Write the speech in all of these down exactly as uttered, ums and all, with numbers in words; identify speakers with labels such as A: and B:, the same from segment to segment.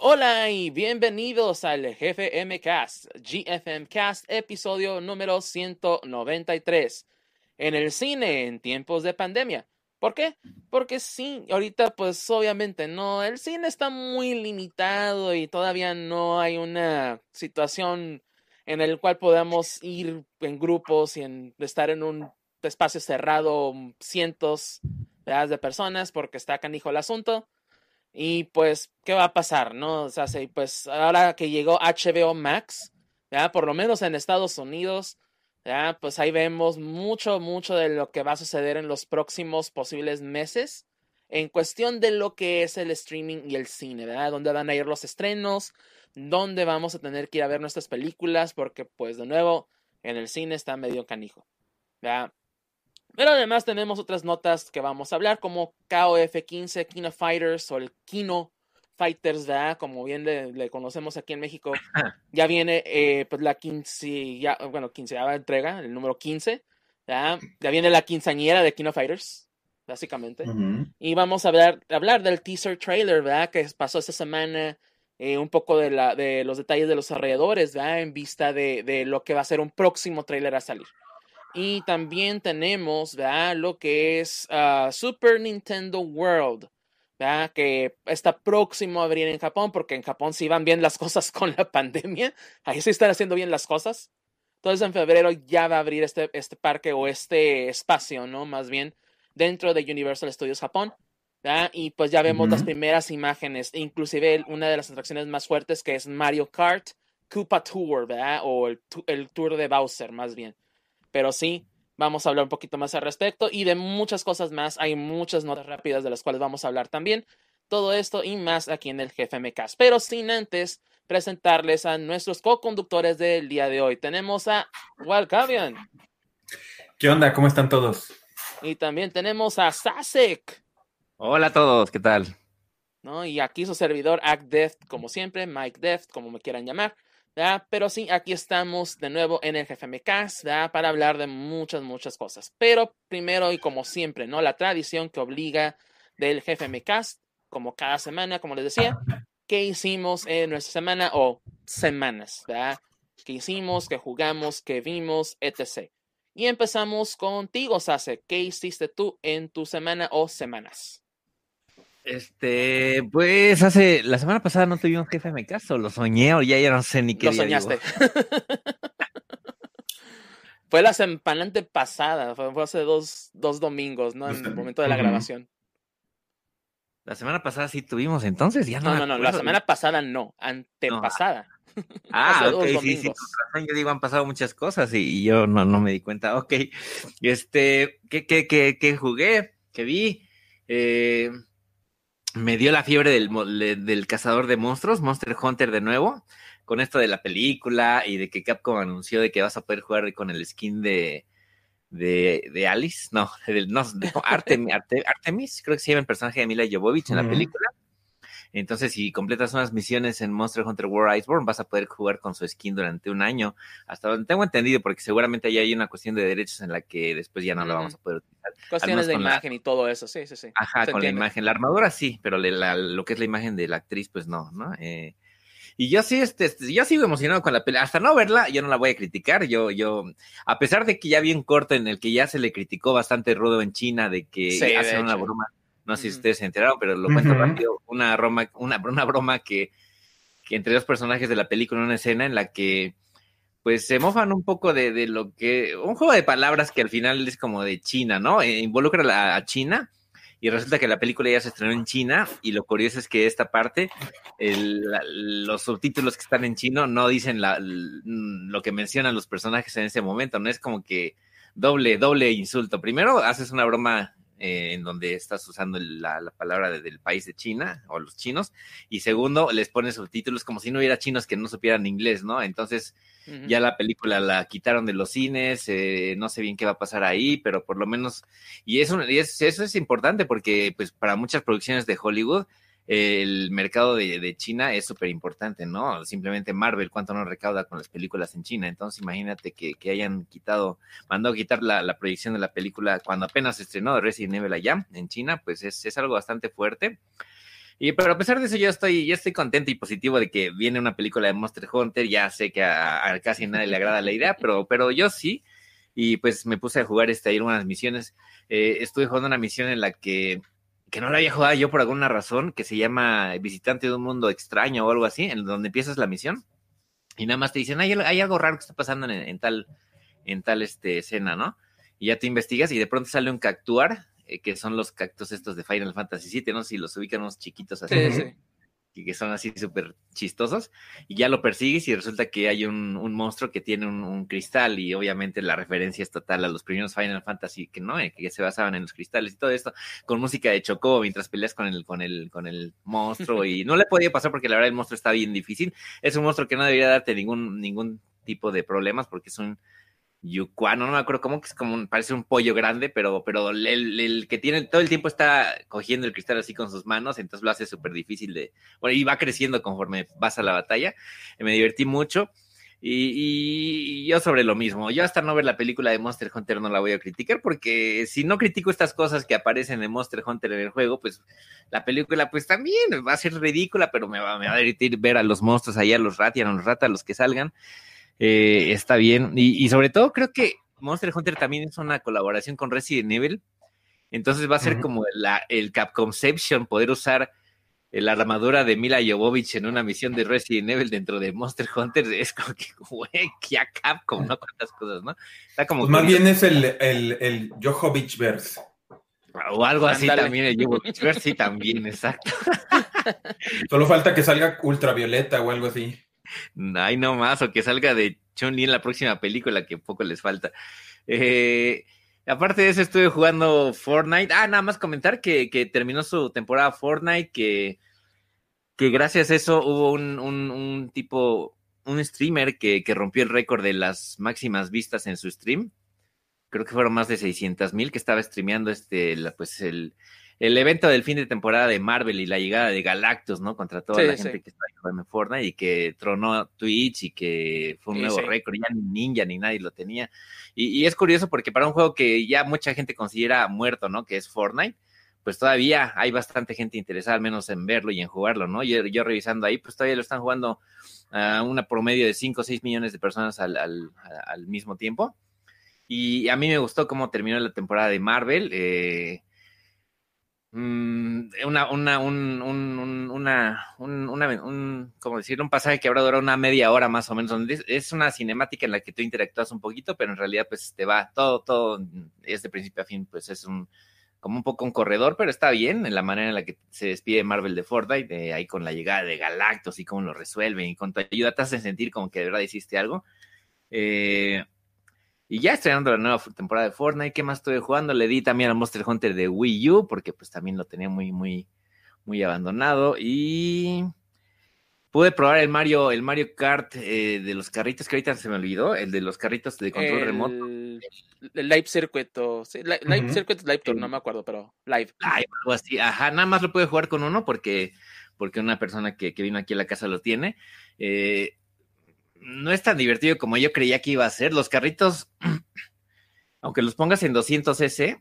A: Hola y bienvenidos al G F M Cast, G F M Cast, episodio número ciento noventa y tres. En el cine en tiempos de pandemia. ¿Por qué? Porque sí, ahorita pues obviamente no, el cine está muy limitado y todavía no hay una situación en el cual podamos ir en grupos y en, estar en un espacio cerrado cientos, ¿verdad?, de personas porque está canijo el asunto. Y pues, ¿qué va a pasar, no? O sea, sí, pues ahora que llegó H B O Max, ¿ya? Por lo menos en Estados Unidos, ¿ya? Pues ahí vemos mucho, mucho de lo que va a suceder en los próximos posibles meses en cuestión de lo que es el streaming y el cine, ¿verdad? Dónde van a ir los estrenos, dónde vamos a tener que ir a ver nuestras películas, porque pues de nuevo, en el cine está medio canijo, ¿ya? Pero además tenemos otras notas que vamos a hablar, como K O F quince, Kino Fighters o el Kino Fighters, ¿verdad? Como bien le, le conocemos aquí en México. Ya viene eh, pues la quince, ya, bueno, quinceava entrega, el número quince, ¿verdad? Ya viene la quinceañera de Kino Fighters, básicamente.
B: Ujú.
A: Y vamos a hablar, hablar del teaser trailer, ¿verdad? Que pasó esta semana, eh, un poco de, la, de los detalles de los alrededores, ¿verdad? En vista de, de lo que va a ser un próximo trailer a salir. Y también tenemos, ¿verdad?, lo que es uh, Super Nintendo World, ¿verdad?, que está próximo a abrir en Japón, porque en Japón sí van bien las cosas con la pandemia. Ahí sí están haciendo bien las cosas. Entonces en febrero ya va a abrir este, este parque o este espacio, ¿no? Más bien dentro de Universal Studios Japón, ¿verdad? Y pues ya vemos las
B: Ujú.
A: primeras imágenes, inclusive una de las atracciones más fuertes que es Mario Kart Koopa Tour, ¿verdad? O el, el Tour de Bowser, más bien. Pero sí, vamos a hablar un poquito más al respecto y de muchas cosas más. Hay muchas notas rápidas de las cuales vamos a hablar también. Todo esto y más aquí en el G F M Cast. Pero sin antes presentarles a nuestros co-conductores del día de hoy. Tenemos a Walcavian
B: ¿Qué onda? ¿Cómo están todos?
A: y también tenemos a Sasek,
C: Hola a todos, ¿qué tal?
A: ¿no? Y aquí su servidor, ActDeft, como siempre, Mike Deft, como me quieran llamar. ¿Verdad? Pero sí, aquí estamos de nuevo en el G F M Cast, ¿verdad?, para hablar de muchas, muchas cosas. Pero primero y como siempre, ¿no? La tradición que obliga del G F M Cast, como cada semana, como les decía, ¿qué hicimos en nuestra semana o semanas, ¿verdad? ¿Qué hicimos, qué jugamos, qué vimos, etcétera? Y empezamos contigo, Sase. ¿Qué hiciste tú en tu semana o semanas?
C: Este, pues hace, la semana pasada no tuvimos jefe de caso, lo soñé o ya, ya no sé ni qué
A: Lo
C: día vivo.
A: soñaste. Fue la semana pasada, fue, fue hace dos, dos domingos, ¿no?
B: O
A: En
B: sea,
A: el momento de la
B: ujú.
A: grabación.
C: La semana pasada sí tuvimos, entonces ya no
A: No,
C: me
A: no, no, la
C: acuerdo.
A: semana pasada no,
C: No.
A: antepasada. Hace
C: Ah, ok,
A: dos
C: sí, sí, con
A: domingos.
C: razón, yo digo, han pasado muchas cosas y, y yo no, no me di cuenta. Ok, este, ¿qué, qué, qué, qué jugué? ¿Qué vi? Eh, me dio la fiebre del, mo- le- del cazador de monstruos, Monster Hunter de nuevo, con esto de la película y de que Capcom anunció de que vas a poder jugar con el skin de, de, de Alice, no, de, no, de Artem, Arte- Artemis, creo que se llama el personaje de Mila Jovovich en la
B: Ujú.
C: película. Entonces, si completas unas misiones en Monster Hunter World Iceborne, vas a poder jugar con su skin durante un año, hasta donde tengo entendido, porque seguramente ya hay una cuestión de derechos en la que después ya no la vamos
A: Ujú.
C: a poder utilizar, al
A: Cuestiones
C: menos
A: de
C: con la,
A: imagen y todo eso, sí, sí, sí.
C: ajá,
A: Se
C: con la
A: entiende.
C: imagen. La armadura sí, pero le- la- lo que es la imagen de la actriz, pues no, ¿no? Eh, y yo sí, este, este, yo sigo emocionado con la pelea. Hasta no verla, yo no la voy a criticar. Yo, yo, a pesar de que ya vi un corto en el que ya se le criticó bastante rudo en China de
A: Sí,
C: que
A: de
C: hacen una
A: hecho.
C: broma, no sé si
A: Ujú.
C: ustedes se enteraron, pero lo cuento
B: Ujú.
C: rápido, una broma, una, una broma que, que entre dos personajes de la película, una escena en la que pues se mofan un poco de, de lo que, un juego de palabras que al final es como de China, ¿no? Eh, involucra a, la- a China y resulta que la película ya se estrenó en China y lo curioso es que esta parte, el- la- los subtítulos que están en chino no dicen la, l- lo que mencionan los personajes en ese momento, no es como que doble, doble insulto. Primero haces una broma eh, en donde estás usando la, la palabra de- del país de China o los chinos y segundo les pones subtítulos como si no hubiera chinos que no supieran inglés, ¿no? Entonces
A: Ujú.
C: ya la película la quitaron de los cines, eh, no sé bien qué va a pasar ahí, pero por lo menos, y, es un, y es, eso es importante porque pues para muchas producciones de Hollywood, eh, el mercado de, de China es súper importante, ¿no? Simplemente Marvel, cuánto no recauda con las películas en China, entonces imagínate que, que hayan quitado, mandado quitar la, la proyección de la película cuando apenas se estrenó Resident Evil allá en China, pues es, es algo bastante fuerte. Y pero a pesar de eso, yo estoy, yo estoy contento y positivo de que viene una película de Monster Hunter. Ya sé que a, a casi nadie le agrada la idea, pero, pero yo sí. Y pues me puse a jugar este, ahí unas misiones. Eh, estuve jugando una misión en la que, que no la había jugado yo por alguna razón, que se llama Visitante de un Mundo Extraño o algo así, en donde empiezas la misión. Y nada más te dicen, hay, hay algo raro que está pasando en, en tal, en tal este, escena, ¿no? Y ya te investigas y de pronto sale un cactuar, eh, que son los cactus estos de Final Fantasy siete, ¿no? Si los ubican unos chiquitos así.
A: Sí, sí.
C: Que, que son así súper chistosos, y ya lo persigues y resulta que hay un, un monstruo que tiene un, un cristal, y obviamente la referencia es total a los primeros Final Fantasy, que no, que se basaban en los cristales y todo esto, con música de Chocobo mientras peleas con el, con el, con el monstruo, y no le podía pasar porque la verdad el monstruo está bien difícil. Es un monstruo que no debería darte ningún, ningún tipo de problemas, porque es un yucuano, no me acuerdo cómo, que es como un, parece un pollo grande, pero, pero el, el, el que tiene todo el tiempo está cogiendo el cristal así con sus manos, entonces lo hace súper difícil de, bueno, y va creciendo conforme vas a la batalla. Me divertí mucho, y, y yo sobre lo mismo, yo hasta no ver la película de Monster Hunter no la voy a criticar, porque si no critico estas cosas que aparecen en Monster Hunter en el juego, pues la película pues también va a ser ridícula, pero me va, me va a divertir ver a los monstruos allá, a los Ratian, a los Rata, a los que salgan. Eh, está bien, y, y sobre todo creo que Monster Hunter también es una colaboración con Resident Evil, entonces va a ser uh-huh. como la, el Capcomception, poder usar la armadura de Mila Jovovich en una misión de Resident Evil dentro de Monster Hunter. Es como que, güey, que a Capcom, ¿no? Cuántas cosas, ¿no? Está como
B: pues más bien es el, el, el Jovovich-verse.
C: O algo así. Andale. También, el Jovovich-verse, sí, también, exacto.
B: Solo falta que salga Ultravioleta o algo así.
C: Ay, no más, o que salga de Chun-Li en la próxima película, que poco les falta. Eh, aparte de eso, estuve jugando Fortnite. Ah, nada más comentar que, que terminó su temporada Fortnite, que, que gracias a eso hubo un, un, un tipo, un streamer que, que rompió el récord de las máximas vistas en su stream. Creo que fueron más de seiscientas mil que estaba streameando este, la, pues el... el evento del fin de temporada de Marvel y la llegada de Galactus, ¿no? Contra toda sí, la gente sí. que está jugando en Fortnite, y que tronó Twitch y que fue un sí, nuevo sí. récord, ya ni Ninja ni nadie lo tenía. Y, y es curioso porque para un juego que ya mucha gente considera muerto, ¿no? Que es Fortnite, pues todavía hay bastante gente interesada al menos en verlo y en jugarlo, ¿no? Yo, yo revisando ahí, pues todavía lo están jugando a uh, una promedio de cinco o seis millones de personas al, al, al mismo tiempo. Y a mí me gustó cómo terminó la temporada de Marvel. Eh, Una, una, un, un, una, un, una, un, ¿cómo decir? Un pasaje que habrá durado una media hora más o menos, donde es, es una cinemática en la que tú interactúas un poquito, pero en realidad pues te va, todo, todo es de principio a fin, pues es un, como un poco un corredor, pero está bien en la manera en la que se despide Marvel de Fortnite, de ahí con la llegada de Galactus y cómo lo resuelven, y con tu ayuda te hacen sentir como que de verdad hiciste algo. Eh, Y ya estrenando la nueva temporada de Fortnite. ¿Qué más estuve jugando? Le di también al Monster Hunter de Wii U, porque pues también lo tenía muy, muy, muy abandonado. Y pude probar el Mario, el Mario Kart eh, de los carritos, que ahorita se me olvidó, el de los carritos de control
A: el,
C: remoto.
A: El Live Circuit, o, sí, Live, uh-huh. Circuit, Live Tour, no me acuerdo, pero Live.
C: Live, algo así. Ajá, nada más lo pude jugar con uno porque, porque una persona que, que vino aquí a la casa lo tiene. Eh, no es tan divertido como yo creía que iba a ser. Los carritos, aunque los pongas en doscientos ese,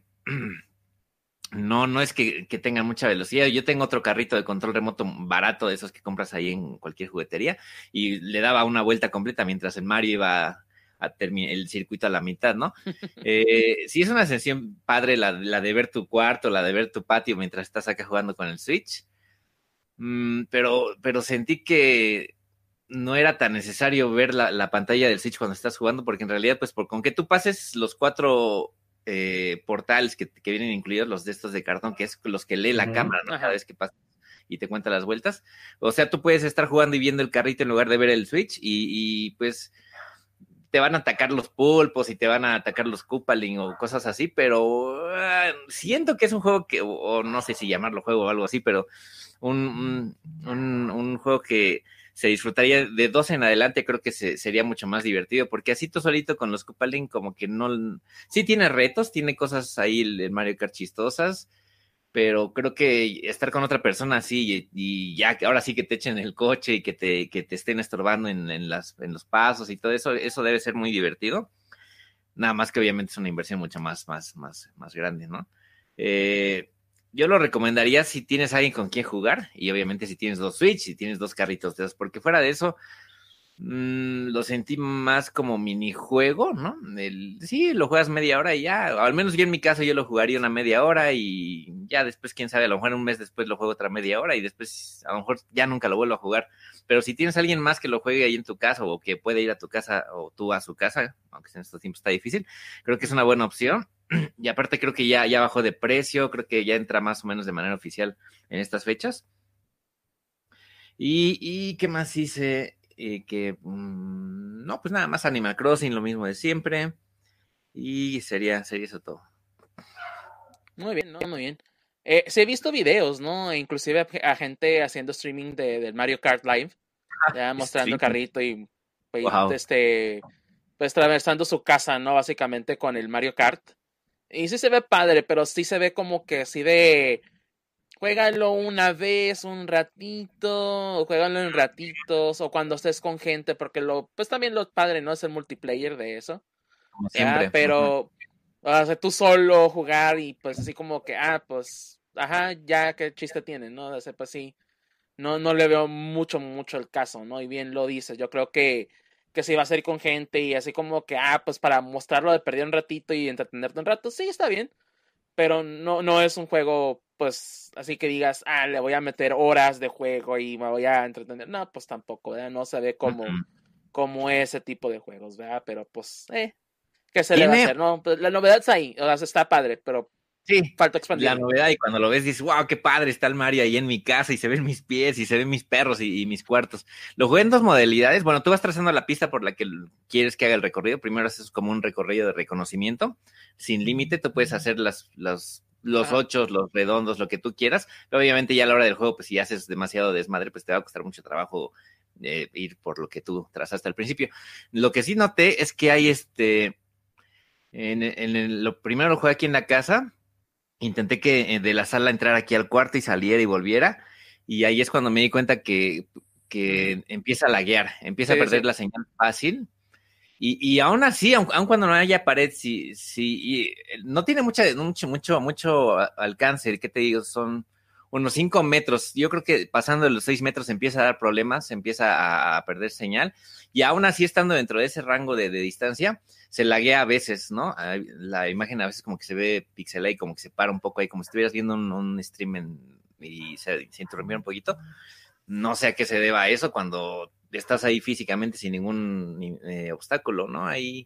C: no, no es que, que tengan mucha velocidad. Yo tengo otro carrito de control remoto barato, de esos que compras ahí en cualquier juguetería, y le daba una vuelta completa mientras el Mario iba a terminar el circuito a la mitad, ¿no? eh, sí es una sensación padre la, la de ver tu cuarto, la de ver tu patio mientras estás acá jugando con el Switch, mm, pero, pero sentí que no era tan necesario ver la, la pantalla del Switch cuando estás jugando, porque en realidad, pues, por, con que tú pases los cuatro eh, portales que, que vienen incluidos, los de estos de cartón, que es los que lee la uh-huh. cámara, ¿no? Cada vez que pasas y te cuenta las vueltas. O sea, tú puedes estar jugando y viendo el carrito en lugar de ver el Switch, y, y pues te van a atacar los pulpos y te van a atacar los Koopaling o cosas así, pero uh, siento que es un juego que, o, o no sé si llamarlo juego o algo así, pero un, un, un, un juego que se disfrutaría de dos en adelante. Creo que se, sería mucho más divertido, porque así tú solito con los Koopaling como que no... Sí tiene retos, tiene cosas ahí el Mario Kart chistosas, pero creo que estar con otra persona así y, y ya ahora sí que te echen el coche y que te, que te estén estorbando en, en, las, en los pasos y todo eso, eso debe ser muy divertido. Nada más que obviamente es una inversión mucho más, más, más, más grande, ¿no? Eh... yo lo recomendaría si tienes alguien con quien jugar y obviamente si tienes dos Switch, si tienes dos carritos de esos, porque fuera de eso mmm, lo sentí más como minijuego, ¿no? El, sí, lo juegas media hora y ya, al menos yo en mi caso yo lo jugaría una media hora y ya después, quién sabe, a lo mejor un mes después lo juego otra media hora y después a lo mejor ya nunca lo vuelvo a jugar. Pero si tienes a alguien más que lo juegue ahí en tu casa o que puede ir a tu casa o tú a su casa, aunque en estos tiempos está difícil, creo que es una buena opción. Y aparte creo que ya, ya bajó de precio, creo que ya entra más o menos de manera oficial en estas fechas. ¿Y, y qué más hice? Eh, que mmm, no, pues nada más Animal Crossing, lo mismo de siempre. Y sería, sería eso todo.
A: Muy bien, ¿no? Muy bien. Eh, sí he visto videos, ¿no? E inclusive a, a gente haciendo streaming de, del Mario Kart Live, ya mostrando el carrito y, y
C: Wow.
A: este, pues atravesando su casa, ¿no? Básicamente con el Mario Kart. Y sí se ve padre, pero sí se ve como que así de juégalo una vez, un ratito, o juégalo en ratitos, o cuando estés con gente, porque lo, pues también lo padre, ¿no? Es el multiplayer de eso.
C: Como
A: ¿Ya?
C: siempre. Uh-huh.
A: Pero, o sea, tú solo jugar y pues así como que, ah, pues, ajá, ya qué chiste tiene, ¿no? O sea, pues sí, no, no le veo mucho, mucho el caso, ¿no? Y bien lo dices, yo creo que, que si va a ser con gente y así como que, ah, pues para mostrarlo de perder un ratito y entretenerte un rato, sí, está bien, pero no, no es un juego, pues, así que digas, ah, le voy a meter horas de juego y me voy a entretener. No, pues tampoco, ¿verdad? No se ve como,
C: Uh-huh.
A: como ese tipo de juegos, ¿verdad? Pero pues, eh, ¿qué se le va a
C: Tiene,
A: hacer? No, pues la novedad está ahí, o sea, está padre, pero
C: sí,
A: falta
C: la
A: expandirlo.
C: novedad y cuando lo ves dices, wow, qué padre está el Mario ahí en mi casa y se ven mis pies y se ven mis perros y, y mis cuartos. Lo jugué en dos modalidades. Bueno, tú vas trazando la pista por la que quieres que haga el recorrido. Primero haces como un recorrido de reconocimiento sin límite. Tú puedes hacer las, las, los
A: Ajá.
C: ochos, los redondos, lo que tú quieras. Pero obviamente ya a la hora del juego, pues si haces demasiado desmadre, pues te va a costar mucho trabajo eh, ir por lo que tú trazaste al principio. Lo que sí noté es que hay este... En, en el, lo primero lo jugué aquí en la casa. Intenté que de la sala entrara aquí al cuarto y saliera y volviera. Y ahí es cuando me di cuenta que, que uh-huh. empieza a laguear, empieza
A: Sí,
C: a perder
A: sí.
C: la señal fácil. Y, y aún así, aun, aun cuando no haya pared, sí, sí, no tiene mucha, mucho, mucho, mucho alcance. ¿Qué te digo? Son unos cinco metros. Yo creo que pasando de los seis metros empieza a dar problemas, empieza a, a perder señal. Y aún así, estando dentro de ese rango de, de distancia, se laguea a veces, ¿no? La imagen a veces como que se ve pixelada y como que se para un poco ahí, como si estuvieras viendo un, un stream en, y se, se interrumpiera un poquito. No sé a qué se deba eso cuando estás ahí físicamente sin ningún eh, obstáculo, ¿no? Ahí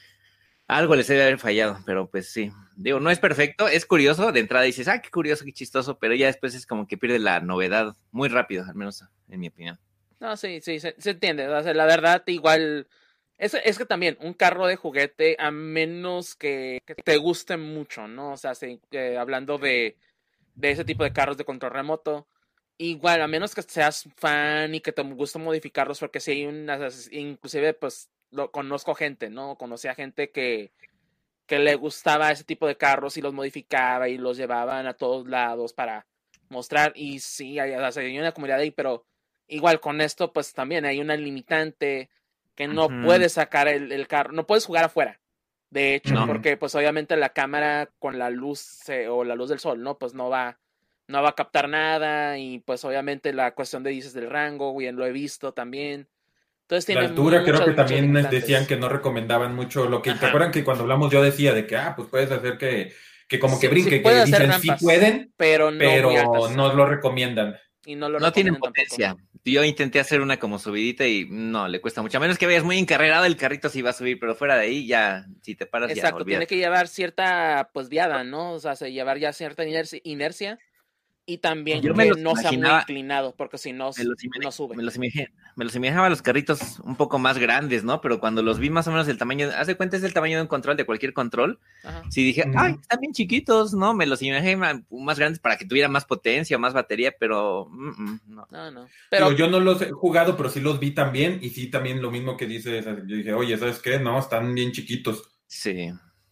C: algo les debe haber fallado, pero pues sí. Digo, no es perfecto, es curioso. De entrada dices, ah, qué curioso, qué chistoso, pero ya después es como que pierde la novedad muy rápido, al menos en mi opinión.
A: No, sí, sí, se, se entiende. O sea, la verdad, igual. Es, es que también un carro de juguete, a menos que, que te guste mucho, ¿no? O sea, sí, eh, hablando de, de ese tipo de carros de control remoto, igual, a menos que seas fan y que te guste modificarlos, porque si hay unas, inclusive, pues, lo conozco gente, ¿no? Conocí a gente que, que le gustaba ese tipo de carros y los modificaba y los llevaban a todos lados para mostrar. Y sí, hay, o sea, hay una comunidad ahí, pero igual con esto, pues también hay una limitante que no
C: Uh-huh.
A: puedes sacar el, el carro, no puedes jugar afuera. De hecho,
C: No.
A: porque pues obviamente la cámara con la luz eh, o la luz del sol, ¿no? Pues no va, no va a captar nada y pues obviamente la cuestión de dices del rango, bien lo he visto también. Entonces
B: La
A: tiene
B: altura, creo
A: muchas,
B: que
A: muchas
B: también
A: limitantes.
B: decían que no recomendaban mucho lo que... ¿Te
A: Ajá.
B: acuerdan que cuando hablamos yo decía de que, ah, pues puedes hacer que, que como que
A: Sí, sí
B: brinque,
A: puede
B: que
A: hacer
B: dicen sí
A: rampas,
B: pueden,
A: pero no muy
B: pero
A: altas.
B: no
A: Ajá.
B: lo recomiendan.
A: Y no lo
C: No tienen
A: recomiendan tampoco.
C: potencia. Yo intenté hacer una como subidita y no, le cuesta mucho. A menos que vayas muy encarrerado, el carrito sí va a subir, pero fuera de ahí ya, si te paras ya,
A: Exacto, tiene
C: olvídate.
A: que llevar cierta pues viada, ¿no? O sea, se llevar ya cierta inercia, inercia y también
C: Yo me
A: que
C: los
A: no sea muy
C: imaginaba,
A: inclinado, porque si no,
C: me los,
A: no sube.
C: me los, imagi- me los imaginaba los carritos un poco más grandes, ¿no? Pero cuando los vi más o menos del tamaño, haz de cuenta es el tamaño de un control, de cualquier control.
A: Ajá.
C: Sí dije,
B: Ujú.
C: ay, están bien chiquitos, ¿no? Me los imaginé más, más grandes para que tuviera más potencia o más batería, pero mm, mm, no.
A: No, no.
B: Digo,
A: Pero
B: yo no los he jugado, pero sí los vi también, y sí también lo mismo que dices, yo dije, oye, ¿sabes qué? No, están bien chiquitos.
C: Sí.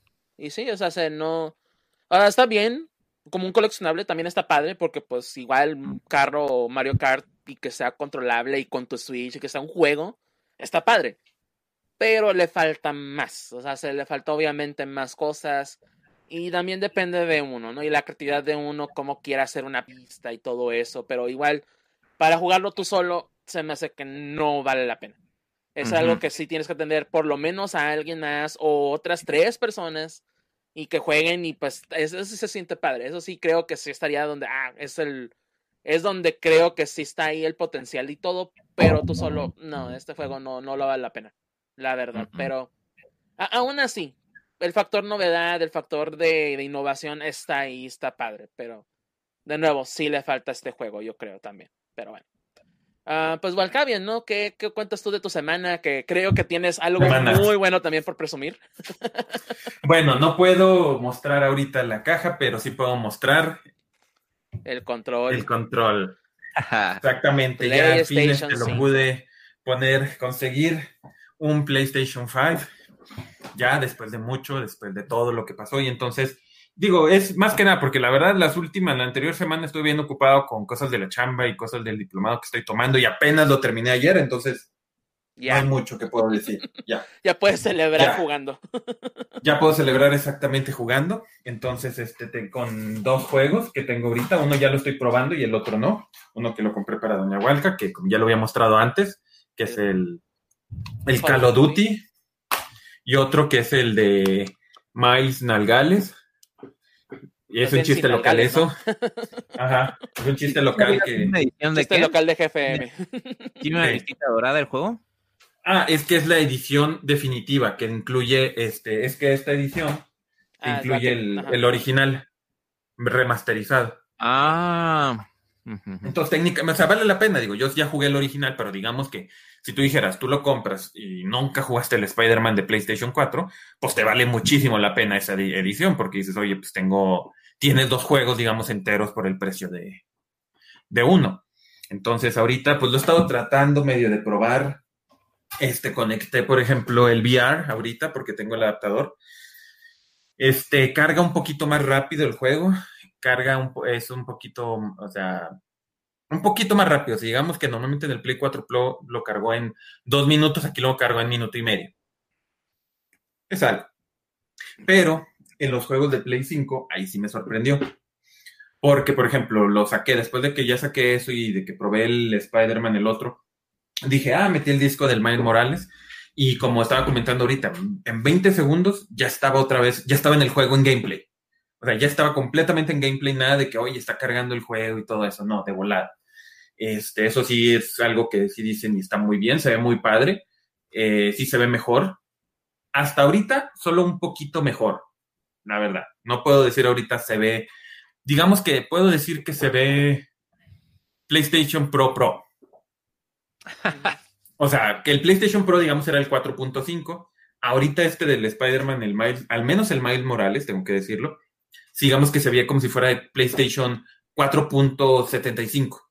A: y sí, o sea, se no. Ahora está bien, como un coleccionable también está padre, porque pues igual un carro Mario Kart y que sea controlable y con tu Switch y que sea un juego, está padre. Pero le falta más, o sea, se le falta obviamente más cosas Y también depende de uno, ¿no? Y la creatividad de uno, cómo quiera hacer una pista y todo eso. Pero igual, para jugarlo tú solo, se me hace que no vale la pena. Es uh-huh. algo que sí tienes que tener por lo menos a alguien más o otras tres personas y que jueguen y pues eso sí se siente padre. Eso sí creo que sí estaría donde, ah, es el, es donde creo que sí está ahí el potencial y todo, pero tú solo, no, este juego no, no lo vale la pena, la verdad. Uh-huh. Pero a, aún así, el factor novedad, el factor de, de innovación está ahí, está padre, pero de nuevo, sí le falta a este juego, yo creo también, pero bueno. Uh, pues Valcavian, ¿no? ¿Qué, ¿Qué cuentas tú de tu semana? Que creo que tienes algo Semanas. muy bueno también por presumir.
B: Bueno, no puedo mostrar ahorita la caja, pero sí puedo mostrar
A: el control.
B: El control. Exactamente, ya al fin este lo pude poner, conseguir un PlayStation cinco, ya después de mucho, después de todo lo que pasó, y entonces digo, es más que nada, porque la verdad, las últimas, la anterior semana estuve bien ocupado con cosas de la chamba y cosas del diplomado que estoy tomando y apenas lo terminé ayer, entonces ya. No hay mucho que puedo decir. Ya,
A: ya puedes celebrar
B: ya.
A: jugando.
B: Ya puedo celebrar exactamente jugando. Entonces, este, te, con dos juegos que tengo ahorita, uno ya lo estoy probando y el otro no. Uno que lo compré para Doña Hualca, que como ya lo había mostrado antes, que es el, el Call of Duty, y otro que es el de Miles Nalgales. Y es un chiste local Nalgales, eso. ¿No? Ajá, es un chiste local que...
C: ¿Una edición de
A: chiste
C: qué?
A: local de G F M.
C: ¿Tiene una visita dorada el juego?
B: Ah, es que es la edición definitiva, que incluye, este, es que esta edición ah, incluye que, el, el original remasterizado.
C: Ah.
B: Entonces, técnicamente, o sea, vale la pena, digo, yo ya jugué el original, pero digamos que si tú dijeras, tú lo compras y nunca jugaste el Spider-Man de PlayStation cuatro, pues te vale muchísimo la pena esa edición, porque dices, oye, pues tengo, tienes dos juegos, digamos, enteros por el precio de, de uno. Entonces, ahorita, pues lo he estado tratando medio de probar. Este, conecté, por ejemplo, el V R ahorita porque tengo el adaptador. Este, carga un poquito más rápido el juego. Carga un, es un poquito, o sea, un poquito más rápido. Si digamos que normalmente en el Play cuatro Pro lo cargó en dos minutos, aquí lo cargó en minuto y medio. Es algo. Pero en los juegos de Play cinco, ahí sí me sorprendió. Porque, por ejemplo, lo saqué después de que ya saqué eso y de que probé el Spider-Man, el otro. Dije, ah, metí el disco del Miles Morales y como estaba comentando ahorita, en veinte segundos ya estaba otra vez, ya estaba en el juego en gameplay. O sea, ya estaba completamente en gameplay, nada de que, oye, está cargando el juego y todo eso, no, de volada. Este, eso sí es algo que sí dicen y está muy bien, se ve muy padre, eh, sí se ve mejor. Hasta ahorita, solo un poquito mejor, la verdad. No puedo decir ahorita se ve, digamos que puedo decir que se ve PlayStation Pro Pro. O sea, que el PlayStation Pro, digamos, era el cuatro punto cinco. Ahorita este del Spider-Man, el Miles, al menos el Miles Morales, tengo que decirlo, digamos que se veía como si fuera el PlayStation cuatro punto setenta y cinco.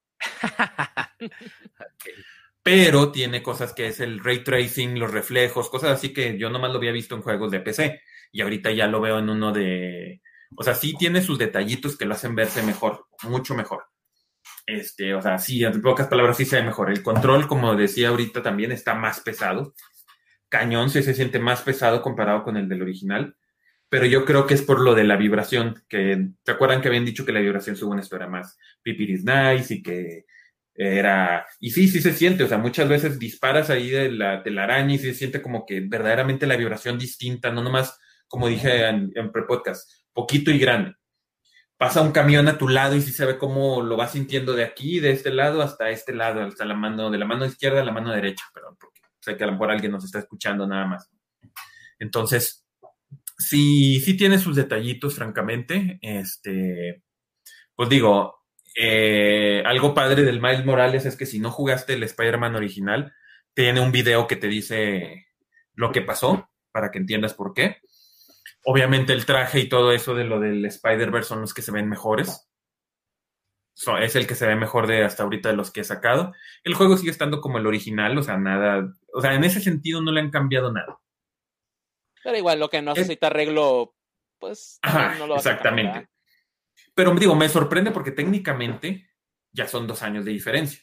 B: Okay. Pero tiene cosas que es el ray tracing, los reflejos, cosas así que yo nomás lo había visto en juegos de P C. Y ahorita ya lo veo en uno de... O sea, sí tiene sus detallitos que lo hacen verse mejor, mucho mejor. Este, o sea, sí, en pocas palabras sí se ve mejor. El control, como decía ahorita, también está más pesado. Cañón sí se siente más pesado comparado con el del original. Pero yo creo que es por lo de la vibración, que ¿te acuerdan que habían dicho que la vibración según esto era más pipiris nice y que era... Y sí, sí se siente, o sea, muchas veces disparas ahí de la, de la araña y se siente como que verdaderamente la vibración distinta, no nomás, como dije en, en pre-podcast, poquito y grande. Pasa un camión a tu lado y sí se ve cómo lo vas sintiendo de aquí, de este lado, hasta este lado, hasta la mano, de la mano izquierda a la mano derecha, perdón, porque sé que a lo mejor alguien nos está escuchando nada más. Entonces, sí, sí tiene sus detallitos, francamente. Este, pues digo, eh, algo padre del Miles Morales es que si no jugaste el Spider-Man original, tiene un video que te dice lo que pasó, para que entiendas por qué. Obviamente el traje y todo eso de lo del Spider-Verse son los que se ven mejores. So, es el que se ve mejor de hasta ahorita de los que he sacado. El juego sigue estando como el original, o sea, nada... O sea, en ese sentido no le han cambiado nada.
A: Pero igual, lo que no necesita es... arreglo, pues...
B: Ajá, no lo exactamente. A cambiar. Pero digo, me sorprende porque técnicamente ya son dos años de diferencia.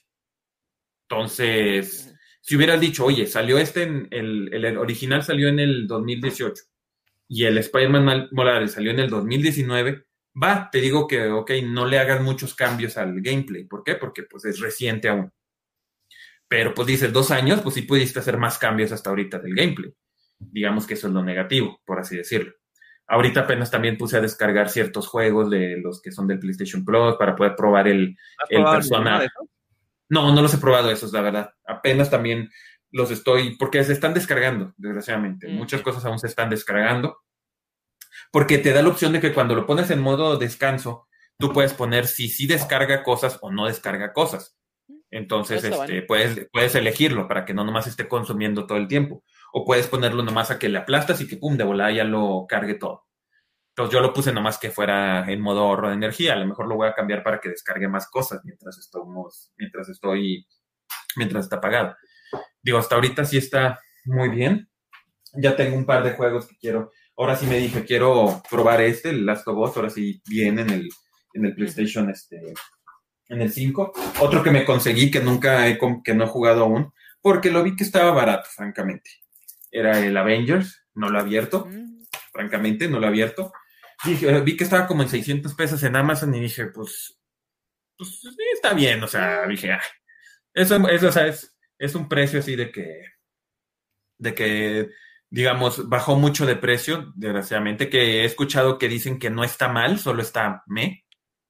B: Entonces, si hubieras dicho, oye, salió este, en el, el original salió en el dos mil dieciocho. y el Spider-Man Morales salió en el dos mil diecinueve, va, te digo que, ok, no le hagas muchos cambios al gameplay. ¿Por qué? Porque pues es reciente aún. Pero pues dices, dos años, pues sí pudiste hacer más cambios hasta ahorita del gameplay. Digamos que eso es lo negativo, por así decirlo. Ahorita apenas también puse a descargar ciertos juegos de los que son del PlayStation Plus para poder probar el, el Persona. No, no los he probado esos, la verdad. Apenas también los estoy, porque se están descargando, desgraciadamente. Mm-hmm. Muchas cosas aún se están descargando. Porque te da la opción de que cuando lo pones en modo descanso, tú puedes poner si sí descarga cosas o no descarga cosas. Entonces, este, bueno. puedes, puedes elegirlo para que no nomás esté consumiendo todo el tiempo. O puedes ponerlo nomás a que le aplastas y que pum, de volada ya lo cargue todo. Entonces yo lo puse nomás que fuera en modo ahorro de energía. A lo mejor lo voy a cambiar para que descargue más cosas mientras estamos, mientras estoy, mientras está apagado. Digo, hasta ahorita sí está muy bien. Ya tengo un par de juegos que quiero. Ahora sí me dije, quiero probar este, el Last of Us. Ahora sí viene en el, en el PlayStation, este, en el cinco. Otro que me conseguí que nunca he, que no he jugado aún, porque lo vi que estaba barato, francamente. Era el Avengers, no lo he abierto. Mm. Francamente, no lo he abierto. Dije, vi que estaba como en seiscientos pesos en Amazon y dije, pues, pues sí, está bien, o sea, dije, ah, eso, eso o sea, es, es un precio así de que, de que, digamos, bajó mucho de precio, desgraciadamente, que he escuchado que dicen que no está mal, solo está me.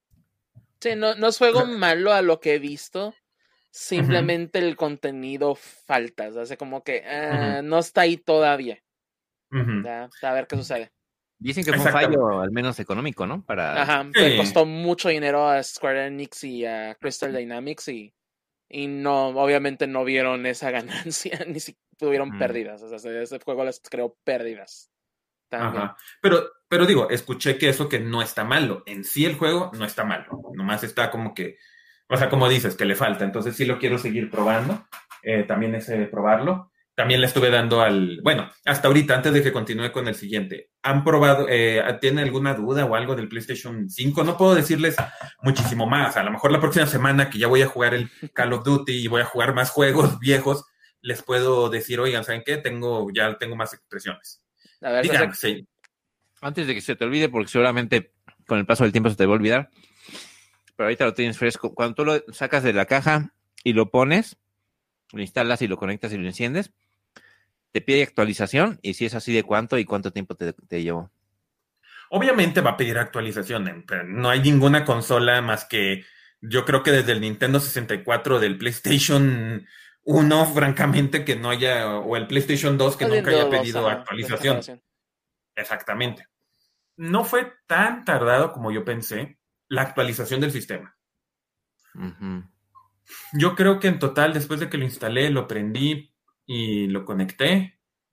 A: Sí, no, no es juego malo a lo que he visto, simplemente uh-huh. el contenido falta, o sea, como que uh, uh-huh. no está ahí todavía. Uh-huh. Ya, a ver qué sucede.
C: Dicen que fue un fallo, al menos económico, ¿no? Para...
A: Ajá, sí. Le costó mucho dinero a Square Enix y a Crystal Dynamics y, y no, obviamente no vieron esa ganancia, ni si tuvieron mm. pérdidas. O sea, ese juego les creó pérdidas. También.
B: Ajá. Pero, pero digo, escuché que eso que no está malo. En sí el juego no está malo. Nomás está como que, o sea, como dices, que le falta. Entonces sí lo quiero seguir probando. Eh, también ese probarlo. También le estuve dando al... Bueno, hasta ahorita, antes de que continúe con el siguiente. ¿Han probado, eh, tienen alguna duda o algo del PlayStation cinco? No puedo decirles muchísimo más. A lo mejor la próxima semana que ya voy a jugar el Call of Duty y voy a jugar más juegos viejos, les puedo decir, oigan, ¿saben qué? Tengo, ya tengo más expresiones.
C: A ver, Digan, sí. Antes de que se te olvide, porque seguramente con el paso del tiempo se te va a olvidar, pero ahorita lo tienes fresco. Cuando tú lo sacas de la caja y lo pones, lo instalas y lo conectas y lo enciendes, te pide actualización, y si es así, ¿de cuánto y cuánto tiempo te, te llevó?
B: Obviamente va a pedir actualización, pero no hay ninguna consola más que, yo creo que desde el Nintendo sesenta y cuatro, del PlayStation uno, francamente, que no haya, o el PlayStation dos, que nunca haya pedido dos, actualización. Exactamente. No fue tan tardado como yo pensé la actualización del sistema. Uh-huh. Yo creo que en total, después de que lo instalé, lo prendí y lo conecté,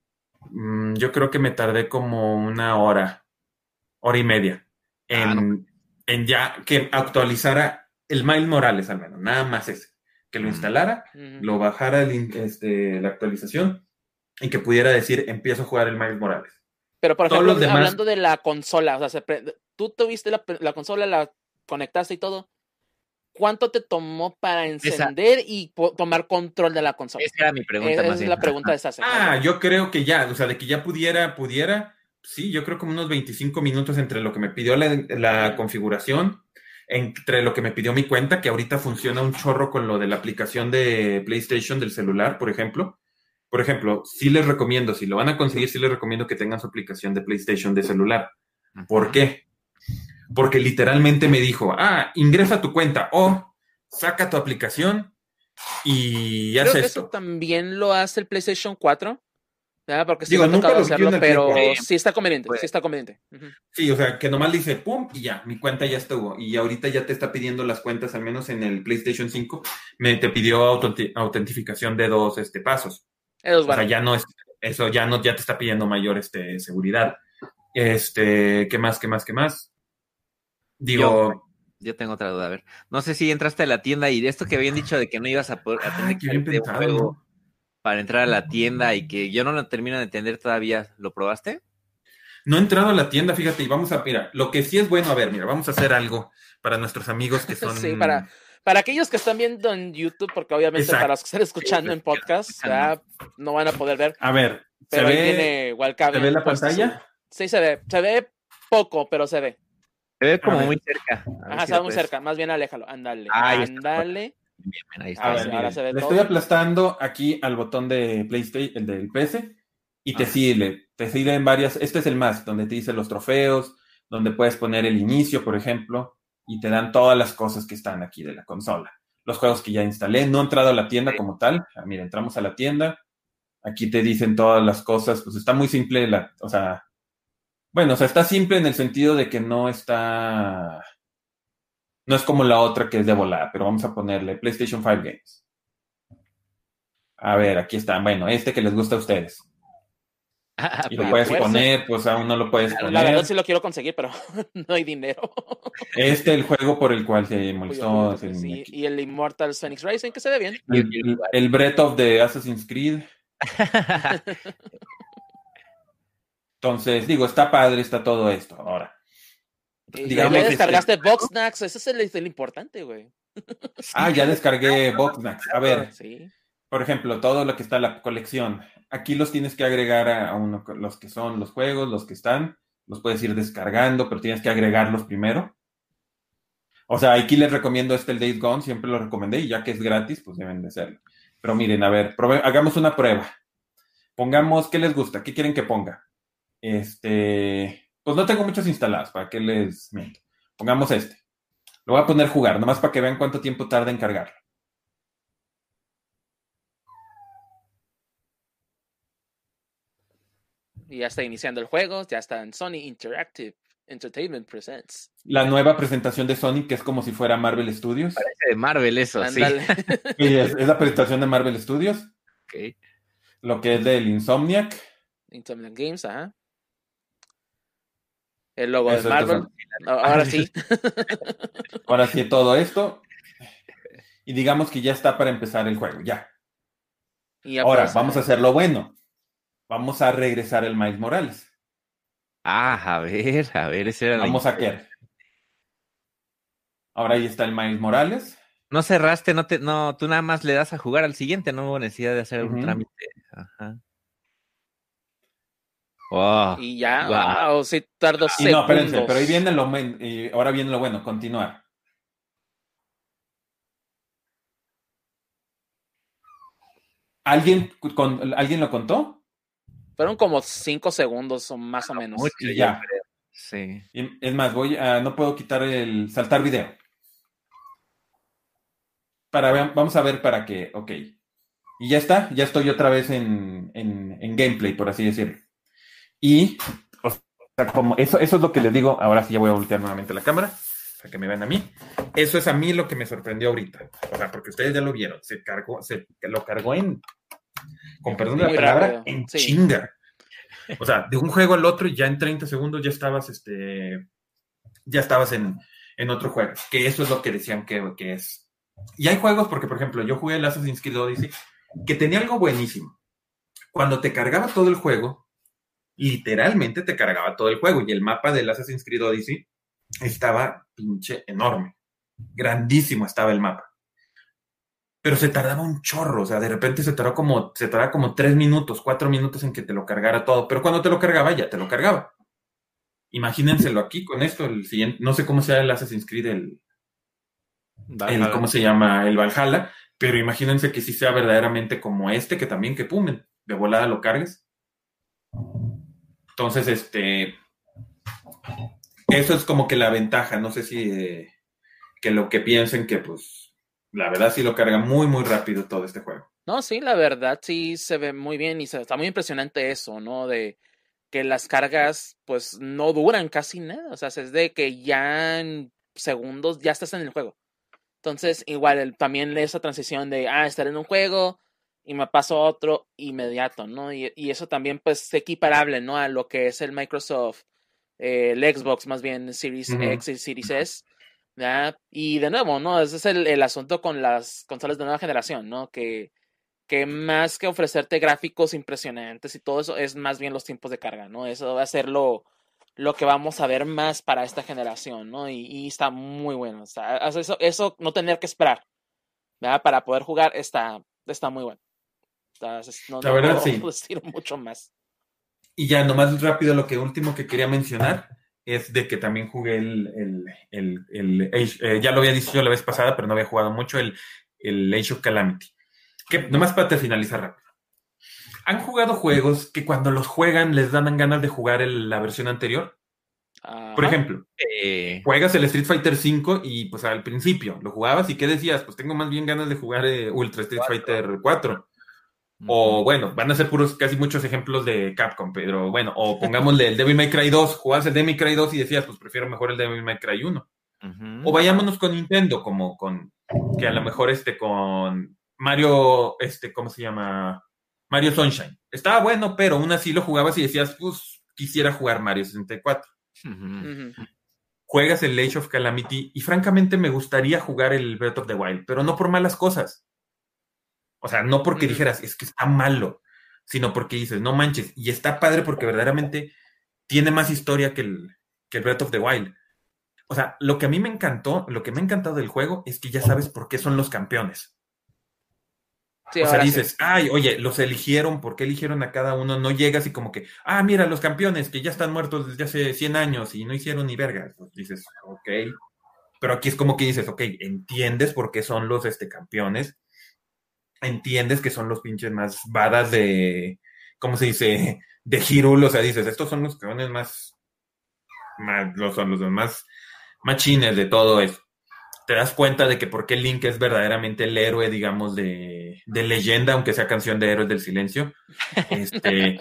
B: yo creo que me tardé como una hora, hora y media, en, ah, no. en ya que actualizara el Miles Morales al menos, nada más ese, que lo instalara, mm. lo bajara el, este, la actualización y que pudiera decir, empiezo a jugar el Miles Morales.
A: Pero por ejemplo, demás... hablando de la consola, o sea, se pre... tú tuviste la, la consola, la conectaste y todo, ¿cuánto te tomó para encender esa, y po- tomar control de la consola?
C: Esa era mi pregunta.
A: Esa
C: más
A: es
C: bien.
A: la pregunta de esa
B: semana. Ah, yo creo que ya, o sea, de que ya pudiera, pudiera, sí, yo creo como unos veinticinco minutos entre lo que me pidió la, la sí. configuración, entre lo que me pidió mi cuenta, que ahorita funciona un chorro con lo de la aplicación de PlayStation del celular, por ejemplo. Por ejemplo, sí les recomiendo, si lo van a conseguir, sí les recomiendo que tengan su aplicación de PlayStation de celular. ¿Por qué? Porque literalmente me dijo, ah, ingresa tu cuenta o saca tu aplicación y haz
A: Creo que
B: esto.
A: eso también lo hace el PlayStation cuatro, ¿verdad? Porque sí Digo, me ha tocado hacerlo, pero tiempo. sí está conveniente, pues, sí está conveniente. Uh-huh.
B: Sí, o sea, que nomás le dice pum y ya, mi cuenta ya estuvo. Y ahorita ya te está pidiendo las cuentas, al menos en el PlayStation cinco, me te pidió autent- autentificación de dos este, pasos. Eso es bueno. O sea, ya no es, eso ya no, ya te está pidiendo mayor este, seguridad. Este, ¿qué más, qué más, qué más? Digo,
C: yo, yo tengo otra duda, a ver. No sé si entraste a la tienda y de esto que habían dicho de que no ibas a poder a tener que ir un juego para entrar a la tienda y que yo no lo termino de entender todavía, ¿lo probaste?
B: No he entrado a la tienda, fíjate, y vamos a, mira, lo que sí es bueno, a ver, mira, vamos a hacer algo para nuestros amigos que son...
A: sí, para, para aquellos que están viendo en YouTube, porque obviamente Exacto. para los que están escuchando sí, en podcast, ya no van a poder ver.
B: A ver,
A: pero
B: ¿se
A: ahí
B: ve,
A: tiene Wildcard.
B: ¿se ve la pantalla?
A: Sí se ve, se ve poco, pero se ve.
C: Se ve como muy cerca.
A: Ajá, se ve muy cerca, más bien aléjalo, ándale,
C: Ahí
A: ándale.
C: Bien, bien, ahí
B: A
C: está.
B: ver,
A: sí, ahora
B: miren,
A: se ve
B: le
A: todo.
B: estoy aplastando aquí al botón de PlayStation, el del P C, y te
C: Ah.
B: sigue, te sigue en varias, este es el más, donde te dice los trofeos, donde puedes poner el inicio, por ejemplo, y te dan todas las cosas que están aquí de la consola. Los juegos que ya instalé, no he entrado a la tienda como tal, ah, mira, entramos a la tienda, aquí te dicen todas las cosas, pues está muy simple, la, o sea, bueno, o sea, está simple en el sentido de que no está, no es como la otra que es de volada, pero vamos a ponerle PlayStation cinco Games. A ver, aquí está. Bueno, este que les gusta a ustedes.
C: Ah,
B: Y
C: pues
B: lo
C: yo
B: puedes
C: fuerza.
B: poner, pues aún no lo puedes
A: La
B: poner.
A: verdad sí lo quiero conseguir, pero no hay dinero.
B: Este, el juego por el cual se
A: Puyo,
B: molestó.
A: puyo,
B: es el,
A: sí, y el Immortal Phoenix Racing, que se ve bien.
B: el, el- el Breath of the Assassin's Creed. Entonces, digo, está padre, está todo esto. Ahora,
A: Y
B: digamos
A: ya
B: que
A: descargaste Voxnax, ese es el, el importante, güey.
B: Ah, ya descargué Boxnax. A ver,
A: Sí.
B: por ejemplo, todo lo que está en la colección. Aquí los tienes que agregar a, a uno, los que son los juegos, los que están. Los puedes ir descargando, pero tienes que agregarlos primero. O sea, aquí les recomiendo este, el Days Gone, siempre lo recomendé, y ya que es gratis, pues deben de serlo. Pero miren, a ver, probe- hagamos una prueba. Pongamos, ¿qué les gusta? ¿Qué quieren que ponga? Este, pues no tengo muchos instalados, ¿para qué les miento? Pongamos este. Lo voy a poner jugar, nomás para que vean cuánto tiempo tarda en cargarlo.
A: Y ya está iniciando el juego, ya está en Sony Interactive Entertainment Presents.
B: La nueva presentación de Sonic, que es como si fuera Marvel Studios.
C: Parece de Marvel eso,
A: Ándale.
C: sí.
B: Sí, es, es la presentación de Marvel Studios.
C: Okay.
B: Lo que es del Insomniac.
A: Internet Games, ajá. El logo
B: Eso,
A: de Marvel.
B: estos
A: Ahora sí.
B: Ahora sí, todo esto. Y digamos que ya está para empezar el juego, ya.
A: Y ya
B: Ahora,
A: puedes,
B: vamos a
A: ajá.
B: hacer lo bueno. Vamos a regresar el Miles Morales.
C: Ah, a ver, a ver, ese era la
B: Vamos a querer. Ahora ahí está el Miles Morales.
C: No cerraste, no te, no, tú nada más le das a jugar al siguiente, no hubo necesidad de hacer un
B: Ujú.
C: trámite. Ajá. Wow.
A: Y ya,
C: Wow.
A: wow, sí tardó
B: Y no,
A: segundos.
B: espérense, pero ahí viene lo men- y ahora viene lo bueno, continuar. ¿Alguien, con, ¿alguien lo contó?
A: Fueron como cinco segundos o más o menos.
C: Mucho,
B: Y
C: yo
B: ya.
C: creo. Sí.
B: Y es más, voy a, no puedo quitar el saltar video. Para ver, vamos a ver para qué, ok. Y ya está, ya estoy otra vez en, en, en gameplay, por así decirlo. Y, o sea, como eso, eso es lo que les digo, ahora sí ya voy a voltear nuevamente la cámara, para que me vean a mí. Eso es a mí lo que me sorprendió ahorita. O sea, porque ustedes ya lo vieron, se cargó, se lo cargó en, con perdón de la
A: Muy
B: palabra,
A: rápido,
B: en
A: sí.
B: chinga. O sea, de un juego al otro, ya en treinta segundos ya estabas, este, ya estabas en, en otro juego. Que eso es lo que decían que, que es. Y hay juegos, porque por ejemplo, yo jugué el Assassin's Creed Odyssey, que tenía algo buenísimo. Cuando te cargaba todo el juego, literalmente te cargaba todo el juego, y el mapa del Assassin's Creed Odyssey estaba pinche enorme. Grandísimo estaba el mapa. Pero se tardaba un chorro, o sea, de repente se tardó como, se tardaba como tres minutos, cuatro minutos en que te lo cargara todo, pero cuando te lo cargaba, ya te lo cargaba. Imagínenselo aquí con esto, el siguiente, no sé cómo sea el Assassin's Creed, el, el ¿cómo se llama? El Valhalla, pero imagínense que sí sea verdaderamente como este, que también que pum, de volada lo cargues. Entonces, este, eso es como que la ventaja, no sé si, eh, que lo que piensen que pues, la verdad sí lo carga muy, muy rápido todo este juego.
A: No, sí, la verdad sí se ve muy bien y se, está muy impresionante eso, ¿no? De que las cargas pues no duran casi nada, o sea, es de que ya en segundos ya estás en el juego. Entonces, igual el, también esa transición de, ah, estar en un juego y me paso a otro inmediato, ¿no? Y, y eso también pues es equiparable, ¿no? A lo que es el Microsoft, eh, el Xbox más bien, Series
B: Ujú.
A: X y Series S. ¿Ya? Y de nuevo, ¿no? Ese es el, el asunto con las consolas de nueva generación, ¿no? Que, que más que ofrecerte gráficos impresionantes y todo eso, es más bien los tiempos de carga, ¿no? Eso va a ser lo, lo que vamos a ver más para esta generación, ¿no? Y, y está muy bueno. O sea, eso, eso no tener que esperar, ¿verdad? Para poder jugar está, está muy bueno. Está, no,
B: La
A: no,
B: verdad,
A: no
B: sí.
A: puedo decir mucho más.
B: Y ya, nomás rápido, lo que último que quería mencionar es de que también jugué el, el, el, el Age, eh, ya lo había dicho la vez pasada, pero no había jugado mucho, el, el Age of Calamity. Que, nomás para te finalizar rápido. ¿Han jugado juegos que cuando los juegan les dan ganas de jugar el, la versión anterior?
A: Ajá.
B: Por ejemplo,
C: Eh,
B: juegas el Street Fighter cinco y pues al principio lo jugabas y ¿qué decías? Pues tengo más bien ganas de jugar eh, Ultra Street Fighter cuatro. O bueno, van a ser puros, casi muchos ejemplos de Capcom, pero bueno, o pongámosle el Devil May Cry dos, jugabas el Devil May Cry dos y decías, pues prefiero mejor el Devil May Cry uno.
C: uh-huh.
B: O vayámonos con Nintendo, como con, que a lo mejor este con Mario, este, ¿cómo se llama? Mario Sunshine. Estaba bueno, pero aún así lo jugabas y decías, pues quisiera jugar Mario sesenta y cuatro.
C: Uh-huh.
A: Ujú.
B: Juegas el Age of Calamity y francamente me gustaría jugar el Breath of the Wild, pero no por malas cosas. O sea, no porque
A: Ujú.
B: dijeras, es que está malo, sino porque dices, no manches, y está padre porque verdaderamente tiene más historia que el, que el Breath of the Wild. O sea, lo que a mí me encantó, lo que me ha encantado del juego es que ya sabes por qué son los campeones.
A: Sí,
B: O sea,
A: ahora sí.
B: dices, ay, oye, los eligieron, ¿por qué eligieron a cada uno? No llegas y como que, ah, mira, los campeones que ya están muertos desde hace cien años y no hicieron ni verga. Pues dices, ok. Pero aquí es como que dices, ok, entiendes por qué son los este, campeones, entiendes que son los pinches más badas de, ¿cómo se dice? De Hyrule, o sea, dices, estos son los campeones más, más los, son los más machines de todo eso. Te das cuenta de que por qué Link es verdaderamente el héroe, digamos, de, de leyenda, aunque sea canción de Héroes del Silencio. Este,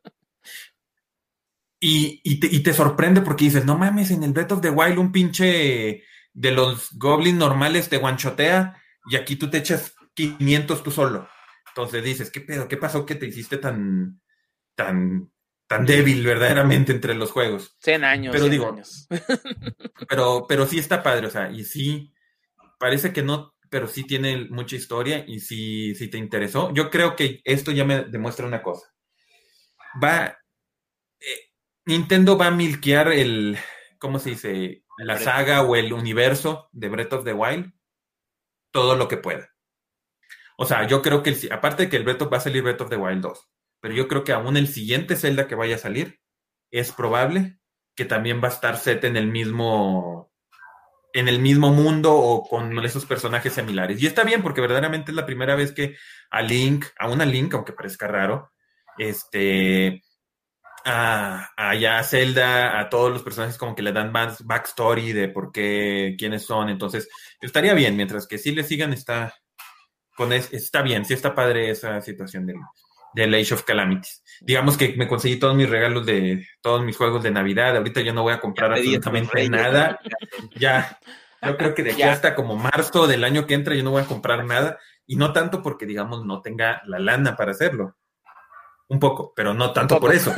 B: y, y, te, y te sorprende porque dices, no mames, en el Breath of the Wild un pinche de los goblins normales te guanchotea y aquí tú te echas quinientos tú solo. Entonces dices, ¿qué pedo? ¿Qué pasó que te hiciste tan, tan, tan débil verdaderamente entre los juegos?
A: cien años,
B: Pero
A: cien
B: digo,
A: años.
B: pero, pero sí está padre, o sea, y sí, parece que no, pero sí tiene mucha historia y sí, sí te interesó. Yo creo que esto ya me demuestra una cosa. Va, eh, Nintendo va a milkear el, ¿cómo se dice? La saga o el universo de Breath of the Wild todo lo que pueda. O sea, yo creo que, el, aparte de que el Breath of, va a salir Breath of the Wild dos, pero yo creo que aún el siguiente Zelda que vaya a salir, es probable que también va a estar set en el mismo en el mismo mundo o con esos personajes similares. Y está bien, porque verdaderamente es la primera vez que a Link, a una Link, aunque parezca raro, este, a, a ya a Zelda, a todos los personajes como que le dan más backstory de por qué, quiénes son. Entonces, estaría bien, mientras que sí le sigan, está, con es, está bien, sí está padre esa situación del, del Age of Calamities. Digamos que me conseguí todos mis regalos de todos mis juegos de Navidad. Ahorita yo no voy a comprar absolutamente nada. Ya, yo creo que de aquí
A: Ya.
B: hasta como marzo del año que entra yo no voy a comprar nada. Y no tanto porque, digamos, no tenga la lana para hacerlo. Un poco, pero no tanto por eso.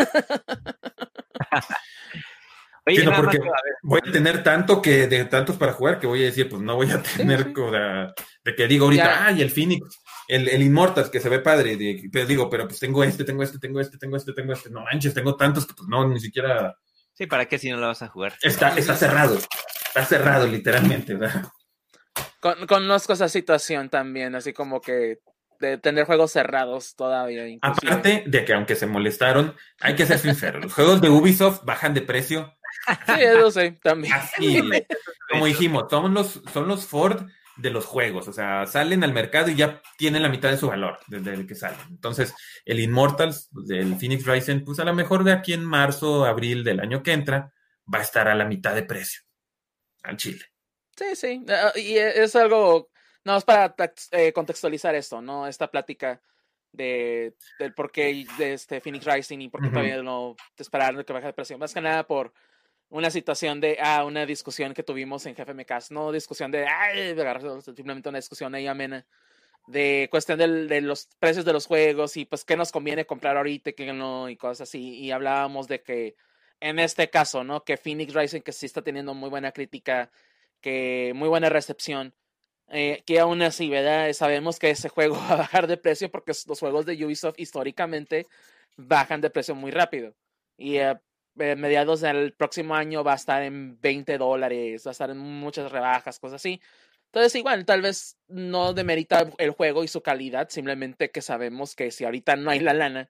C: Oye,
B: Sino
C: nada más
B: porque
C: que, a ver,
B: voy a tener tanto que de tantos para jugar que voy a decir, pues no voy a tener,
A: Sí, sí.
B: o sea, de que digo ahorita,
A: Ya.
B: ay, el Phoenix, el, el Immortals, que se ve padre, de, pero digo, pero pues tengo este, tengo este, tengo este, tengo este, tengo este, no manches, tengo tantos que pues no, ni siquiera
C: sí, ¿para qué si no lo vas a jugar?
B: está, está cerrado, está cerrado literalmente, ¿verdad?
A: Con, conozco esa situación también, así como que de tener juegos cerrados todavía, inclusive.
B: Aparte de que aunque se molestaron, hay que ser sinceros, los juegos de Ubisoft bajan de precio.
A: Sí, eso sí, también.
B: Así, como dijimos, son los, son los Ford de los juegos, o sea, salen al mercado y ya tienen la mitad de su valor desde el que salen. Entonces, el Immortals, el Phoenix Rising, pues a lo mejor de aquí en marzo, abril del año que entra, va a estar a la mitad de precio, al chile.
A: Sí, sí, uh, y es algo, no, es para eh, contextualizar esto, ¿no? Esta plática de, del por qué de este Phoenix Rising y por qué uh-huh. todavía no esperar que baje de precio. Más que nada por una situación de, ah, una discusión que tuvimos en G F M Cast, no discusión de, ay, simplemente una discusión ahí amena, de cuestión del, de los precios de los juegos y pues qué nos conviene comprar ahorita y qué no, y cosas así, y hablábamos de que en este caso, ¿no? Que Phoenix Rising, que sí está teniendo muy buena crítica, que muy buena recepción, eh, que aún así, ¿verdad? Sabemos que ese juego va a bajar de precio porque los juegos de Ubisoft históricamente bajan de precio muy rápido. Y eh, mediados del próximo año va a estar en veinte dólares, va a estar en muchas rebajas, cosas así. Entonces, igual, tal vez no demerita el juego y su calidad, simplemente que sabemos que si ahorita no hay la lana,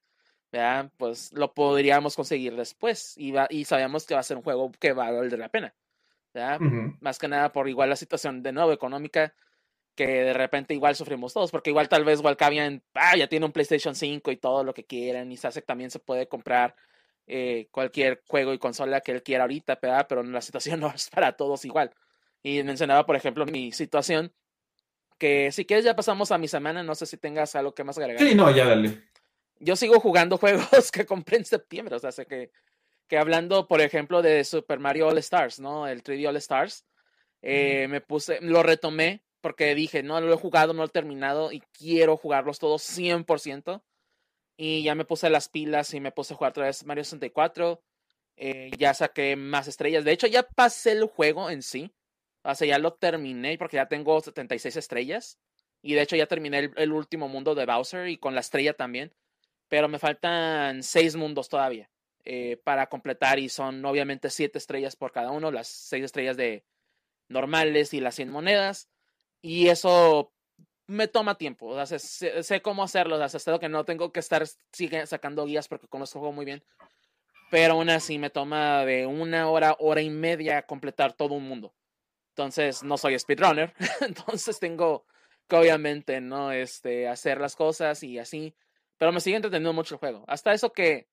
A: ¿verdad? Pues lo podríamos conseguir después y, va, y sabemos que va a ser un juego que va a valer la pena, ¿verdad?
B: Ujú.
A: Más que nada por igual la situación de nuevo económica que de repente igual sufrimos todos, porque igual tal vez Walcavian ah, ya tiene un PlayStation cinco y todo lo que quieran, y Sasek también se puede comprar eh, cualquier juego y consola que él quiera ahorita, ¿verdad? Pero la situación no es para todos igual. Y mencionaba, por ejemplo, mi situación, que si quieres ya pasamos a mi semana, no sé si tengas algo que más agregar.
B: Sí, no, ya dale.
A: Yo sigo jugando juegos que compré en septiembre, o sea, sé que, que hablando, por ejemplo, de Super Mario All Stars, ¿no? El tres D All Stars, eh, me puse, lo retomé porque dije, no lo he jugado, no lo he terminado y quiero jugarlos todos cien por ciento. Y ya me puse las pilas y me puse a jugar otra vez Mario sesenta y cuatro. Eh, ya saqué más estrellas. De hecho, ya pasé el juego en sí. O sea, ya lo terminé porque ya tengo setenta y seis estrellas. Y de hecho ya terminé el, el último mundo de Bowser y con la estrella también. Pero me faltan seis mundos todavía eh, para completar y son obviamente siete estrellas por cada uno. Las seis estrellas de normales y las cien monedas. Y eso me toma tiempo. O sea, sé, sé cómo hacerlo. O sea, hasta que no tengo que estar sigue sacando guías porque conozco el juego muy bien. Pero aún así me toma de una hora, hora y media completar todo un mundo. Entonces, no soy speedrunner. Entonces tengo que obviamente, ¿no? Este, hacer las cosas y así. Pero me sigue entreteniendo mucho el juego. Hasta eso que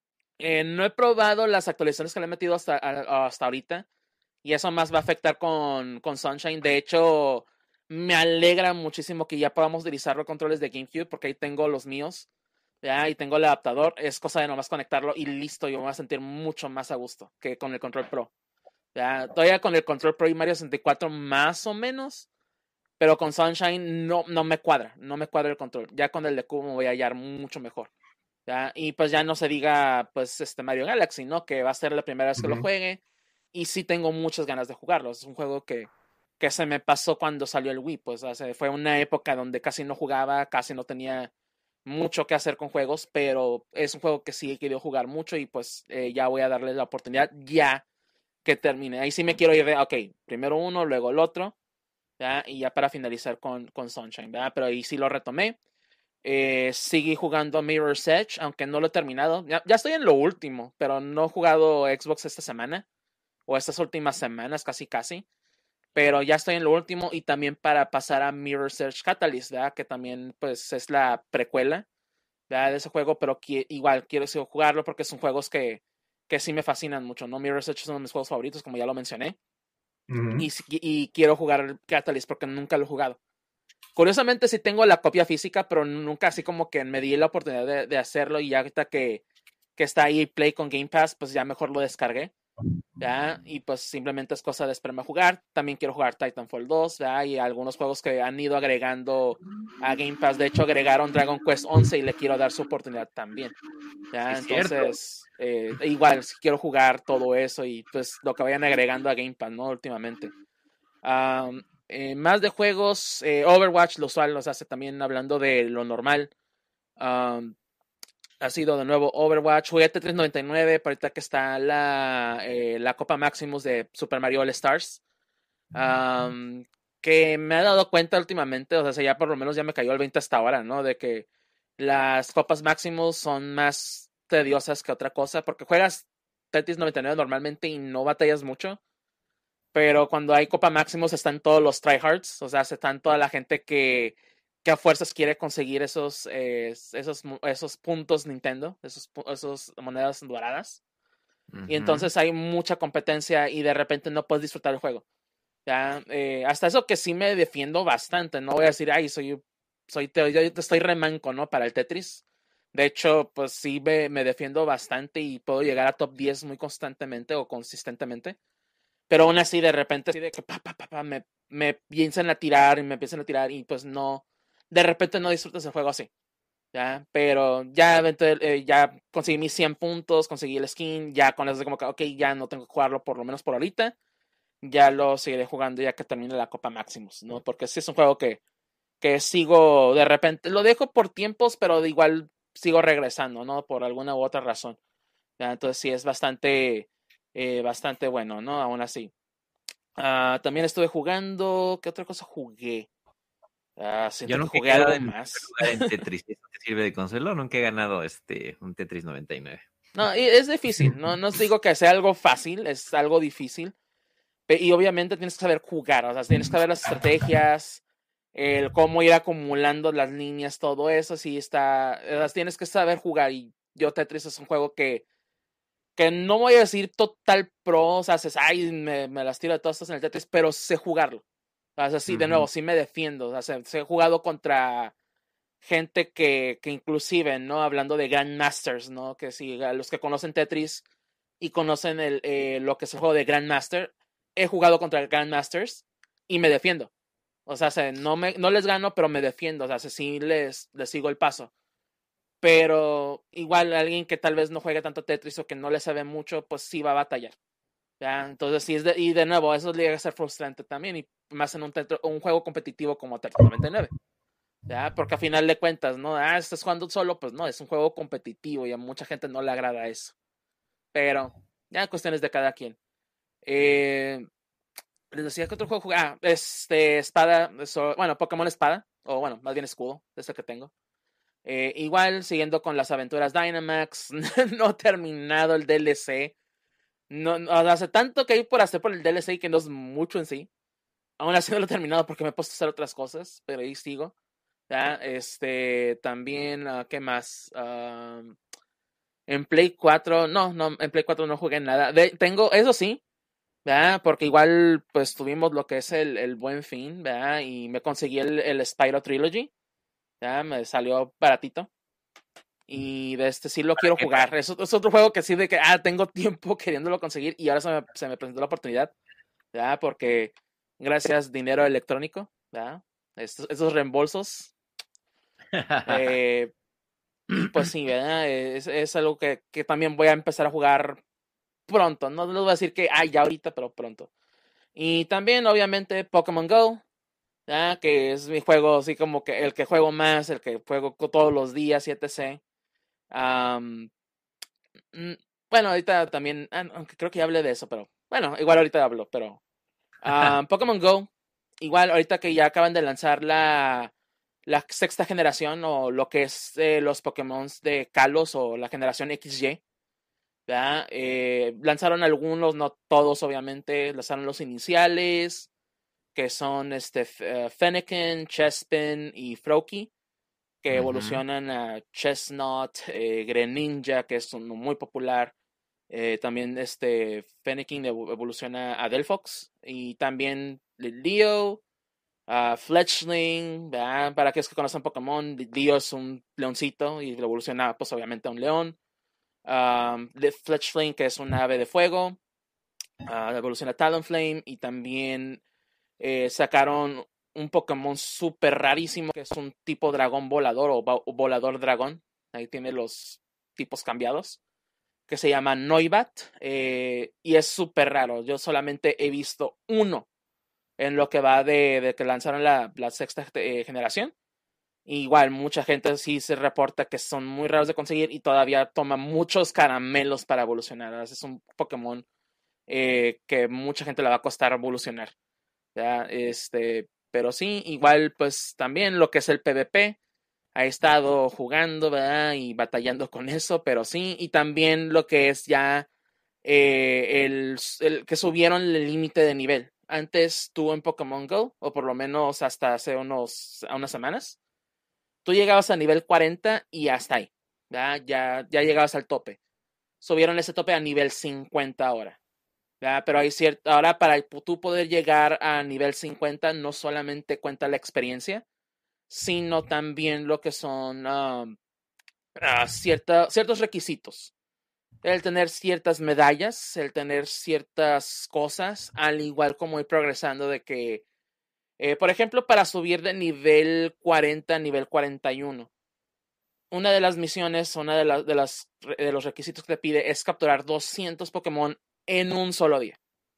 A: eh, no he probado las actualizaciones que le he metido hasta, a, hasta ahorita. Y eso más va a afectar con, con Sunshine. De hecho, me alegra muchísimo que ya podamos utilizar los controles de GameCube, porque ahí tengo los míos, ¿ya? Y tengo el adaptador. Es cosa de nomás conectarlo y listo. Yo me voy a sentir mucho más a gusto que con el Control Pro. ¿Ya? Todavía con el Control Pro y Mario sesenta y cuatro más o menos, pero con Sunshine no, no me cuadra. No me cuadra el control. Ya con el de Cubo me voy a hallar mucho mejor. ¿Ya? Y pues ya no se diga, pues, este Mario Galaxy, ¿no? Que va a ser la primera vez que uh-huh. lo juegue. Y sí tengo muchas ganas de jugarlo. Es un juego que, que se me pasó cuando salió el Wii. Pues o sea, fue una época donde casi no jugaba, casi no tenía mucho que hacer con juegos, pero es un juego que sí he querido jugar mucho y pues eh, ya voy a darle la oportunidad ya que termine. Ahí sí me quiero ir de, ok, primero uno, luego el otro, ¿ya? Y ya para finalizar con, con Sunshine, ¿verdad? Pero ahí sí lo retomé. Eh, seguí jugando Mirror's Edge, aunque no lo he terminado. Ya, ya estoy en lo último, pero no he jugado Xbox esta semana o estas últimas semanas, casi casi. Pero ya estoy en lo último y también para pasar a Mirror's Edge Catalyst, ¿verdad? Que también pues es la precuela, ¿verdad? De ese juego, pero que, igual quiero jugarlo porque son juegos que, que sí me fascinan mucho, ¿no? Mirror's Edge es uno de mis juegos favoritos, como ya lo mencioné. Uh-huh. y, y quiero jugar Catalyst porque nunca lo he jugado. Curiosamente sí tengo la copia física, pero nunca así como que me di la oportunidad de, de hacerlo y ya ahorita que, que está ahí Play con Game Pass, pues ya mejor lo descargué, ¿ya? Y pues simplemente es cosa de esperarme a jugar. También quiero jugar Titanfall dos, ¿ya? Y algunos juegos que han ido agregando a Game Pass. De hecho agregaron Dragon Quest once y le quiero dar su oportunidad también, ¿ya? Es Entonces eh, igual quiero jugar todo eso y pues lo que vayan agregando a Game Pass, ¿no? Últimamente. Um, Eh, más de juegos, eh, Overwatch, lo usual, nos hace también hablando de lo normal. Um, ha sido de nuevo Overwatch, jugué Tetris noventa y nueve, para ahorita que está la, eh, la Copa Maximus de Super Mario All Stars. Um, que me he dado cuenta últimamente, o sea, ya por lo menos ya me cayó el veinte hasta ahora, ¿no? De que las Copas Maximus son más tediosas que otra cosa, porque juegas Tetris noventa y nueve normalmente y no batallas mucho. Pero cuando hay Copa Maximus están todos los tryhards, o sea, están toda la gente que, que a fuerzas quiere conseguir esos, eh, esos, esos puntos Nintendo, esos, esos monedas doradas. Uh-huh. Y entonces hay mucha competencia y de repente no puedes disfrutar el juego. ¿Ya? Eh, hasta eso que sí me defiendo bastante, no voy a decir, ay, soy, soy te, yo te estoy remanco, ¿no? Para el Tetris. De hecho, pues sí me, me defiendo bastante y puedo llegar a top diez muy constantemente o consistentemente. Pero aún así, de repente, así de que pa, pa, pa, pa, me, me piensan a tirar y me empiezan a tirar y pues no, de repente no disfrutas el juego así, ¿ya? Pero ya, eh, ya conseguí mis cien puntos, conseguí el skin, ya con eso como que, ok, ya no tengo que jugarlo por lo menos por ahorita, ya lo seguiré jugando ya que termine la Copa Maximus, ¿no? Porque sí es un juego que, que sigo de repente, lo dejo por tiempos, pero de igual sigo regresando, ¿no? Por alguna u otra razón, ¿ya? Entonces sí es bastante... Eh, bastante bueno, ¿no? Aún así. Uh, también estuve jugando. ¿Qué otra cosa jugué? Uh,
C: Yo no
A: jugué algo
C: en,
A: más.
C: En Tetris, sirve de consuelo. Nunca he ganado este un Tetris noventa y nueve.
A: No, y es difícil, no, no os digo que sea algo fácil, es algo difícil. Y obviamente tienes que saber jugar, o sea, tienes que saber las estrategias, el cómo ir acumulando las líneas, todo eso, sí está, tienes que saber jugar. Y yo Tetris es un juego que, que no voy a decir total pro, o sea, haces, ay, me, me las tiro de todas estas en el Tetris, pero sé jugarlo. O sea, sí, uh-huh. De nuevo, sí me defiendo, o sea, sé, he jugado contra gente que, que inclusive, ¿no? Hablando de Grandmasters, ¿no? Que si los que conocen Tetris y conocen el, eh, lo que es el juego de Grandmaster, he jugado contra Grandmasters y me defiendo. O sea, no, me, no les gano, pero me defiendo. O sea, sí les, les sigo el paso. Pero igual alguien que tal vez no juegue tanto Tetris o que no le sabe mucho, pues sí va a batallar. ¿Ya? Entonces, sí, es de, y de nuevo, eso llega a ser frustrante también. Y más en un, tetro, un juego competitivo como Tetris noventa y nueve. ¿Ya? Porque a final de cuentas, ¿no? Ah, estás jugando solo, pues no, es un juego competitivo y a mucha gente no le agrada eso. Pero, ya cuestiones de cada quien. Eh, les decía que otro juego jugar. Ah, este, espada, eso, bueno, Pokémon Espada, o bueno, más bien escudo, es el que tengo. Eh, igual, siguiendo con las aventuras Dynamax, no he terminado el D L C. No, no, hace tanto que hay por hacer por el D L C que no es mucho en sí. Aún así no lo he terminado porque me he puesto a hacer otras cosas, pero ahí sigo. ¿Ya? Este, también, uh, ¿qué más? Uh, en Play cuatro, no, no, en Play cuatro no jugué nada. De, tengo, eso sí, ¿verdad? Porque igual, pues tuvimos lo que es el, el Buen Fin, ¿verdad? Y me conseguí el, el Spyro Trilogy, ¿verdad? Me salió baratito. Y de este sí lo quiero jugar. Es, es otro juego que sí de que, ah, tengo tiempo queriéndolo conseguir y ahora se me, se me presentó la oportunidad, ¿verdad? Porque gracias dinero electrónico, ¿verdad? Estos, estos reembolsos. Eh, y pues sí, ¿verdad? Es, es algo que, que también voy a empezar a jugar pronto. No les voy a decir que, ay, ya ahorita, pero pronto. Y también, obviamente, Pokémon Go, ¿verdad? Que es mi juego, así como que el que juego más, el que juego todos los días, y etcétera. Um, bueno, ahorita también, aunque creo que ya hablé de eso, pero bueno, igual ahorita hablo, pero um, Pokémon Go, igual ahorita que ya acaban de lanzar la, la sexta generación o lo que es eh, los Pokémon de Kalos o la generación equis ye, ¿verdad? Eh, lanzaron algunos, no todos obviamente, lanzaron los iniciales, que son este uh, Fennekin, Chespin y Froakie, que uh-huh. evolucionan a Chestnut, eh, Greninja, que es uno muy popular. Eh, también este Fennekin evoluciona a Delphox y también Leo, uh, Fletchling, ¿verdad? Para aquellos que conocen Pokémon, Leo es un leoncito y evoluciona pues obviamente a un león. Um, Fletchling, que es un ave de fuego, uh, evoluciona a Talonflame y también eh, sacaron un Pokémon súper rarísimo que es un tipo dragón volador o, o volador dragón. Ahí tiene los tipos cambiados, que se llama Noibat, eh, y es súper raro. Yo solamente he visto uno en lo que va de, de que lanzaron la, la sexta eh, generación. Igual, mucha gente sí se reporta que son muy raros de conseguir y todavía toma muchos caramelos para evolucionar. Es un Pokémon eh, que mucha gente le va a costar evolucionar. ¿Ya? Este, pero sí, igual, pues también lo que es el PvP. Ha estado jugando, ¿verdad? Y batallando con eso, pero sí. Y también lo que es ya eh, el, el que subieron el límite de nivel. Antes tú en Pokémon Go, o por lo menos hasta hace unos, unas semanas, tú llegabas a nivel cuarenta y hasta ahí, ¿verdad? Ya, ya llegabas al tope. Subieron ese tope a nivel cincuenta ahora, ¿verdad? Pero hay cierto, ahora para tú poder llegar a nivel cincuenta no solamente cuenta la experiencia, sino también lo que son um, uh, cierta, ciertos requisitos. El tener ciertas medallas, el tener ciertas cosas, al igual como ir progresando de que, eh, por ejemplo, para subir de nivel cuarenta a nivel cuarenta y uno, una de las misiones, una de, la, de, las, de los requisitos que te pide es capturar doscientos Pokémon en un solo día.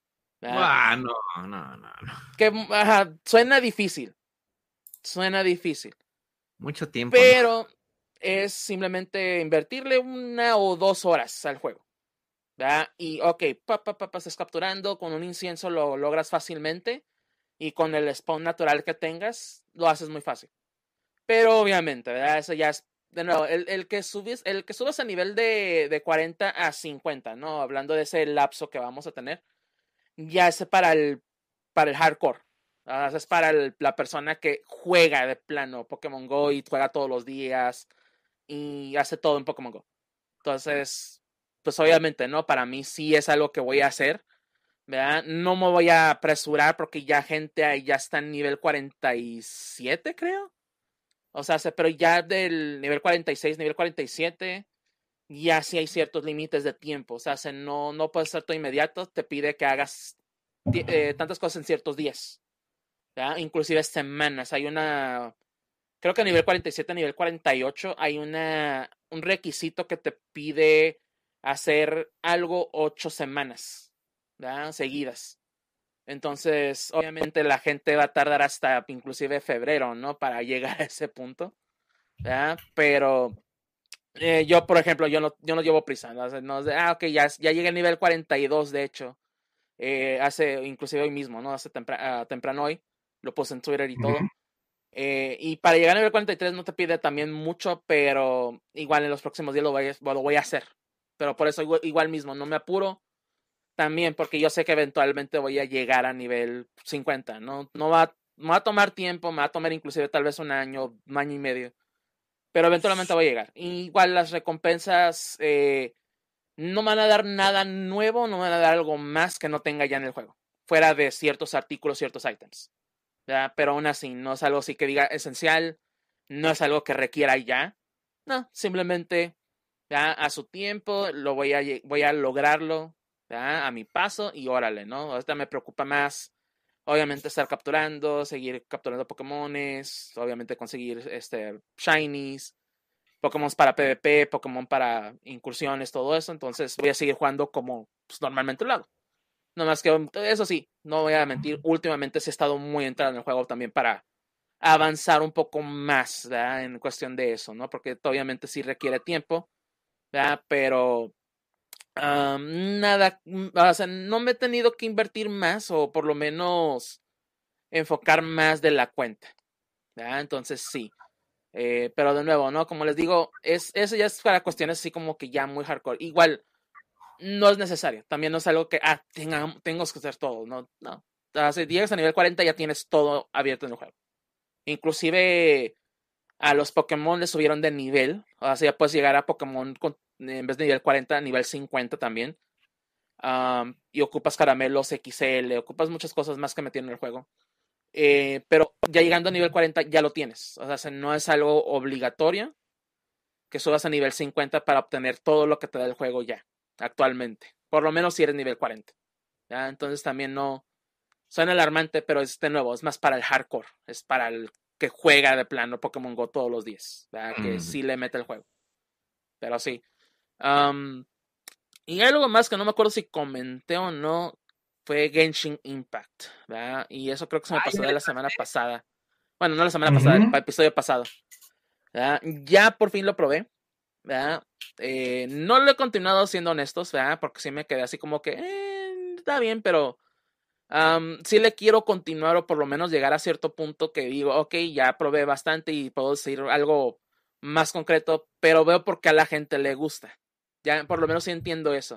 C: Ah, no, no, no, no.
A: Que uh, suena difícil. Suena difícil.
C: Mucho tiempo.
A: Pero ¿no? Es simplemente invertirle una o dos horas al juego, ¿verdad? Y ok, pa, pa, pa, pa, estás capturando, con un incienso lo logras fácilmente y con el spawn natural que tengas lo haces muy fácil. Pero obviamente, ¿verdad? Eso ya es, de nuevo, el, el que subes, el que subas a nivel de, de cuarenta a cincuenta, ¿no? Hablando de ese lapso que vamos a tener, ya es para el, para el hardcore. Uh, es para el, la persona que juega de plano Pokémon Go y juega todos los días y hace todo en Pokémon Go. Entonces, pues obviamente, ¿no? Para mí sí es algo que voy a hacer, ¿verdad? No me voy a apresurar porque ya gente ahí ya está en nivel cuarenta y siete, creo. O sea, pero ya del nivel cuarenta y seis, nivel cuarenta y siete, ya sí hay ciertos límites de tiempo. O sea, no, no puede ser todo inmediato. Te pide que hagas eh, tantas cosas en ciertos días, ¿verdad? Inclusive semanas. Hay una... Creo que a nivel cuarenta y siete, a nivel cuarenta y ocho, hay una, un requisito que te pide hacer algo ocho semanas, ¿verdad? Seguidas. Entonces, obviamente la gente va a tardar hasta inclusive febrero, ¿no? Para llegar a ese punto, ¿verdad? Pero eh, yo, por ejemplo, yo no, yo no llevo prisa, ¿no? O sea, no, ah, ok, ya, ya llegué al nivel cuarenta y dos, de hecho, eh, hace, inclusive hoy mismo, ¿no? Hace tempra uh, temprano hoy, lo puse en Twitter y todo. Eh, y para llegar a nivel cuarenta y tres no te pide también mucho, pero igual en los próximos días lo voy, lo voy a hacer. Pero por eso igual, igual mismo, no me apuro. También porque yo sé que eventualmente voy a llegar a nivel cincuenta. No, no va, no va a tomar tiempo, me va a tomar inclusive tal vez un año, un año y medio. Pero eventualmente voy a llegar. Y igual las recompensas eh, no me van a dar nada nuevo, no me van a dar algo más que no tenga ya en el juego. Fuera de ciertos artículos, ciertos ítems. ¿Ya? Pero aún así, no es algo así que diga esencial, no es algo que requiera ya, no, simplemente ¿ya? A su tiempo, lo voy a, voy a lograrlo, ¿ya? A mi paso y órale, ¿no? Ahorita me preocupa más, obviamente, estar capturando, seguir capturando Pokémones, obviamente conseguir este, Shinies, Pokémon para PvP, Pokémon para incursiones, todo eso, entonces voy a seguir jugando como pues, normalmente lo hago. No más que, eso sí, no voy a mentir, últimamente sí he estado muy entrado en el juego también para avanzar un poco más, ¿verdad? En cuestión de eso, ¿no? Porque obviamente sí requiere tiempo, ¿verdad? Pero um, nada, o sea, no me he tenido que invertir más o por lo menos enfocar más de la cuenta, ¿verdad? Entonces sí. Eh, pero de nuevo, ¿no? Como les digo, es, eso ya es para cuestiones así como que ya muy hardcore. Igual, no es necesario. También no es algo que, ah, tenga, tengo que hacer todo. No, no. O sea, si llegas a nivel cuarenta ya tienes todo abierto en el juego. Inclusive a los Pokémon les subieron de nivel. O sea, ya puedes llegar a Pokémon con, en vez de nivel cuarenta, a nivel cincuenta también. Um, y ocupas caramelos X L, ocupas muchas cosas más que metieron en el juego. Eh, pero ya llegando a nivel cuarenta ya lo tienes. O sea, no es algo obligatorio que subas a nivel cincuenta para obtener todo lo que te da el juego ya, actualmente. Por lo menos si eres nivel cuarenta. ¿Ya? Entonces también no... Suena alarmante, pero es de nuevo, es más para el hardcore. Es para el que juega de plano Pokémon Go todos los días. ¿Verdad? Que sí le mete el juego. Pero sí. Um, y hay algo más que no me acuerdo si comenté o no. Fue Genshin Impact. ¿Verdad? Y eso creo que se me pasó de la semana pasada. Bueno, no la semana pasada, el episodio pasado. ¿Verdad? Ya por fin lo probé. ¿Verdad? Eh, no lo he continuado siendo honestos, ¿verdad? Porque sí me quedé así como que eh, está bien, pero um, sí le quiero continuar o por lo menos llegar a cierto punto que digo, ok, ya probé bastante y puedo decir algo más concreto, pero veo por qué a la gente le gusta. Ya por lo menos sí entiendo eso.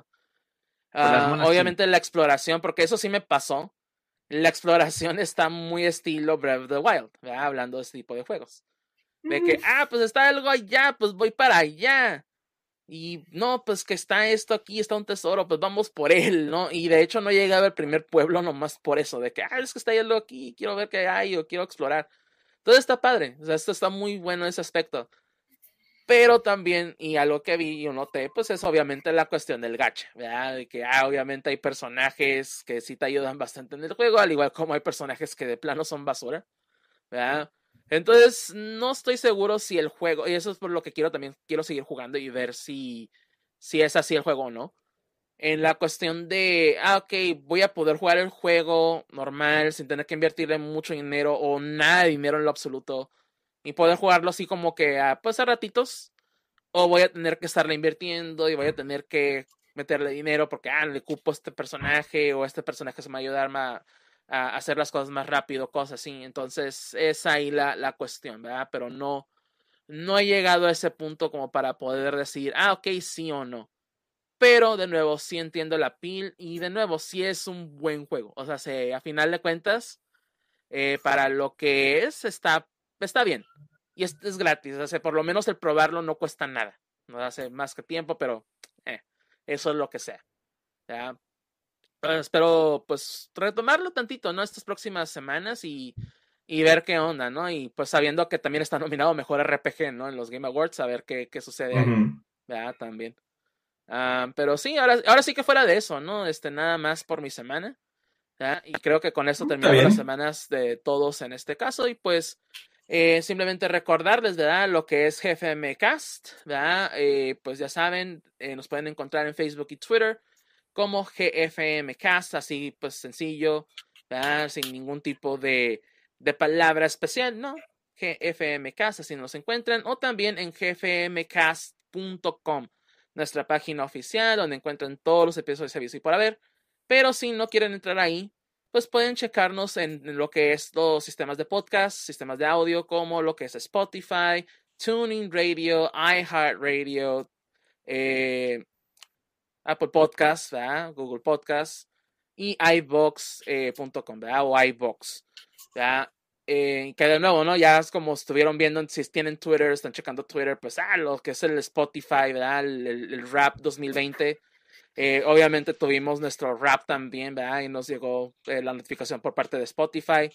A: Uh, obviamente sí. La exploración, porque eso sí me pasó. La exploración está muy estilo Breath of the Wild, ¿verdad? Hablando de este tipo de juegos. De que, ah, pues está algo allá, pues voy para allá. Y no, pues que está esto aquí, está un tesoro, pues vamos por él, ¿no? Y de hecho no llegué a ver el primer pueblo nomás por eso, de que, ah, es que está algo aquí, quiero ver qué hay o quiero explorar. Todo está padre, o sea, esto está muy bueno en ese aspecto. Pero también, y a lo que vi y noté, pues es obviamente la cuestión del gacha, ¿verdad? De que, ah, obviamente hay personajes que sí te ayudan bastante en el juego, al igual como hay personajes que de plano son basura, ¿verdad? Entonces, no estoy seguro si el juego, y eso es por lo que quiero también, quiero seguir jugando y ver si, si es así el juego o no. En la cuestión de, ah, ok, voy a poder jugar el juego normal, sin tener que invertirle mucho dinero o nada de dinero en lo absoluto, y poder jugarlo así como que, ah, pues a ratitos, o voy a tener que estarle invirtiendo y voy a tener que meterle dinero porque, ah, le cupo a este personaje o este personaje se me va a ayudar más a hacer las cosas más rápido, cosas así. Entonces, es ahí la, la cuestión, ¿verdad? Pero no, no he llegado a ese punto como para poder decir, ah, ok, sí o no. Pero, de nuevo, sí entiendo la pil y, de nuevo, sí es un buen juego. O sea, se, a final de cuentas, eh, para lo que es, está, está bien. Y es, es gratis. O sea, por lo menos el probarlo no cuesta nada. No hace más que tiempo, pero eh, eso es lo que sea. ¿Ya? Pero espero, pues, retomarlo tantito, ¿no? Estas próximas semanas y, y ver qué onda, ¿no? Y, pues, sabiendo que también está nominado Mejor R P G, ¿no? En los Game Awards, a ver qué, qué sucede ahí.
B: Ujú.
A: ¿Ya? También. Uh, pero sí, ahora, ahora sí que fuera de eso, ¿no? Este, nada más por mi semana. ¿Ya? Y creo que con esto
B: Está
A: terminamos las
B: bien.
A: semanas de todos en este caso. Y pues eh, simplemente recordarles, ¿verdad? Lo que es G F M Cast, ¿verdad? Eh, pues ya saben, eh, nos pueden encontrar en Facebook y Twitter como G F M Cast, así pues sencillo, ¿verdad? Sin ningún tipo de, de palabra especial, ¿no? G F M Cast, así nos encuentran. O también en g f m cast punto com, nuestra página oficial, donde encuentran todos los episodios de Servicio y por haber. Pero si no quieren entrar ahí, pues pueden checarnos en lo que es los sistemas de podcast, sistemas de audio, como lo que es Spotify, Tuning Radio, iHeartRadio, eh, Apple Podcasts, ¿verdad? Google Podcasts y iVoox punto com, ¿verdad? O iVoox, ¿verdad? Eh, que de nuevo, ¿no? Ya es como estuvieron viendo, si tienen Twitter, están checando Twitter, pues, ah, lo que es el Spotify, ¿verdad? El, el, el Rap dos mil veinte. Eh, obviamente tuvimos nuestro Rap también, ¿verdad? Y nos llegó eh, la notificación por parte de Spotify.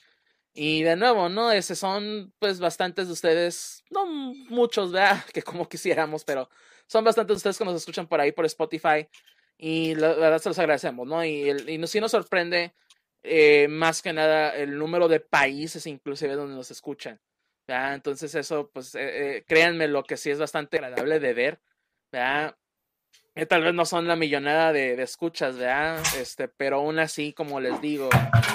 A: Y de nuevo, ¿no? Ese son, pues, bastantes de ustedes, no muchos, ¿verdad? Que como quisiéramos, pero son bastantes de ustedes que nos escuchan por ahí, por Spotify. Y la, la verdad se los agradecemos, ¿no? Y, el, y nos, sí nos sorprende eh, más que nada el número de países inclusive donde nos escuchan, ¿verdad? Entonces eso, pues, eh, eh, créanme, lo que sí es bastante agradable de ver, ¿verdad? Eh, tal vez no son la millonada de, de escuchas, ¿verdad? Este, pero aún así, como les digo,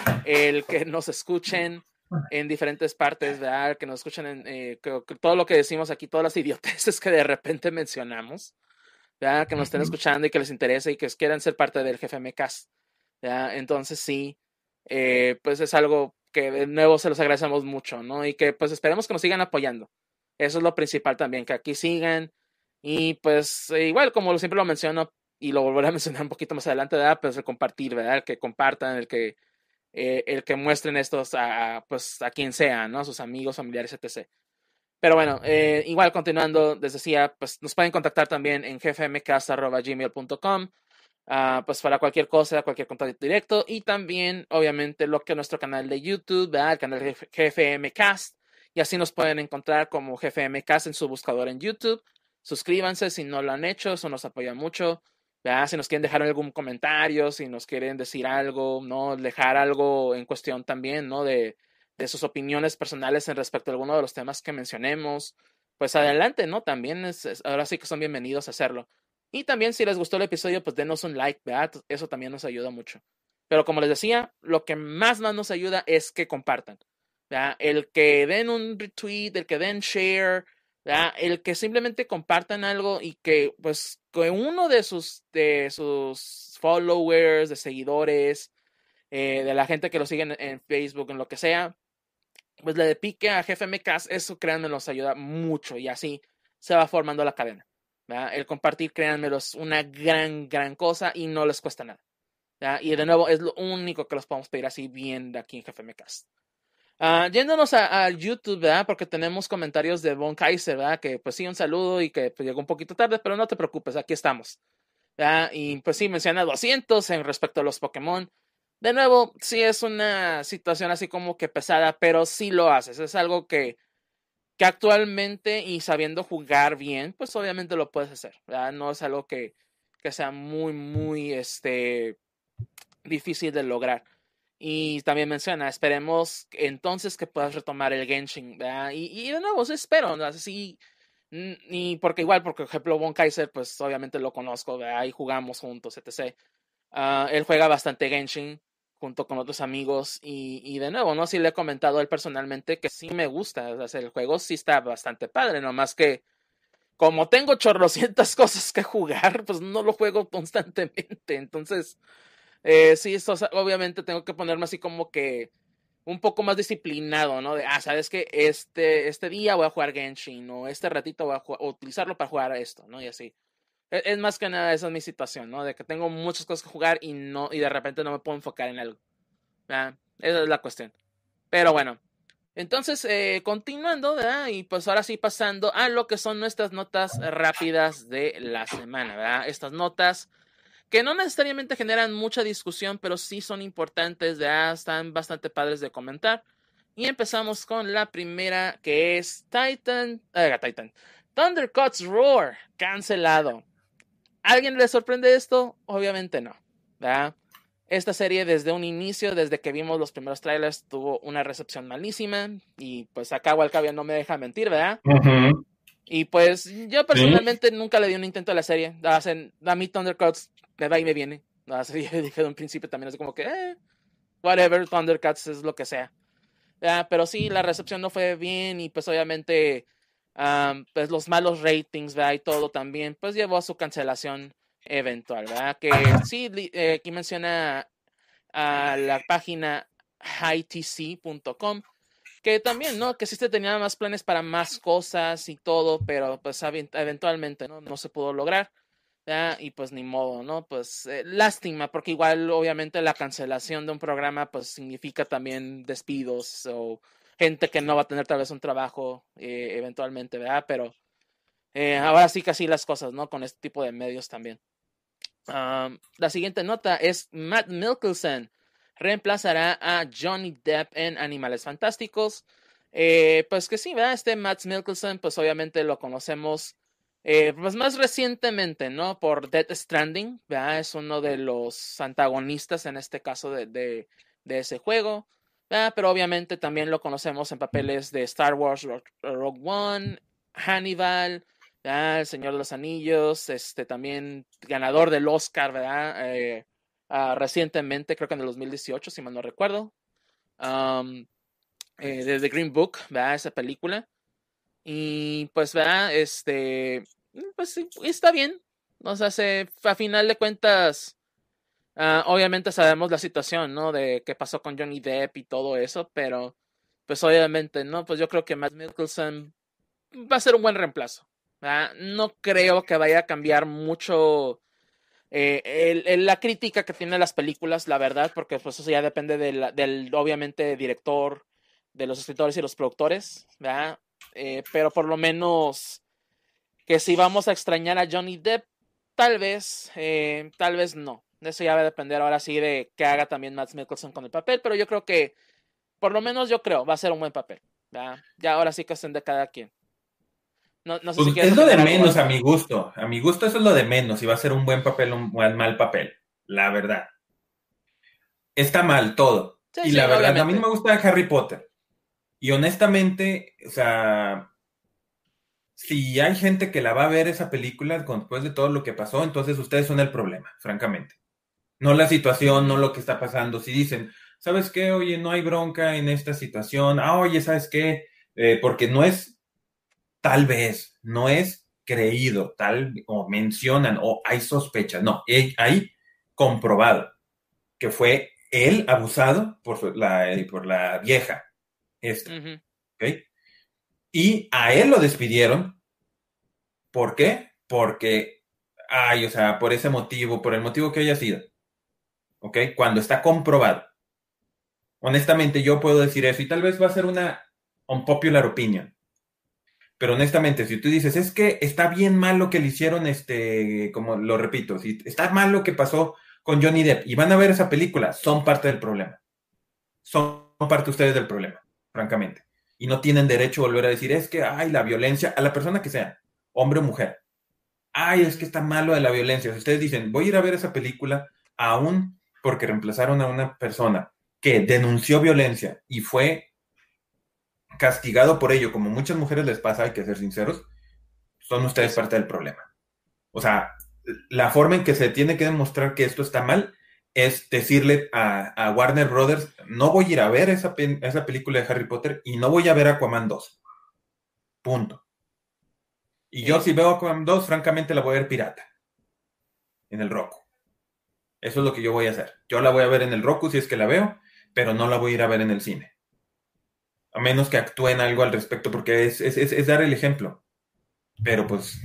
A: el que nos escuchen en diferentes partes, ¿verdad? El que nos escuchen en eh, que, que todo lo que decimos aquí, todas las idioteces que de repente mencionamos, ¿verdad? Que nos estén escuchando y que les interese y que quieran ser parte del G F M Cast, ¿verdad? Entonces sí, eh, pues es algo que de nuevo se los agradecemos mucho, ¿no? Y que pues esperemos que nos sigan apoyando. Eso es lo principal también, que aquí sigan. Y pues eh, igual, como siempre lo menciono, y lo volveré a mencionar un poquito más adelante, ¿verdad? Pues el compartir, ¿verdad? El que compartan, el que, eh, el que muestren estos a, pues, a quien sea, ¿no? A sus amigos, familiares, etcétera. Pero bueno, eh, igual continuando, les decía, pues nos pueden contactar también en g f m cast arroba gmail punto com, uh, pues para cualquier cosa, cualquier contacto directo. Y también, obviamente, lo que es nuestro canal de YouTube, ¿verdad? El canal de G F M Cast. Y así nos pueden encontrar como G F M Cast en su buscador en YouTube. Suscríbanse si no lo han hecho, eso nos apoya mucho, ¿verdad? Si nos quieren dejar algún comentario, si nos quieren decir algo, ¿no? Dejar algo en cuestión también, ¿no? De, de sus opiniones personales en respecto a alguno de los temas que mencionemos, pues adelante, ¿no? También es, es, ahora sí que son bienvenidos a hacerlo. Y también si les gustó el episodio, pues denos un like, ¿verdad? Eso también nos ayuda mucho. Pero como les decía, lo que más, más nos ayuda es que compartan, ¿verdad? El que den un retweet, el que den share, ¿verdad? El que simplemente compartan algo y que pues que uno de sus, de sus followers, de seguidores, eh, de la gente que lo sigue en, en Facebook, en lo que sea, pues le pique a G F M Cast, eso créanme nos ayuda mucho y así se va formando la cadena, ¿verdad? El compartir, créanmelo, es una gran, gran cosa y no les cuesta nada, ¿verdad? Y de nuevo es lo único que los podemos pedir así bien de aquí en G F M Cast. Uh, yéndonos a, a YouTube, ¿verdad? Porque tenemos comentarios de Von Kaiser, ¿verdad? Que pues sí, un saludo y que pues, llegó un poquito tarde, pero no te preocupes, aquí estamos, ¿verdad? Y pues sí, menciona doscientos en respecto a los Pokémon. De nuevo, sí es una situación así como que pesada, pero sí lo haces. Es algo que, que actualmente y sabiendo jugar bien, pues obviamente lo puedes hacer, ¿verdad? No es algo que, que sea muy, muy este, difícil de lograr. Y también menciona, esperemos entonces que puedas retomar el Genshin, ¿verdad? Y, y de nuevo, sí espero, ¿no? Así, y porque igual, porque por ejemplo, Von Kaiser, pues obviamente lo conozco, ¿verdad? Y jugamos juntos, etcétera. Uh, él juega bastante Genshin junto con otros amigos y, y de nuevo, ¿no? Sí le he comentado a él personalmente que sí me gusta, o sea, el juego sí está bastante padre, nomás que como tengo chorrocientas cosas que jugar, pues no lo juego constantemente, entonces... Eh, sí, esto, obviamente tengo que ponerme así como que un poco más disciplinado, ¿no? De, ah, sabes que este, este día voy a jugar Genshin, o este ratito voy a, jugar, o utilizarlo para jugar esto, ¿no? Y así. Es, es más que nada esa es mi situación, ¿no? De que tengo muchas cosas que jugar y no, y de repente no me puedo enfocar en algo. ¿Verdad? Esa es la cuestión. Pero bueno. Entonces, eh, continuando, ¿verdad? Y pues ahora sí pasando a lo que son nuestras notas rápidas de la semana, ¿verdad? Estas notas que no necesariamente generan mucha discusión, pero sí son importantes, ¿verdad? Están bastante padres de comentar. Y empezamos con la primera, que es Titan, eh, Titan, Thundercats Roar, cancelado. ¿Alguien le sorprende esto? Obviamente no, ¿verdad? Esta serie desde un inicio, desde que vimos los primeros trailers, tuvo una recepción malísima. Y pues acá Walcavia no me deja mentir, ¿verdad?
B: Uh-huh.
A: Y pues yo personalmente ¿Sí? nunca le di un intento a la serie. Hacen, a mí Thundercats me va y me viene. Así yo dije de un principio también, así como que, eh, whatever, Thundercats es lo que sea. ¿Verdad? Pero sí, la recepción no fue bien y pues obviamente um, pues los malos ratings, ¿verdad? Y todo también, pues llevó a su cancelación eventual, ¿verdad? Que sí, eh, aquí menciona a la página high t c punto com, que también, ¿no? Que sí se tenía más planes para más cosas y todo, pero pues eventualmente, ¿no? No se pudo lograr, ¿verdad? Y pues ni modo, ¿no? Pues eh, lástima, porque igual obviamente la cancelación de un programa pues significa también despidos o gente que no va a tener tal vez un trabajo eh, eventualmente, ¿verdad? Pero eh, ahora sí que así las cosas, ¿no? Con este tipo de medios también. Um, la siguiente nota es Matt Mikkelsen reemplazará a Johnny Depp en Animales Fantásticos. Eh, pues que sí, ¿verdad? Este Matt Mikkelsen, pues obviamente lo conocemos eh, pues más recientemente, ¿no? Por Death Stranding, ¿verdad? Es uno de los antagonistas en este caso de, de, de ese juego, ¿verdad? Pero obviamente también lo conocemos en papeles de Star Wars, Rogue One, Hannibal, ¿verdad? El Señor de los Anillos, este también ganador del Oscar, ¿verdad? Eh, uh, recientemente, creo que en el dos mil dieciocho, si mal no recuerdo, um, eh, de The Green Book, ¿verdad? Esa película. Y pues, ¿verdad? Este, pues está bien. O sea, se, a final de cuentas, uh, obviamente sabemos la situación, ¿no? De qué pasó con Johnny Depp y todo eso, pero pues obviamente, ¿no? Pues yo creo que Matt Mikkelsen va a ser un buen reemplazo. ¿Verdad? No creo que vaya a cambiar mucho eh, el, el, la crítica que tienen las películas, la verdad, porque pues eso ya depende de la, del, obviamente, director, de los escritores y los productores, ¿verdad? Eh, pero por lo menos que si vamos a extrañar a Johnny Depp, tal vez, eh, tal vez no. Eso ya va a depender ahora sí de que haga también Matt Mikkelsen con el papel, pero yo creo que, por lo menos yo creo, va a ser un buen papel, ¿verdad? Ya ahora sí que estén de cada quien. No, no sé
B: pues
A: si
B: es lo de menos a mi gusto. A mi gusto eso es lo de menos. Si va a ser un buen papel o un buen mal papel. La verdad. Está mal todo. Sí, y sí, la verdad, obviamente. A mí no me gusta Harry Potter. Y honestamente, o sea, si hay gente que la va a ver esa película después de todo lo que pasó, entonces ustedes son el problema, francamente. No la situación, no lo que está pasando. Si dicen, ¿sabes qué? Oye, no hay bronca en esta situación. Ah, oye, ¿sabes qué? Eh, porque no es... Tal vez no es creído, tal o mencionan o hay sospechas, no, hay comprobado que fue él abusado por la, por la vieja esta, uh-huh. ¿Okay? Y a él lo despidieron. ¿Por qué? Porque, ay, o sea, por ese motivo, por el motivo que haya sido, ¿ok? Cuando está comprobado. Honestamente, yo puedo decir eso y tal vez va a ser una unpopular opinion. Pero honestamente, si tú dices, es que está bien mal lo que le hicieron, este, como lo repito, si está mal lo que pasó con Johnny Depp y van a ver esa película, son parte del problema. Son parte ustedes del problema, francamente. Y no tienen derecho a volver a decir, es que, ay, la violencia, a la persona que sea, hombre o mujer. Ay, es que está malo de la violencia. Si ustedes dicen, voy a ir a ver esa película, aún porque reemplazaron a una persona que denunció violencia y fue castigado por ello, como muchas mujeres les pasa, hay que ser sinceros, son ustedes parte del problema. O sea, la forma en que se tiene que demostrar que esto está mal es decirle a, a Warner Brothers, no voy a ir a ver esa, esa película de Harry Potter y no voy a ver Aquaman dos. Punto. Y yo si veo Aquaman dos, francamente la voy a ver pirata. En el Roku. Eso es lo que yo voy a hacer. Yo la voy a ver en el Roku si es que la veo, pero no la voy a ir a ver en el cine. a menos que actúen algo al respecto, porque es, es, es, es dar el ejemplo. Pero pues,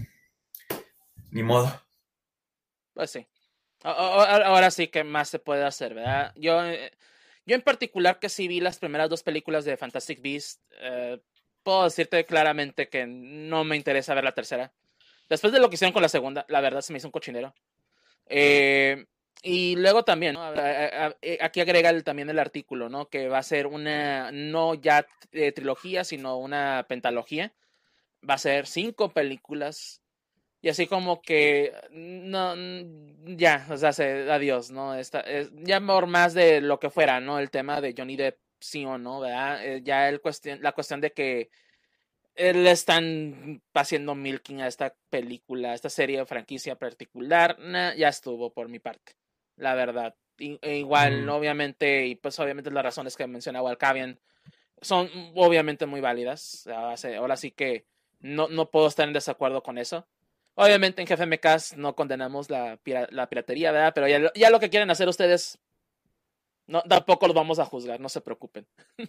B: ni modo.
A: Pues sí. A- a- Ahora sí que más se puede hacer, ¿verdad? Yo, eh, yo en particular que sí vi las primeras dos películas de Fantastic Beasts, eh, puedo decirte claramente que no me interesa ver la tercera. Después de lo que hicieron con la segunda, la verdad se me hizo un cochinero. Eh, y luego también, ¿no? A- a- a- eh, aquí agrega el- también el artículo, ¿no? Que va a ser una, no ya eh, trilogía, sino una pentalogía. Va a ser cinco películas. Y así como que, no, mm, ya, o sea, se, adiós, ¿no? Esta, es, ya por más de lo que fuera, ¿no? El tema de Johnny Depp, sí o no, ¿verdad? Eh, ya el cuestión, la cuestión de que él están haciendo milking a esta película, a esta serie o franquicia particular, nah, ya estuvo por mi parte, la verdad. I, e igual,
B: Mm.
A: obviamente, y pues obviamente las razones que mencionaba Alcabian son obviamente muy válidas. Ahora sí que no, no puedo estar en desacuerdo con eso. Obviamente en G F M K no condenamos la, pira, la piratería, ¿verdad? Pero ya, ya lo que quieren hacer ustedes, no, tampoco lo vamos a juzgar, no se preocupen.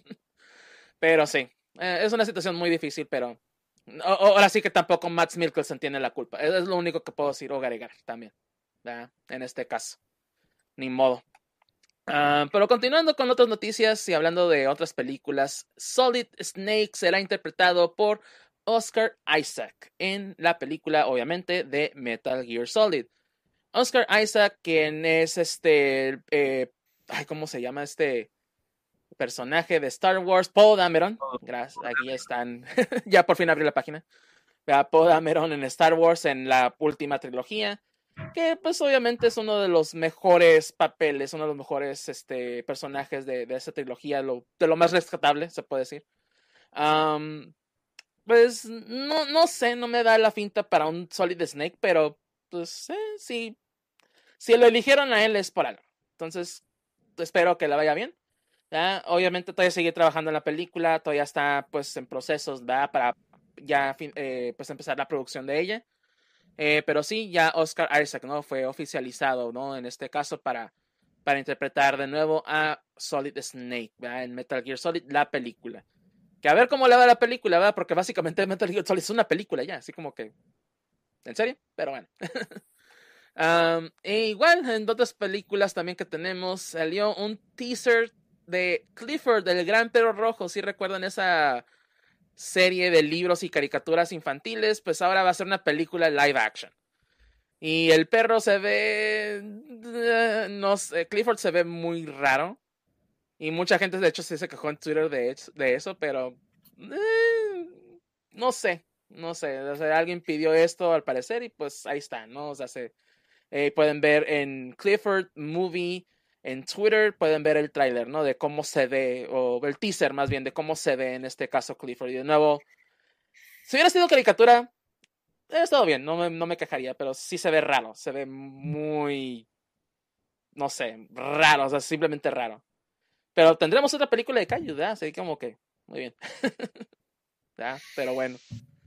A: Pero sí, eh, es una situación muy difícil, pero o, ahora sí que tampoco Max Mikkelsen tiene la culpa. Es lo único que puedo decir, o Gary también, ¿verdad? En este caso. Ni modo. Uh, pero continuando con otras noticias y hablando de otras películas, Solid Snake será interpretado por Oscar Isaac en la película, obviamente, de Metal Gear Solid. Oscar Isaac, quien es este, eh, ay, ¿cómo se llama este personaje de Star Wars? Poe Dameron. Gracias, aquí están. Ya por fin abrí la página. Poe Dameron en Star Wars en la última trilogía. Que pues obviamente es uno de los mejores papeles, uno de los mejores este, personajes de, de esa trilogía, lo, de lo más rescatable, se puede decir. Um, pues no, no sé, no me da la finta para un Solid Snake, pero pues eh, sí, si lo eligieron a él es por algo. Entonces espero que le vaya bien. ¿Ya? Obviamente todavía sigue trabajando en la película, todavía está pues en procesos, ¿verdad? Para ya eh, pues empezar la producción de ella. Eh, pero sí, ya Oscar Isaac, ¿no? Fue oficializado, ¿no? En este caso para, para interpretar de nuevo a Solid Snake, ¿verdad? En Metal Gear Solid, la película. Que a ver cómo le va la película, ¿verdad? Porque básicamente Metal Gear Solid es una película ya, así como que... ¿En serio? Pero bueno. um, e igual, en otras películas también que tenemos, salió un teaser de Clifford, del Gran Perro Rojo, si recuerdan esa serie de libros y caricaturas infantiles, pues ahora va a ser una película live action. Y el perro se ve, no sé, Clifford se ve muy raro. Y mucha gente de hecho se quejó en Twitter de, de eso, pero eh, no sé, no sé. O sea, alguien pidió esto al parecer y pues ahí está, ¿no? O sea, se, eh, pueden ver en Clifford Movie, en Twitter, pueden ver el tráiler, ¿no? De cómo se ve, o el teaser más bien, de cómo se ve en este caso Clifford. Y de nuevo, si hubiera sido caricatura, eh, estado bien, no me, no me quejaría, pero sí se ve raro, se ve muy, no sé, raro, o sea, simplemente raro. Pero tendremos otra película de Kaiju, ¿verdad? Así como que, muy bien. ¿verdad? Pero bueno.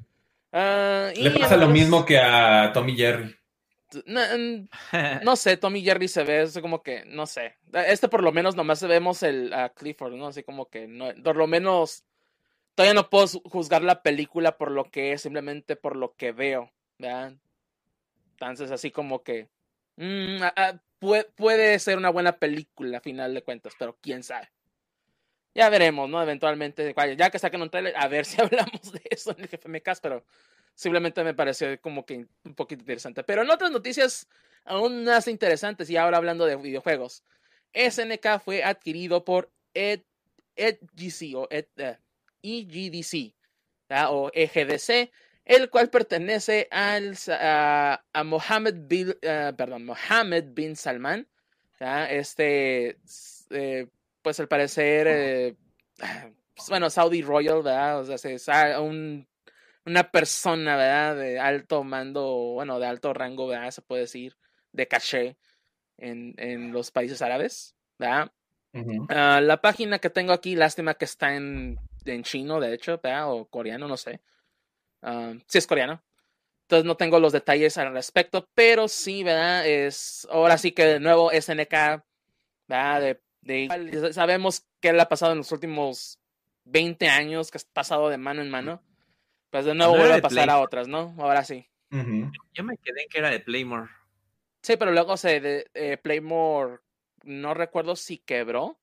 A: Uh,
B: Le
A: y en
B: pasa lo mismo
A: otros,
B: que a Tommy Jerry.
A: no, no sé, Tommy Jerry se ve, es como que, no sé. Este por lo menos nomás vemos el a Clifford, ¿no? Así como que, no, por lo menos, todavía no puedo juzgar la película por lo que es, simplemente por lo que veo, ¿verdad? Entonces, así como que mmm, a, a, puede, puede ser una buena película a final de cuentas, pero quién sabe. Ya veremos, ¿no? Eventualmente, ya que saquen un trailer, a ver si hablamos de eso en el G F M K, pero simplemente me pareció como que un poquito interesante. Pero en otras noticias aún más interesantes, y ahora hablando de videojuegos, S N K fue adquirido por Ed, EdGC o Ed, uh, E G D C, ¿verdad? O E G D C, el cual pertenece al, a, a Mohammed, bin, uh, perdón, Mohammed bin Salman, ¿verdad? Este, eh, pues al parecer, eh, pues, bueno, Saudi Royal, ¿verdad? O sea, es un, una persona, ¿verdad? De alto mando, bueno, de alto rango, ¿verdad? Se puede decir, de caché en, en los países árabes, ¿verdad? Uh-huh. Uh, la página que tengo aquí, lástima que está en, en chino, de hecho, ¿verdad? O coreano, no sé. Uh, sí es coreano. Entonces no tengo los detalles al respecto, pero sí, ¿verdad? Es ahora sí que de nuevo S N K, ¿verdad? De, de, sabemos qué le ha pasado en los últimos veinte años que has pasado de mano en mano, pues de nuevo
C: No era
A: vuelve a
C: de
A: pasar
C: Play.
A: a otras, ¿no? Ahora sí.
B: Ujú.
C: Yo me quedé en que era de Playmore.
A: Sí, pero luego se de, eh, Playmore, no recuerdo si quebró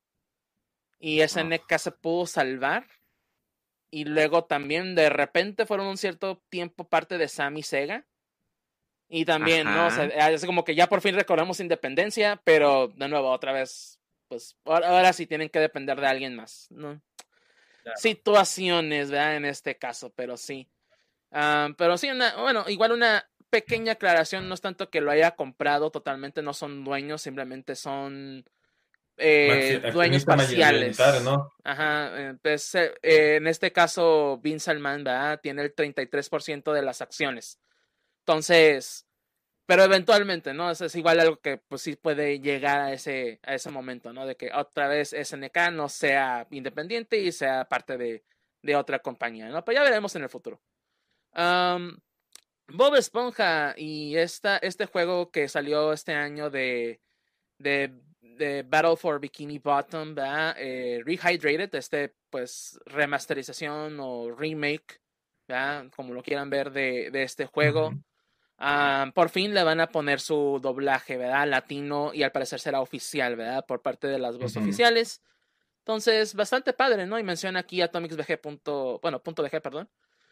A: y S N K se pudo salvar. Y luego también de repente fueron un cierto tiempo parte de Sammy Sega. Y también, ¿no? O sea,
C: Ajá.
A: es como que ya por fin recobramos independencia, pero de nuevo, otra vez, pues ahora, ahora sí tienen que depender de alguien más, ¿no?
C: Claro.
A: Situaciones, ¿verdad? En este caso, pero sí. Ah, pero sí, una, bueno, igual una pequeña aclaración, no es tanto que lo haya comprado totalmente, no son dueños, simplemente son
B: Maxi-
A: eh, dueños
B: accionista mayoritario,
A: parciales.
B: ¿no?
A: Ajá, eh, pues, eh, eh, en este caso, Vince Salman, ¿verdad? Tiene el treinta y tres por ciento de las acciones. Entonces, pero eventualmente, ¿no? Eso es igual algo que pues sí puede llegar a ese, a ese momento, ¿no? De que otra vez S N K no sea independiente y sea parte de, de otra compañía, ¿no? Pero ya veremos en el futuro. Um, Bob Esponja y esta, este juego que salió este año de, de, de Battle for Bikini Bottom, ¿verdad? Eh, Rehydrated, este pues remasterización o remake, ¿verdad? Como lo quieran ver de, de este juego.
B: Ujú.
A: Uh, por fin le van a poner su doblaje, ¿verdad? Latino y al parecer será oficial, ¿verdad? Por parte de las voces
B: Ujú.
A: oficiales. Entonces, bastante padre, ¿no? Y menciona aquí AtomixVG. Punto, bueno, punto .vg, perdón.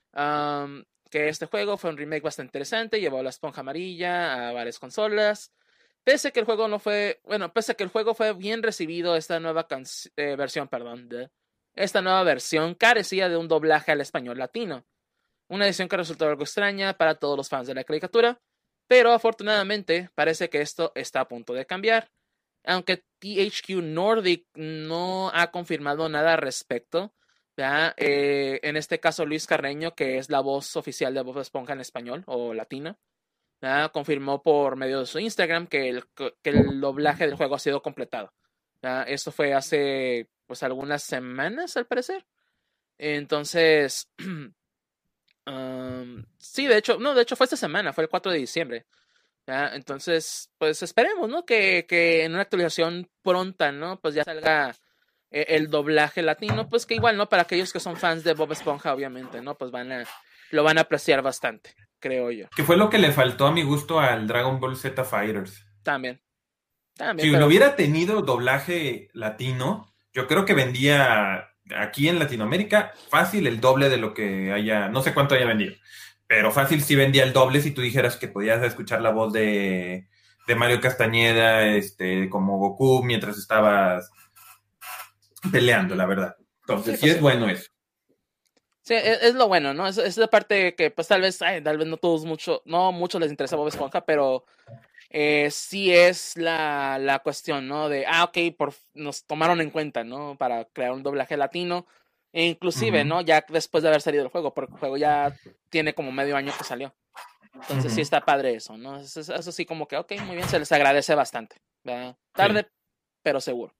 A: Um, que este juego fue un remake bastante interesante, llevó la esponja amarilla a varias consolas. Pese a que el juego no fue, bueno, pese a que el juego fue bien recibido, esta nueva eh, versión, perdón, de, esta nueva versión carecía de un doblaje al español latino. Una edición que resultó algo extraña para todos los fans de la caricatura, pero afortunadamente parece que esto está a punto de cambiar. Aunque T H Q Nordic no ha confirmado nada al respecto, eh, en este caso Luis Carreño, que es la voz oficial de Bob Esponja en español o latina, ¿verdad? Confirmó por medio de su Instagram que el, que el doblaje del juego ha sido completado. ¿Verdad? Esto fue hace pues algunas semanas al parecer. Entonces, Um, sí, de hecho, no, de hecho fue esta semana, fue el cuatro de diciembre. ¿Ya? Entonces, pues esperemos, ¿no? Que, que en una actualización pronta, ¿no? Pues ya salga eh, el doblaje latino, pues que igual, ¿no? Para aquellos que son fans de Bob Esponja, obviamente, ¿no? Pues van a, lo van a apreciar bastante, creo yo.
B: Que fue lo que le faltó a mi gusto al Dragon Ball Z Fighters.
A: También, también,
B: Si lo
A: pero sí.
B: hubiera tenido doblaje latino, yo creo que vendía aquí en Latinoamérica fácil el doble de lo que haya, no sé cuánto haya vendido, pero fácil sí vendía el doble si tú dijeras que podías escuchar la voz de, de Mario Castañeda, este, como Goku mientras estabas peleando, la verdad.
A: Sí,
B: Entonces sí
A: pues
B: es
A: sí.
B: bueno eso.
A: Sí, es, es lo bueno, ¿no? Es, es la parte que, pues tal vez, ay, tal vez no todos mucho, no mucho les interesa Bob Esponja, pero eh, sí es la, la cuestión, ¿no? De, ah, ok, por, nos tomaron en cuenta, ¿no? Para crear un doblaje latino. E inclusive,
B: Ujú,
A: ¿no? Ya después de haber salido el juego, porque el juego ya tiene como medio año que salió. Entonces sí
B: ujú.
A: está padre eso, ¿no? Eso, eso sí como que, ok, muy bien, se les agradece bastante, ¿verdad?
B: Sí.
A: Tarde, pero seguro.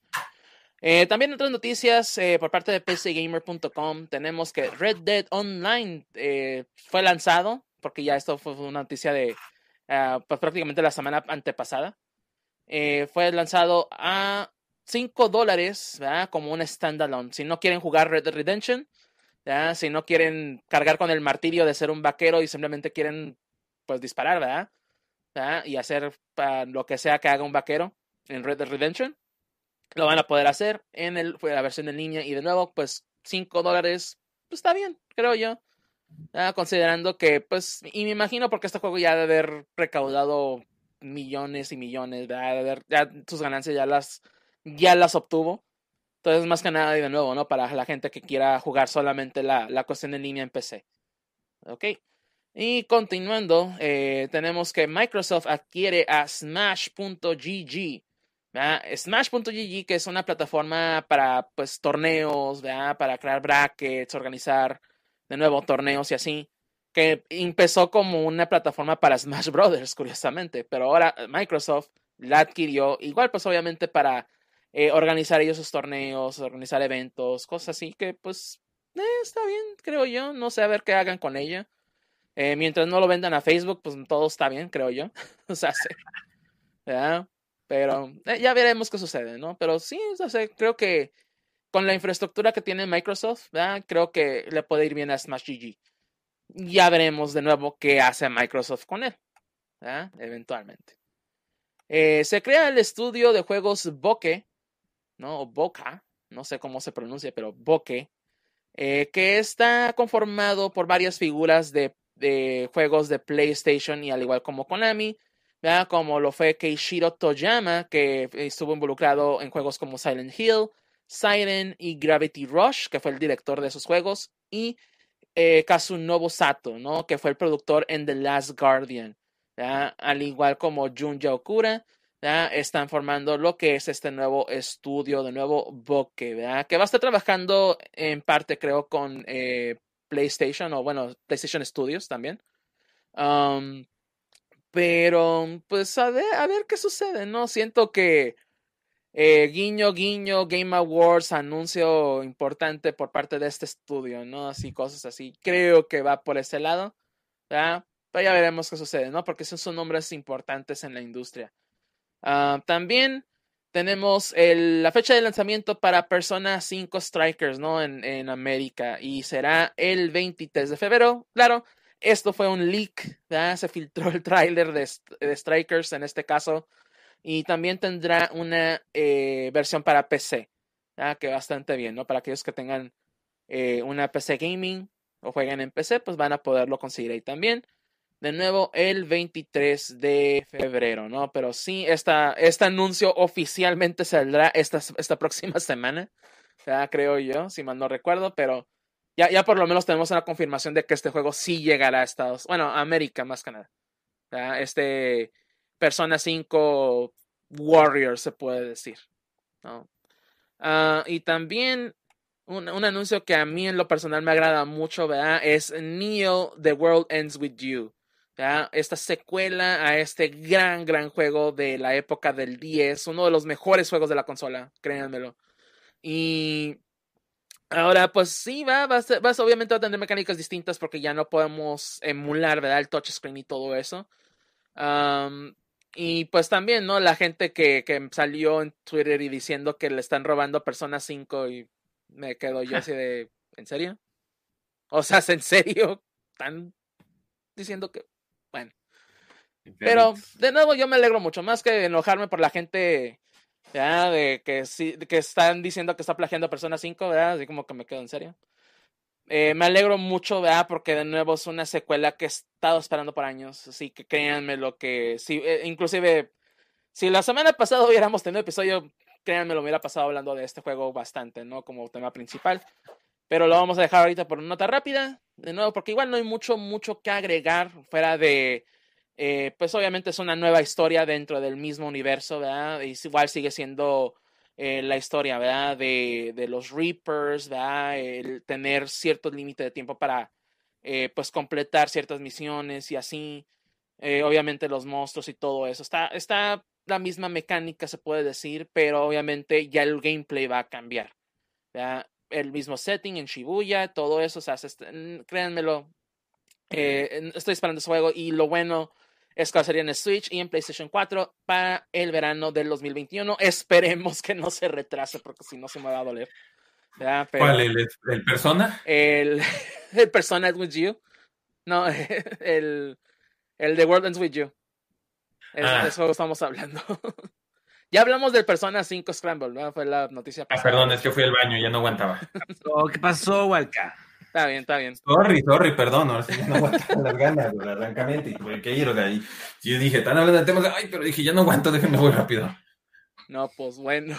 A: Eh, también otras noticias eh, por parte de P C Gamer punto com tenemos que Red Dead Online eh, fue lanzado, porque ya esto fue una noticia de uh, pues prácticamente la semana antepasada. Eh, fue lanzado a cinco dólares, ¿verdad? Como un standalone. Si no quieren jugar Red Dead Redemption, ¿verdad? Si no quieren cargar con el martirio de ser un vaquero y simplemente quieren pues disparar, ¿verdad? ¿verdad? Y hacer uh, lo que sea que haga un vaquero en Red Dead Redemption, lo van a poder hacer en el, la versión en línea. Y de nuevo, pues cinco dólares, pues está bien, creo yo. Ah, considerando que, pues, y me imagino porque este juego ya debe haber recaudado millones y millones, de haber, ya sus ganancias ya las, ya las obtuvo. Entonces, más que nada, y de nuevo, ¿no? Para la gente que quiera jugar solamente la, la cuestión en línea en P C. Ok. Y continuando, eh, tenemos que Microsoft adquiere a Smash punto G G. Smash punto G G, que es una plataforma para pues torneos, ¿verdad? Para crear brackets, organizar de nuevo torneos y así, que empezó como una plataforma para Smash Brothers, curiosamente, pero ahora Microsoft la adquirió, igual pues obviamente para eh, organizar ellos sus torneos, organizar eventos, cosas así, que pues eh, está bien, creo yo, no sé a ver qué hagan con ella. Eh, mientras no lo vendan a Facebook, pues todo está bien, creo yo. O sea, sí, ¿verdad? Pero eh, ya veremos qué sucede, ¿no? Pero sí, o sea, creo que con la infraestructura que tiene Microsoft, ¿verdad? Creo que le puede ir bien a Smash G G. Ya veremos de nuevo qué hace Microsoft con él, ¿verdad? Eventualmente. Eh, se crea el estudio de juegos Bokeh, ¿no? O Boca, no sé cómo se pronuncia, pero Bokeh, eh, que está conformado por varias figuras de, de juegos de PlayStation y al igual como Konami, ¿verdad? Como lo fue Keishiro Toyama, que estuvo involucrado en juegos como Silent Hill, Siren y Gravity Rush, que fue el director de esos juegos, y eh, Kazunori Sato, ¿no? Que fue el productor en The Last Guardian, ¿verdad? Al igual como Junji Okura, ¿verdad? Están formando lo que es este nuevo estudio, de nuevo Bokeh, ¿verdad? Que va a estar trabajando en parte, creo, con eh, PlayStation o, bueno, PlayStation Studios también. Um, pero, pues, a ver, a ver qué sucede, ¿no? Siento que eh, guiño, guiño, Game Awards, anuncio importante por parte de este estudio, ¿no? Así, cosas así. Creo que va por ese lado, ¿verdad? Pero ya veremos qué sucede, ¿no? Porque esos son nombres importantes en la industria. Uh, también tenemos el, la fecha de lanzamiento para Persona cinco Strikers, ¿no? En, en América. Y será el veintitrés de febrero. Claro, esto fue un leak, ¿verdad? Se filtró el tráiler de, de Strikers en este caso. Y también tendrá una eh, versión para P C, ¿verdad? Que bastante bien, ¿no? Para aquellos que tengan eh, una P C gaming o jueguen en P C, pues van a poderlo conseguir ahí también. De nuevo, el veintitrés de febrero, ¿no? Pero sí, esta, este anuncio oficialmente saldrá esta, esta próxima semana, ¿verdad? Creo yo, si mal no recuerdo, pero ya, ya por lo menos tenemos una confirmación de que este juego sí llegará a Estados, bueno, a América más que nada, ¿verdad? Este Persona cinco Warrior se puede decir, ¿no? Uh, y también un, un anuncio que a mí en lo personal me agrada mucho, ¿verdad? Es Neo The World Ends With You, ¿verdad? Esta secuela a este gran, gran juego de la época del diez, uno de los mejores juegos de la consola, créanmelo. Y ahora, pues sí, va, va, a ser, va a, obviamente va a tener mecánicas distintas porque ya no podemos emular, ¿verdad? El touchscreen y todo eso. Um, y pues también, ¿no? La gente que, que salió en Twitter y diciendo que le están robando Persona cinco y me quedo yo así de, ¿en serio? O sea, ¿en serio? ¿Están diciendo que...? Bueno. Pero, de nuevo, yo me alegro mucho. Más que enojarme por la gente, ¿verdad? De que, sí, de que están diciendo que está plagiando Persona cinco, ¿verdad? Así como que me quedo, ¿en serio? Eh, me alegro mucho, ¿verdad? Porque de nuevo es una secuela que he estado esperando por años. Así que créanme lo que... Si, eh, inclusive, si la semana pasada hubiéramos tenido episodio, créanme, lo hubiera pasado hablando de este juego bastante, ¿no? Como tema principal. Pero lo vamos a dejar ahorita por una nota rápida. De nuevo, porque igual no hay mucho, mucho que agregar fuera de... Eh, pues obviamente es una nueva historia dentro del mismo universo, ¿verdad? Y igual sigue siendo... Eh, la historia, ¿verdad? De, de los Reapers, ¿verdad? El tener cierto límite de tiempo para, eh, pues, completar ciertas misiones y así. Eh, obviamente los monstruos y todo eso. Está, está la misma mecánica, se puede decir, pero obviamente ya el gameplay va a cambiar, ¿verdad? El mismo setting en Shibuya, todo eso, o sea, se, créanmelo, eh, estoy esperando ese juego y lo bueno... es que sería en Switch y en PlayStation cuatro para el verano del dos mil veintiuno. Esperemos que no se retrase porque si no se me va a doler. ¿Verdad? Pero
B: ¿cuál? ¿El, el Persona?
A: El, el Persona Ends With You. No, el, el The World Ends With You. Es, ah. Eso estamos hablando. Ya hablamos del Persona cinco Scramble, ¿no? Fue la noticia
B: pasada. Ah, perdón, es que fui al baño, ya no aguantaba.
C: Oh, ¿qué pasó, Walca?
A: Está bien, está bien.
B: Sorry, sorry, perdón, ahora sí ya no aguantaba las ganas, francamente, y tuve que ir, o sea, y yo dije, están hablando del tema, de, ay, pero dije, ya no aguanto, déjenme voy rápido.
A: No, pues bueno.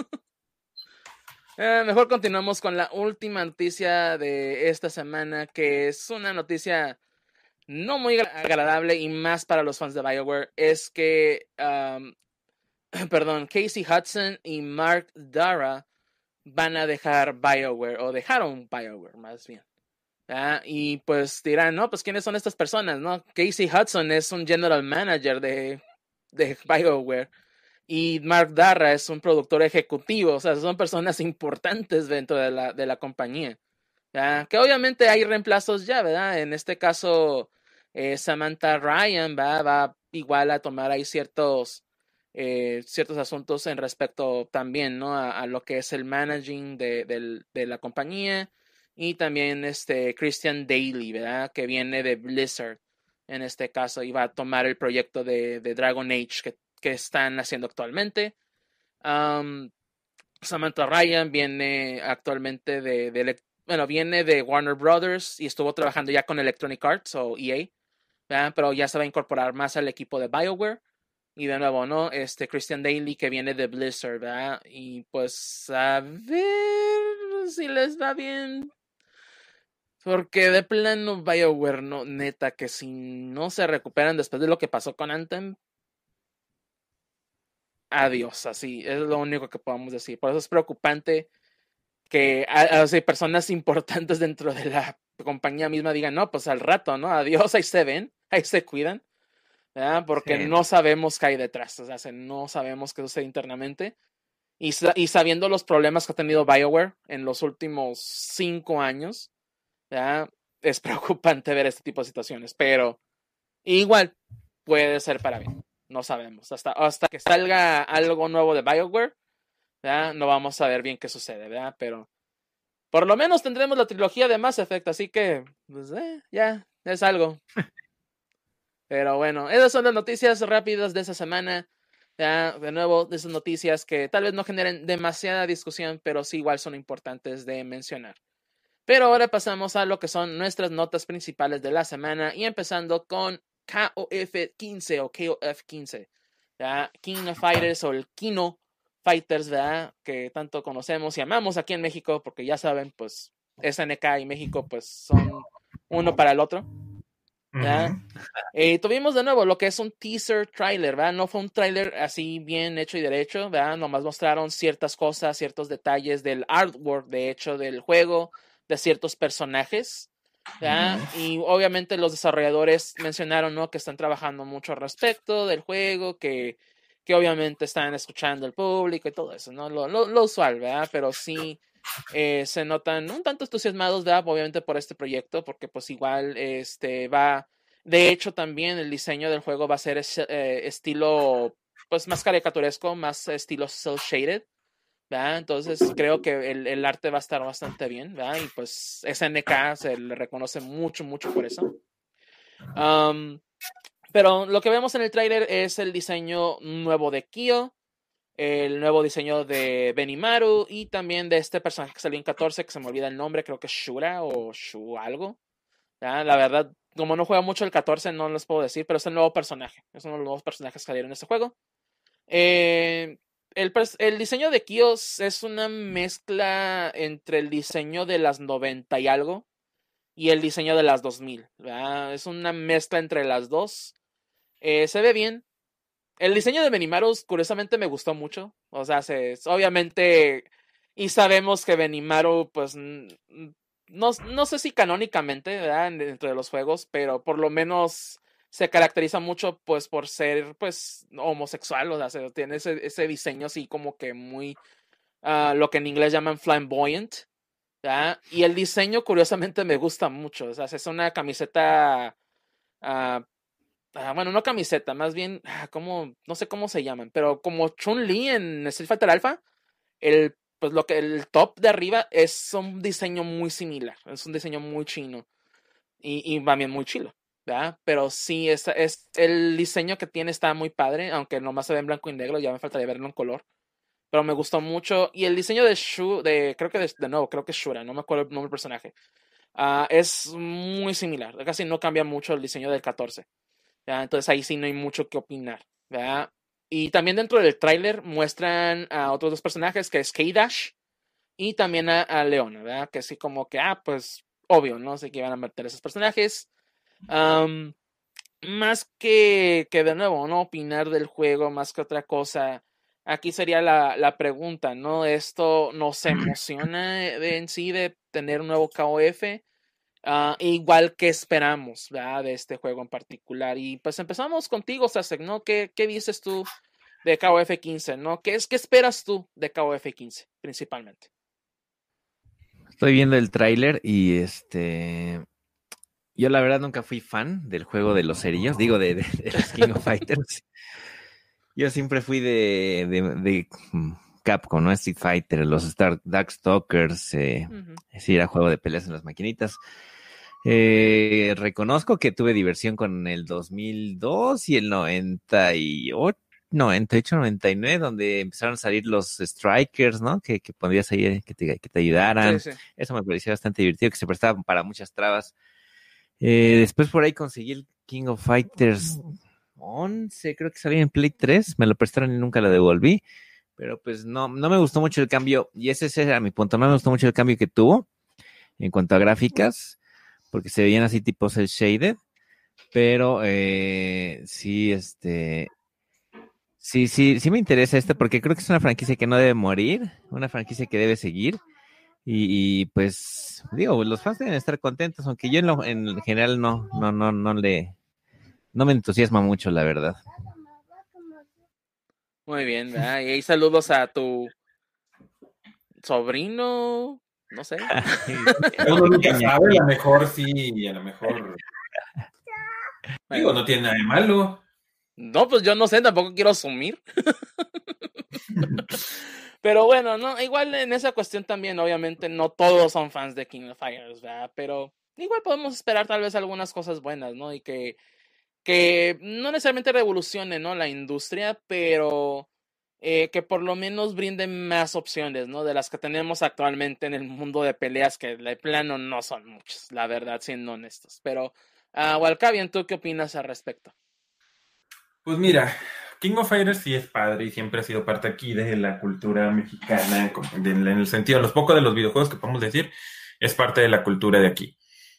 A: eh, mejor continuamos con la última noticia de esta semana, que es una noticia no muy agradable y más para los fans de BioWare, es que, um, perdón, Casey Hudson y Mark Dara van a dejar BioWare, o dejaron BioWare más bien. ¿Ah? Y pues dirán, no, pues ¿quiénes son estas personas? ¿No? Casey Hudson es un general manager de, de BioWare y Mark Darra es un productor ejecutivo, o sea, son personas importantes dentro de la, de la compañía. ¿Ah? Que obviamente hay reemplazos ya, ¿verdad? En este caso, eh, Samantha Ryan va, va igual a tomar ahí ciertos eh, ciertos asuntos en respecto también, ¿no? A, a lo que es el managing de, de, de la compañía. Y también este Christian Daly, ¿verdad? Que viene de Blizzard, en este caso, y va a tomar el proyecto de, de Dragon Age que, que están haciendo actualmente. Um, Samantha Ryan viene actualmente de, de, bueno, viene de Warner Brothers y estuvo trabajando ya con Electronic Arts o E A, ¿verdad? Pero ya se va a incorporar más al equipo de BioWare. Y de nuevo, ¿no? Este Christian Daly que viene de Blizzard, ¿verdad? Y pues a ver si les va bien. Porque de plano BioWare, no, neta, que si no se recuperan después de lo que pasó con Anthem, adiós, así, es lo único que podemos decir. Por eso es preocupante que a, a, o sea, personas importantes dentro de la compañía misma digan, no, pues al rato, ¿no? Adiós, ahí se ven, ahí se cuidan, ¿verdad? Porque sí. No sabemos qué hay detrás, o sea, no sabemos qué sucede internamente. Y, y sabiendo los problemas que ha tenido BioWare en los últimos cinco años, ¿ya? Es preocupante ver este tipo de situaciones, pero igual puede ser para bien, no sabemos, hasta, hasta que salga algo nuevo de BioWare, ¿ya? No vamos a ver bien qué sucede, ¿verdad? Pero por lo menos tendremos la trilogía de Mass Effect, así que pues, eh, ya es algo. Pero bueno, esas son las noticias rápidas de esa semana, ¿ya? De nuevo, de esas noticias que tal vez no generen demasiada discusión, pero sí igual son importantes de mencionar. Pero ahora pasamos a lo que son nuestras notas principales de la semana y empezando con K O F quince o K O F quince, ¿verdad? King of Fighters o el Kino Fighters, ¿verdad? Que tanto conocemos y amamos aquí en México porque ya saben, pues S N K y México pues son uno para el otro, ¿verdad? Uh-huh. Eh, tuvimos de nuevo lo que es un teaser trailer, ¿verdad? No fue un trailer así bien hecho y derecho, ¿verdad? Nomás mostraron ciertas cosas, ciertos detalles del artwork, de hecho, del juego, de ciertos personajes, ¿verdad? Uh-huh. Y obviamente los desarrolladores mencionaron, ¿no? Que están trabajando mucho al respecto del juego, que, que obviamente están escuchando al público y todo eso, ¿no? Lo, lo, lo usual, ¿verdad? Pero sí eh, se notan un tanto entusiasmados, ¿verdad? Obviamente por este proyecto, porque pues igual este va, de hecho también el diseño del juego va a ser ese, eh, estilo, pues más caricaturesco, más estilo cel shaded, ¿verdad? Entonces creo que el, el arte va a estar bastante bien, ¿verdad? Y pues S N K se le reconoce mucho, mucho por eso. Um, pero lo que vemos en el tráiler es el diseño nuevo de Kyo, el nuevo diseño de Benimaru y también de este personaje que salió en catorce, que se me olvida el nombre, creo que es Shura o Shu algo, ¿verdad? La verdad, como no juego mucho el catorce, no les puedo decir, pero es el nuevo personaje, es uno de los nuevos personajes que salieron en este juego. Eh... El, el diseño de Kios es una mezcla entre el diseño de las noventa y algo y el diseño de las dos mil, ¿verdad? Es una mezcla entre las dos. Eh, se ve bien. El diseño de Benimaru, curiosamente, me gustó mucho. O sea, se, obviamente, y sabemos que Benimaru, pues, no, no sé si canónicamente, ¿verdad? Dentro de los juegos, pero por lo menos se caracteriza mucho pues por ser pues homosexual, o sea, tiene ese, ese diseño así como que muy uh, lo que en inglés llaman flamboyant, ¿verdad? Y el diseño curiosamente me gusta mucho, o sea, es una camiseta uh, uh, bueno, no camiseta, más bien uh, como, no sé cómo se llaman, pero como Chun-Li en Street Fighter Alpha, el pues lo que el top de arriba es un diseño muy similar, es un diseño muy chino y, y también muy chilo, ¿verdad? Pero sí, es, es, el diseño que tiene está muy padre, aunque nomás se ve en blanco y negro, ya me faltaría verlo en color. Pero me gustó mucho. Y el diseño de Shu, de, creo que de, de nuevo, creo que es Shura, no me acuerdo el nombre del personaje. Uh, es muy similar, casi no cambia mucho el diseño del catorce. ¿Verdad? Entonces ahí sí no hay mucho que opinar, ¿verdad? Y también dentro del tráiler muestran a otros dos personajes, que es K-Dash y también a, a Leona, ¿verdad? Que así como que, ah, pues obvio, ¿no? Sé que van a meter esos personajes. Um, más que, que de nuevo, ¿no? Opinar del juego, más que otra cosa, aquí sería la, la pregunta, ¿no? ¿Esto nos emociona en sí de tener un nuevo K O F? Uh, igual que esperamos, ¿verdad? De este juego en particular. Y pues empezamos contigo, Sasek, ¿no? ¿Qué, qué dices tú de K O F quince, ¿no? ¿Qué, es, ¿Qué esperas tú de K O F quince, principalmente?
C: Estoy viendo el tráiler y este... Yo la verdad nunca fui fan del juego de los cerillos, digo de, de, de los King of Fighters. Yo siempre fui de, de, de Capcom, ¿no? Street Fighter, los Star, Darkstalkers, eh,
A: Ujú.
C: sí, era juego de peleas en las maquinitas. Eh, reconozco que tuve diversión con el dos mil dos y el noventa y ocho, noventa y ocho, noventa y nueve, donde empezaron a salir los Strikers, ¿no? Que, que podías ahí, que te, que te ayudaran.
A: Sí, sí.
C: Eso me parecía bastante divertido, que se prestaban para muchas trabas. Eh, después por ahí conseguí el King of Fighters once, creo que salió en Play tres, me lo prestaron y nunca lo devolví, pero pues no, no me gustó mucho el cambio, y ese, ese era mi punto, no me gustó mucho el cambio que tuvo en cuanto a gráficas, porque se veían así tipos el shaded, pero eh, sí, este, sí, sí, sí me interesa este, porque creo que es una franquicia que no debe morir, una franquicia que debe seguir, y, y pues, digo, los fans deben estar contentos, aunque yo en, lo, en general no, no, no, no le, no me entusiasma mucho, la verdad.
A: Muy bien, ¿verdad? Y ahí saludos a tu sobrino, no sé.
B: Uno nunca sabe, a lo mejor sí, a lo mejor. Digo, no tiene nada de malo.
A: No, pues yo no sé, tampoco quiero asumir. Pero bueno, no, igual en esa cuestión también, obviamente, no todos son fans de King of Fighters, ¿verdad? Pero igual podemos esperar tal vez algunas cosas buenas, ¿no? Y que, que no necesariamente revolucione, ¿no? La industria, pero eh, que por lo menos brinden más opciones, ¿no? De las que tenemos actualmente en el mundo de peleas, que de plano no son muchas, la verdad, siendo honestos. Pero, uh, Walcavian, ¿tú qué opinas al respecto?
B: Pues mira, King of Fighters sí es padre y siempre ha sido parte aquí de la cultura mexicana, como de- en el sentido, los pocos de los videojuegos que podemos decir, es parte de la cultura de aquí.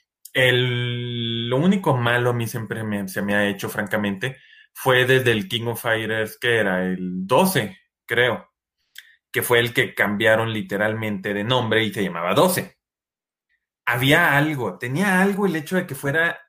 B: El, lo único malo a mí siempre me- se me ha hecho, francamente, fue desde el King of Fighters, que era el doce, creo, que fue el que cambiaron literalmente de nombre y se llamaba doce. Había algo, tenía algo el hecho de que fuera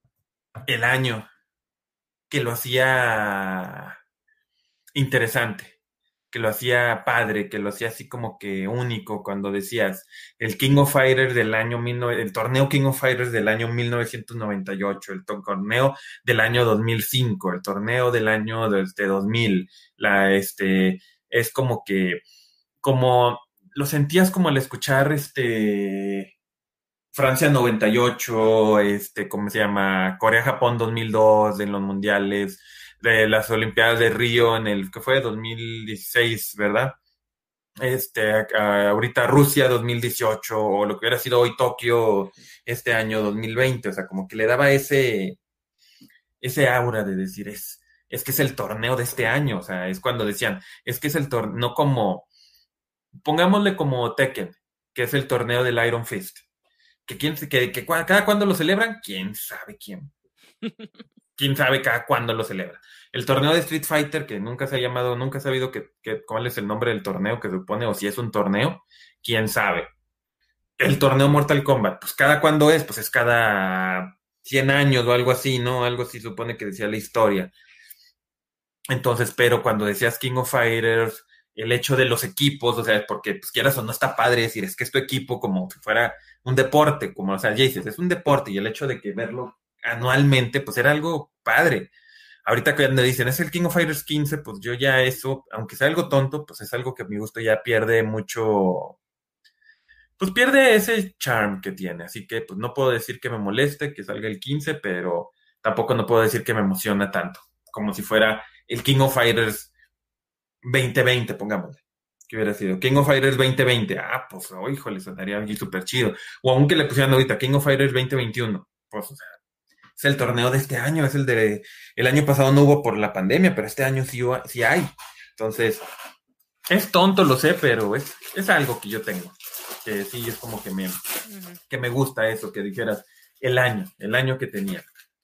B: el año que lo hacía interesante, que lo hacía padre, que lo hacía así como que único cuando decías el King of Fighters del año mil novecientos, el torneo King of Fighters del año mil novecientos noventa y ocho, el torneo del año dos mil cinco, el torneo del año de, este, dos mil, la este es como que como lo sentías como al escuchar este Francia noventa y ocho, este, ¿cómo se llama? Corea-Japón dos mil dos, en los mundiales, de las Olimpiadas de Río en el, que fue dos mil dieciséis, ¿verdad? Este, a, ahorita Rusia dos mil dieciocho, o lo que hubiera sido hoy Tokio este año dos mil veinte, o sea, como que le daba ese, ese aura de decir, es, es que es el torneo de este año, o sea, es cuando decían, es que es el torneo, no como, pongámosle como Tekken, que es el torneo del Iron Fist. Que, quién, que, que cada cuándo lo celebran, quién sabe quién. Quién sabe cada cuándo lo celebran. El torneo de Street Fighter, que nunca se ha llamado, nunca ha sabido que, que, cuál es el nombre del torneo que se supone, o si es un torneo, quién sabe. El torneo Mortal Kombat, pues cada cuándo es, pues es cada cien años o algo así, ¿no? Algo así supone que decía la historia. Entonces, pero cuando decías King of Fighters, el hecho de los equipos, o sea, porque pues, quieras o no está padre decir, es que es tu equipo como si fuera un deporte, como, o sea, ya dices, es un deporte y el hecho de que verlo anualmente, pues era algo padre. Ahorita cuando dicen, es el King of Fighters quince, pues yo ya eso, aunque sea algo tonto, pues es algo que a mi gusto ya pierde mucho, pues pierde ese charm que tiene. Así que pues no puedo decir que me moleste que salga el quince, pero tampoco no puedo decir que me emociona tanto, como si fuera el King of Fighters veinte veinte, pongámosle. ¿Qué hubiera sido? King of Fighters veinte veinte. Ah, pues, oh, híjole, sonaría algo súper chido. O aunque le pusieran ahorita King of Fighters veinte veintiuno. Pues, o sea, es el torneo de este año, es el de... El año pasado no hubo por la pandemia, pero este año sí, sí hay. Entonces, es tonto, lo sé, pero es, es algo que yo tengo. Que sí, es como que me, uh-huh. que me gusta eso, que dijeras el año, el año que tenía.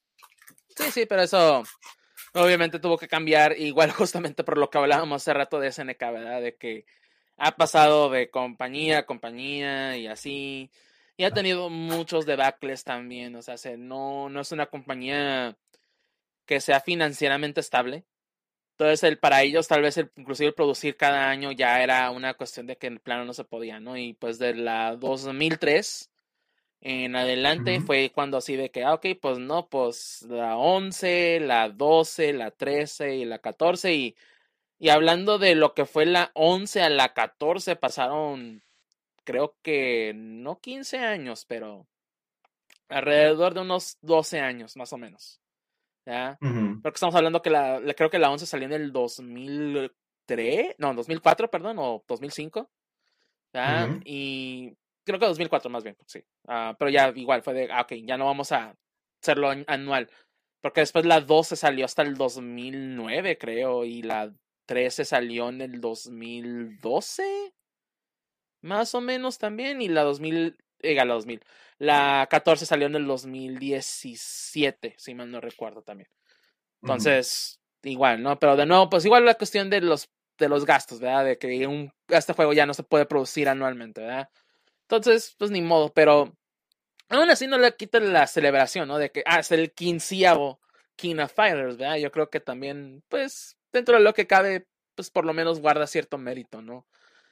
A: Sí, sí, pero eso obviamente tuvo que cambiar, igual justamente por lo que hablábamos hace rato de S N K, ¿verdad? De que ha pasado de compañía a compañía y así, y ha tenido muchos debacles también, o sea, se, no, no es una compañía que sea financieramente estable. Entonces, el, para ellos, tal vez, el, inclusive el producir cada año ya era una cuestión de que en plano no se podía, ¿no? Y pues de la dos mil tres en adelante uh-huh. fue cuando así de que, ah, ok, pues no, pues la once, la doce, la trece y la catorce, y Y hablando de lo que fue la once a la catorce, pasaron, creo que no quince años, pero alrededor de unos doce años, más o menos. ¿Ya?
B: Ujú.
A: Porque estamos hablando que la, la- creo que la once salió en el dos mil tres, no, dos mil cuatro, perdón, o dos mil cinco. ¿Ya?
B: Ujú.
A: Y creo que dos mil cuatro más bien, sí. Ah, pero ya igual fue de, ah, ok, ya no vamos a hacerlo an- anual. Porque después la doce salió hasta el dos mil nueve, creo, y la trece salió en el dos mil doce, más o menos también, y la dos mil, eh, la dos mil, la catorce salió en el dos mil diecisiete, si mal no recuerdo también.
B: Ujú.
A: Entonces, igual, ¿no? Pero de nuevo, pues igual la cuestión de los, de los gastos, ¿verdad? De que un, este juego ya no se puede producir anualmente, ¿verdad? Entonces, pues ni modo, pero aún así no le quita la celebración, ¿no? De que, ah, es el quinceavo King of Fighters, ¿verdad? Yo creo que también, pues, dentro de lo que cabe, pues por lo menos guarda cierto mérito, ¿no?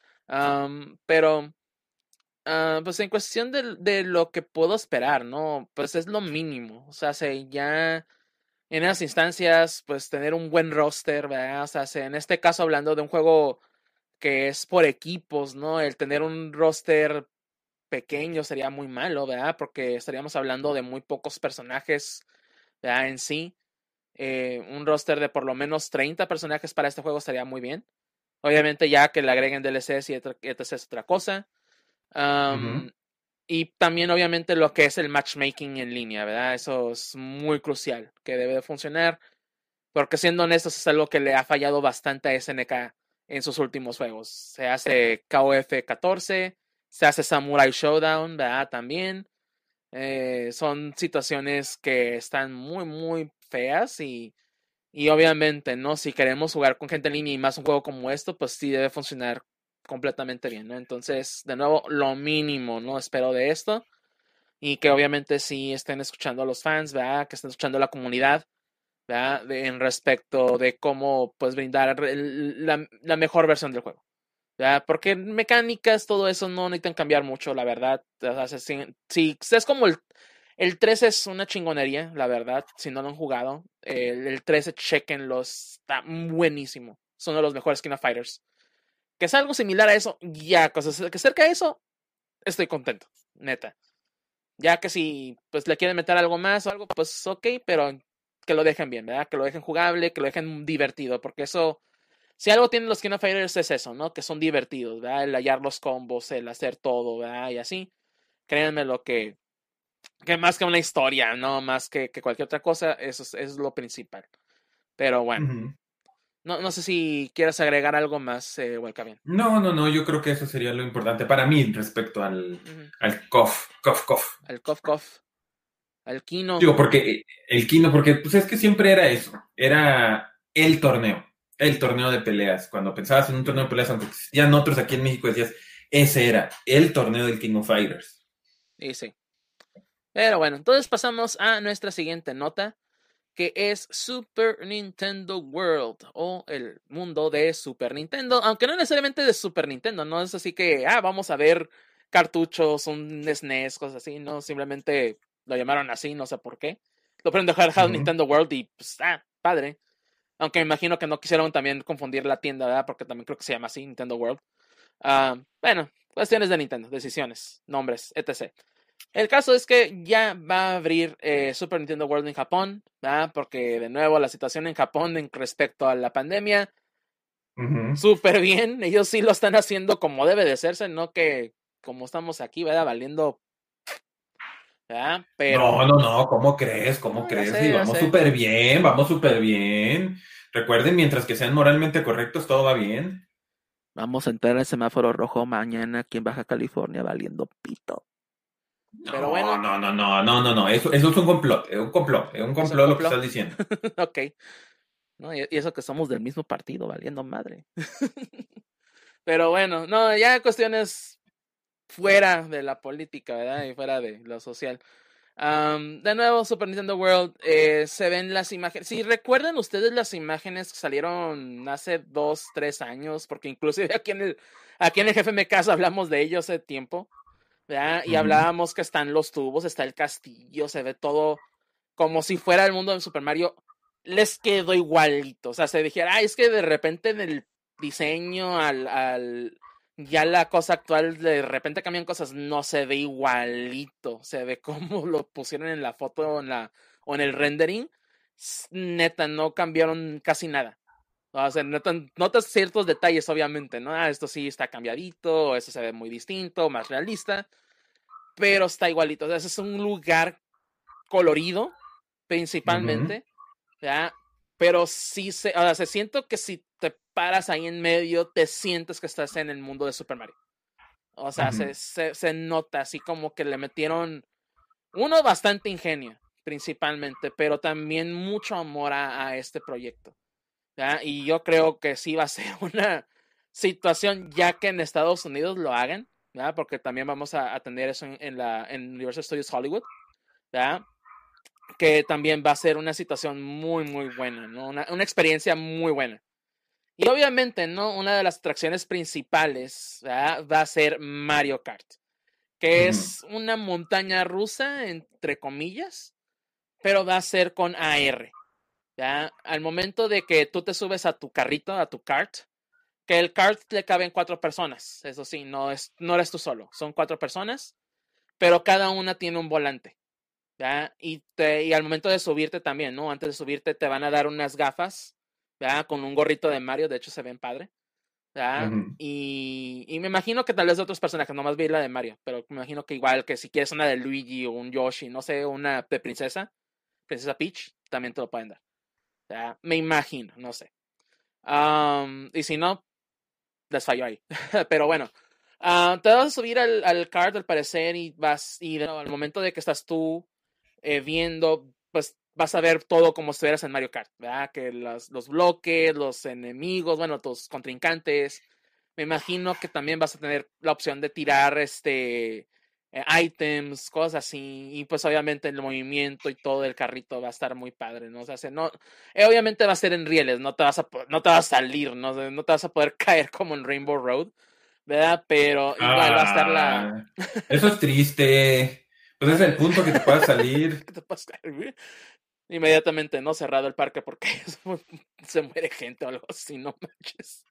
A: Am, pero, ah, pues en cuestión de, de lo que puedo esperar, ¿no? Pues es lo mínimo. O sea, se ya en esas instancias, pues tener un buen roster, ¿verdad? O sea, se- en este caso hablando de un juego que es por equipos, ¿no? El tener un roster pequeño sería muy malo, ¿verdad? Porque estaríamos hablando de muy pocos personajes, ¿verdad? En sí. Eh, un roster de por lo menos treinta personajes para este juego estaría muy bien. Obviamente ya que le agreguen D L Cs y etc es otra cosa.
B: Ujú.
A: Um, y también obviamente lo que es el matchmaking en línea, ¿verdad? Eso es muy crucial, que debe de funcionar. Porque siendo honestos es algo que le ha fallado bastante a S N K en sus últimos juegos. Se hace K O F catorce, se hace Samurai Showdown, ¿verdad? También. Eh, son situaciones que están muy, muy feas y, y obviamente, ¿no? Si queremos jugar con gente en línea y más un juego como esto, pues sí debe funcionar completamente bien, ¿no? Entonces, de nuevo, lo mínimo, ¿no? Espero de esto y que obviamente sí estén escuchando a los fans, ¿verdad? Que estén escuchando a la comunidad, ¿verdad? De, en respecto de cómo, pues, brindar el, la, la mejor versión del juego. ¿Ya? Porque mecánicas, todo eso no necesitan cambiar mucho, la verdad. O sea, si, si es como el, el trece es una chingonería, la verdad, si no lo han jugado. El, el trece, chequenlo, está buenísimo. Son de los mejores King of Fighters. Que es algo similar a eso, ya, cosas que cerca de eso, estoy contento, neta. Ya que si pues le quieren meter algo más o algo, pues ok, pero que lo dejen bien, ¿verdad? Que lo dejen jugable, que lo dejen divertido, porque eso si algo tienen los King of Fighters es eso, ¿no? Que son divertidos, ¿verdad? El hallar los combos, el hacer todo, ¿verdad? Y así. Créanme lo que, que más que una historia, ¿no? Más que, que cualquier otra cosa, eso es, eso es lo principal. Pero bueno,
B: Ujú.
A: no, no sé si quieres agregar algo más, eh, Walcavian.
B: No, no, no, yo creo que eso sería lo importante para mí respecto al,
A: Ujú.
B: al cof, cof, cof.
A: Al Kof Kof, al Kino.
B: Digo, porque el Kino, porque pues es que siempre era eso, era el torneo, el torneo de peleas. Cuando pensabas en un torneo de peleas, aunque existían otros aquí en México, decías, ese era el torneo del King of Fighters.
A: Y sí. Pero bueno, entonces pasamos a nuestra siguiente nota, que es Super Nintendo World o el mundo de Super Nintendo, aunque no necesariamente de Super Nintendo, no es así que, ah, vamos a ver cartuchos, un S N E S, cosas así, no, simplemente lo llamaron así, no sé por qué. Lo pueden dejar dejado
B: Ujú.
A: Nintendo World y, pues, ah, padre. Aunque me imagino que no quisieron también confundir la tienda, ¿verdad? Porque también creo que se llama así, Nintendo World. Ah, bueno, cuestiones de Nintendo, decisiones, nombres, etcétera. El caso es que ya va a abrir eh, Super Nintendo World en Japón, ¿verdad? Porque de nuevo la situación en Japón en respecto a la pandemia,
B: Ujú.
A: súper bien. Ellos sí lo están haciendo como debe de hacerse, no que como estamos aquí, ¿verdad? Valiendo, ¿verdad?
B: No,
A: Pero,
B: no, no, ¿cómo crees? ¿Cómo
A: no, ya
B: crees? Y
A: sé, ya
B: vamos
A: sé.
B: súper bien, vamos súper bien. Recuerden, mientras que sean moralmente correctos, todo va bien.
A: Vamos a entrar en semáforo rojo mañana aquí en Baja California valiendo pito. Pero
B: No,
A: bueno,
B: no, no, no, no, no, no, eso, eso es un complot, es un complot, es un
A: es un
B: complot lo que
A: complot.
B: estás diciendo.
A: Ok. ¿No? Y y eso que somos del mismo partido, valiendo madre. Pero bueno, no, ya cuestiones fuera de la política, ¿verdad? Y fuera de lo social. Um, de nuevo, Super Nintendo World, eh, se ven las imágenes. Si recuerdan ustedes las imágenes que salieron hace dos, tres años, porque inclusive aquí en el, aquí en el Jefe Me Casa hablamos de ello hace tiempo, ¿verdad? Y
B: Ujú.
A: hablábamos que están los tubos, está el castillo, se ve todo como si fuera el mundo de Super Mario. les quedó igualito. O sea, se dijera, ah, es que de repente en el diseño al, al ya la cosa actual, de repente cambian cosas, no se ve igualito. Se ve como lo pusieron en la foto o en, la, o en el rendering. Neta, no cambiaron casi nada. O sea, notan, notas ciertos detalles, obviamente, ¿no? Ah, esto sí está cambiadito, esto se ve muy distinto, más realista, pero está igualito. O sea, ese es un lugar colorido, principalmente, ¿ya? Pero sí se, o sea, se siento que si te paras ahí en medio, te sientes que estás en el mundo de Super Mario. O sea, uh-huh. se, se, se nota así como que le metieron, uno, bastante ingenio, principalmente, pero también mucho amor a, a este proyecto. ¿Ya? Y yo creo que sí va a ser una situación ya que en Estados Unidos lo hagan, ¿ya? Porque también vamos a atender eso en, en la en Universal Studios Hollywood, ¿ya? Que también va a ser una situación muy muy buena, ¿no? Una, una experiencia muy buena. Y obviamente, ¿no? Una de las atracciones principales, ¿ya? Va a ser Mario Kart, que uh-huh. es una montaña rusa, entre comillas, pero va a ser con A R. ¿Ya? Al momento de que tú te subes a tu carrito, a tu kart, que el kart le caben cuatro personas, eso sí, no, es, no eres tú solo, son cuatro personas, pero cada una tiene un volante, ¿ya? Y, te, y al momento de subirte también, ¿no? Antes de subirte te van a dar unas gafas, ¿ya? Con un gorrito de Mario, de hecho se ven padre, ¿ya? Uh-huh. Y, y me imagino que tal vez de otros personajes, nomás vi la de Mario, pero me imagino que igual que si quieres una de Luigi o un Yoshi, no sé, una de princesa, princesa Peach, también te lo pueden dar. ¿Ya? Me imagino, no sé. Um, y si no, les falló ahí. Pero bueno, uh, te vas a subir al, al kart al parecer y vas, y no, al momento de que estás tú eh, viendo, pues vas a ver todo como si estuvieras en Mario Kart, ¿verdad? Que los, los bloques, los enemigos, bueno, tus contrincantes. Me imagino que también vas a tener la opción de tirar este eh, items, cosas así, y pues obviamente el movimiento y todo el carrito va a estar muy padre, ¿no? O sea, se, no, eh, obviamente va a ser en rieles, no te vas a, no te vas a salir, ¿no? No te vas a poder caer como en Rainbow Road, ¿verdad? Pero igual ah, va a estar la...
B: Eso es triste. Pues ese es el punto, que te puedas salir.
A: ¿Qué te puedas caer? Inmediatamente, ¿no? Cerrado el parque porque se muere gente o algo así, no manches.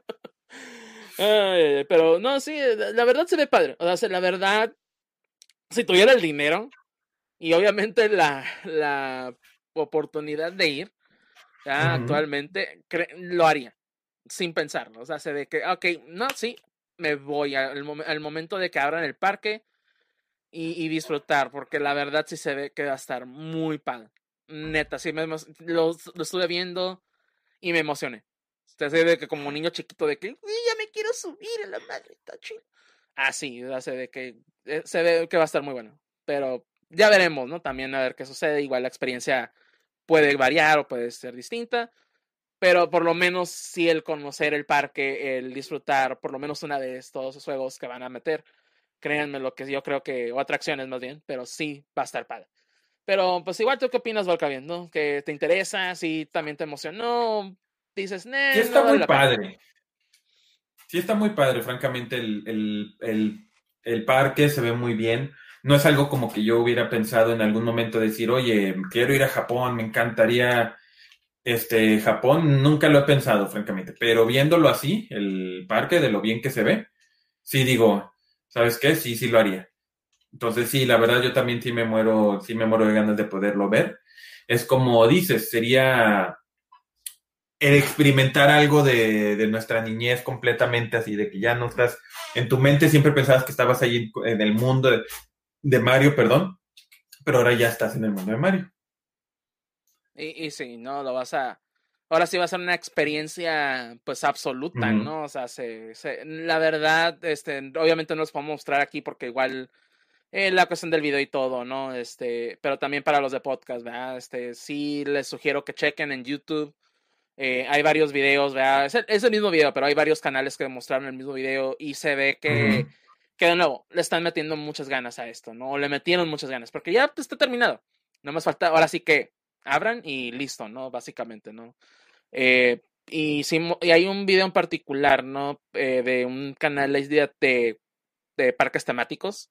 A: Ay, pero no, sí, la verdad se ve padre. O sea, la verdad, si tuviera el dinero y obviamente la, la oportunidad de ir, ¿ya? Uh-huh. Actualmente, cre- lo haría, sin pensarlo. O sea, se ve que, ok, no, sí, me voy al, mom- al momento de que abran el parque y, y disfrutar, porque la verdad sí se ve que va a estar muy padre. Neta, sí, me, lo, lo estuve viendo y me emocioné. Se ve que como un niño chiquito de que ya me quiero subir a la madre, está chido. Ah, sí, se ve que se ve que va a estar muy bueno. Pero ya veremos, ¿no? También a ver qué sucede. Igual la experiencia puede variar o puede ser distinta. Pero por lo menos sí el conocer el parque, el disfrutar por lo menos una de todos esos juegos que van a meter. Créanme lo que yo creo que, o atracciones más bien, pero sí va a estar padre. Pero pues igual, ¿tú qué opinas, Volcavian? ¿No? ¿Que te interesa? ¿Sí también te emocionó? Dices, nah,
B: sí está
A: no vale
B: muy
A: la
B: padre.
A: pena.
B: Sí está muy padre, francamente, el, el, el, el parque se ve muy bien. No es algo como que yo hubiera pensado en algún momento decir, oye, quiero ir a Japón, me encantaría este Japón. Nunca lo he pensado, francamente. Pero viéndolo así, el parque, de lo bien que se ve, sí digo, ¿sabes qué? Sí, sí lo haría. Entonces sí, la verdad yo también sí me muero, sí me muero de ganas de poderlo ver. Es como dices, sería el experimentar algo de, de nuestra niñez completamente así, de que ya no estás, en tu mente siempre pensabas que estabas ahí en el mundo de, de Mario, perdón, pero ahora ya estás en el mundo de Mario.
A: Y, y sí, ¿no? Lo vas a... Ahora sí va a ser una experiencia, pues, absoluta,
B: Uh-huh.
A: ¿no? O sea, se, se, la verdad, este, obviamente no los podemos mostrar aquí porque igual eh, la cuestión del video y todo, ¿no? Este, pero también para los de podcast, ¿verdad? Este, sí les sugiero que chequen en YouTube. Eh, hay varios videos, ¿verdad? Es el, es el mismo video, pero hay varios canales que mostraron el mismo video y se ve que, uh-huh. que de nuevo, le están metiendo muchas ganas a esto, ¿no? Le metieron muchas ganas, porque ya está terminado. No más falta, ahora sí que abran y listo, ¿no? Básicamente, ¿no? Eh, y, sí, y hay un video en particular, ¿no? Eh, de un canal de, de, de parques temáticos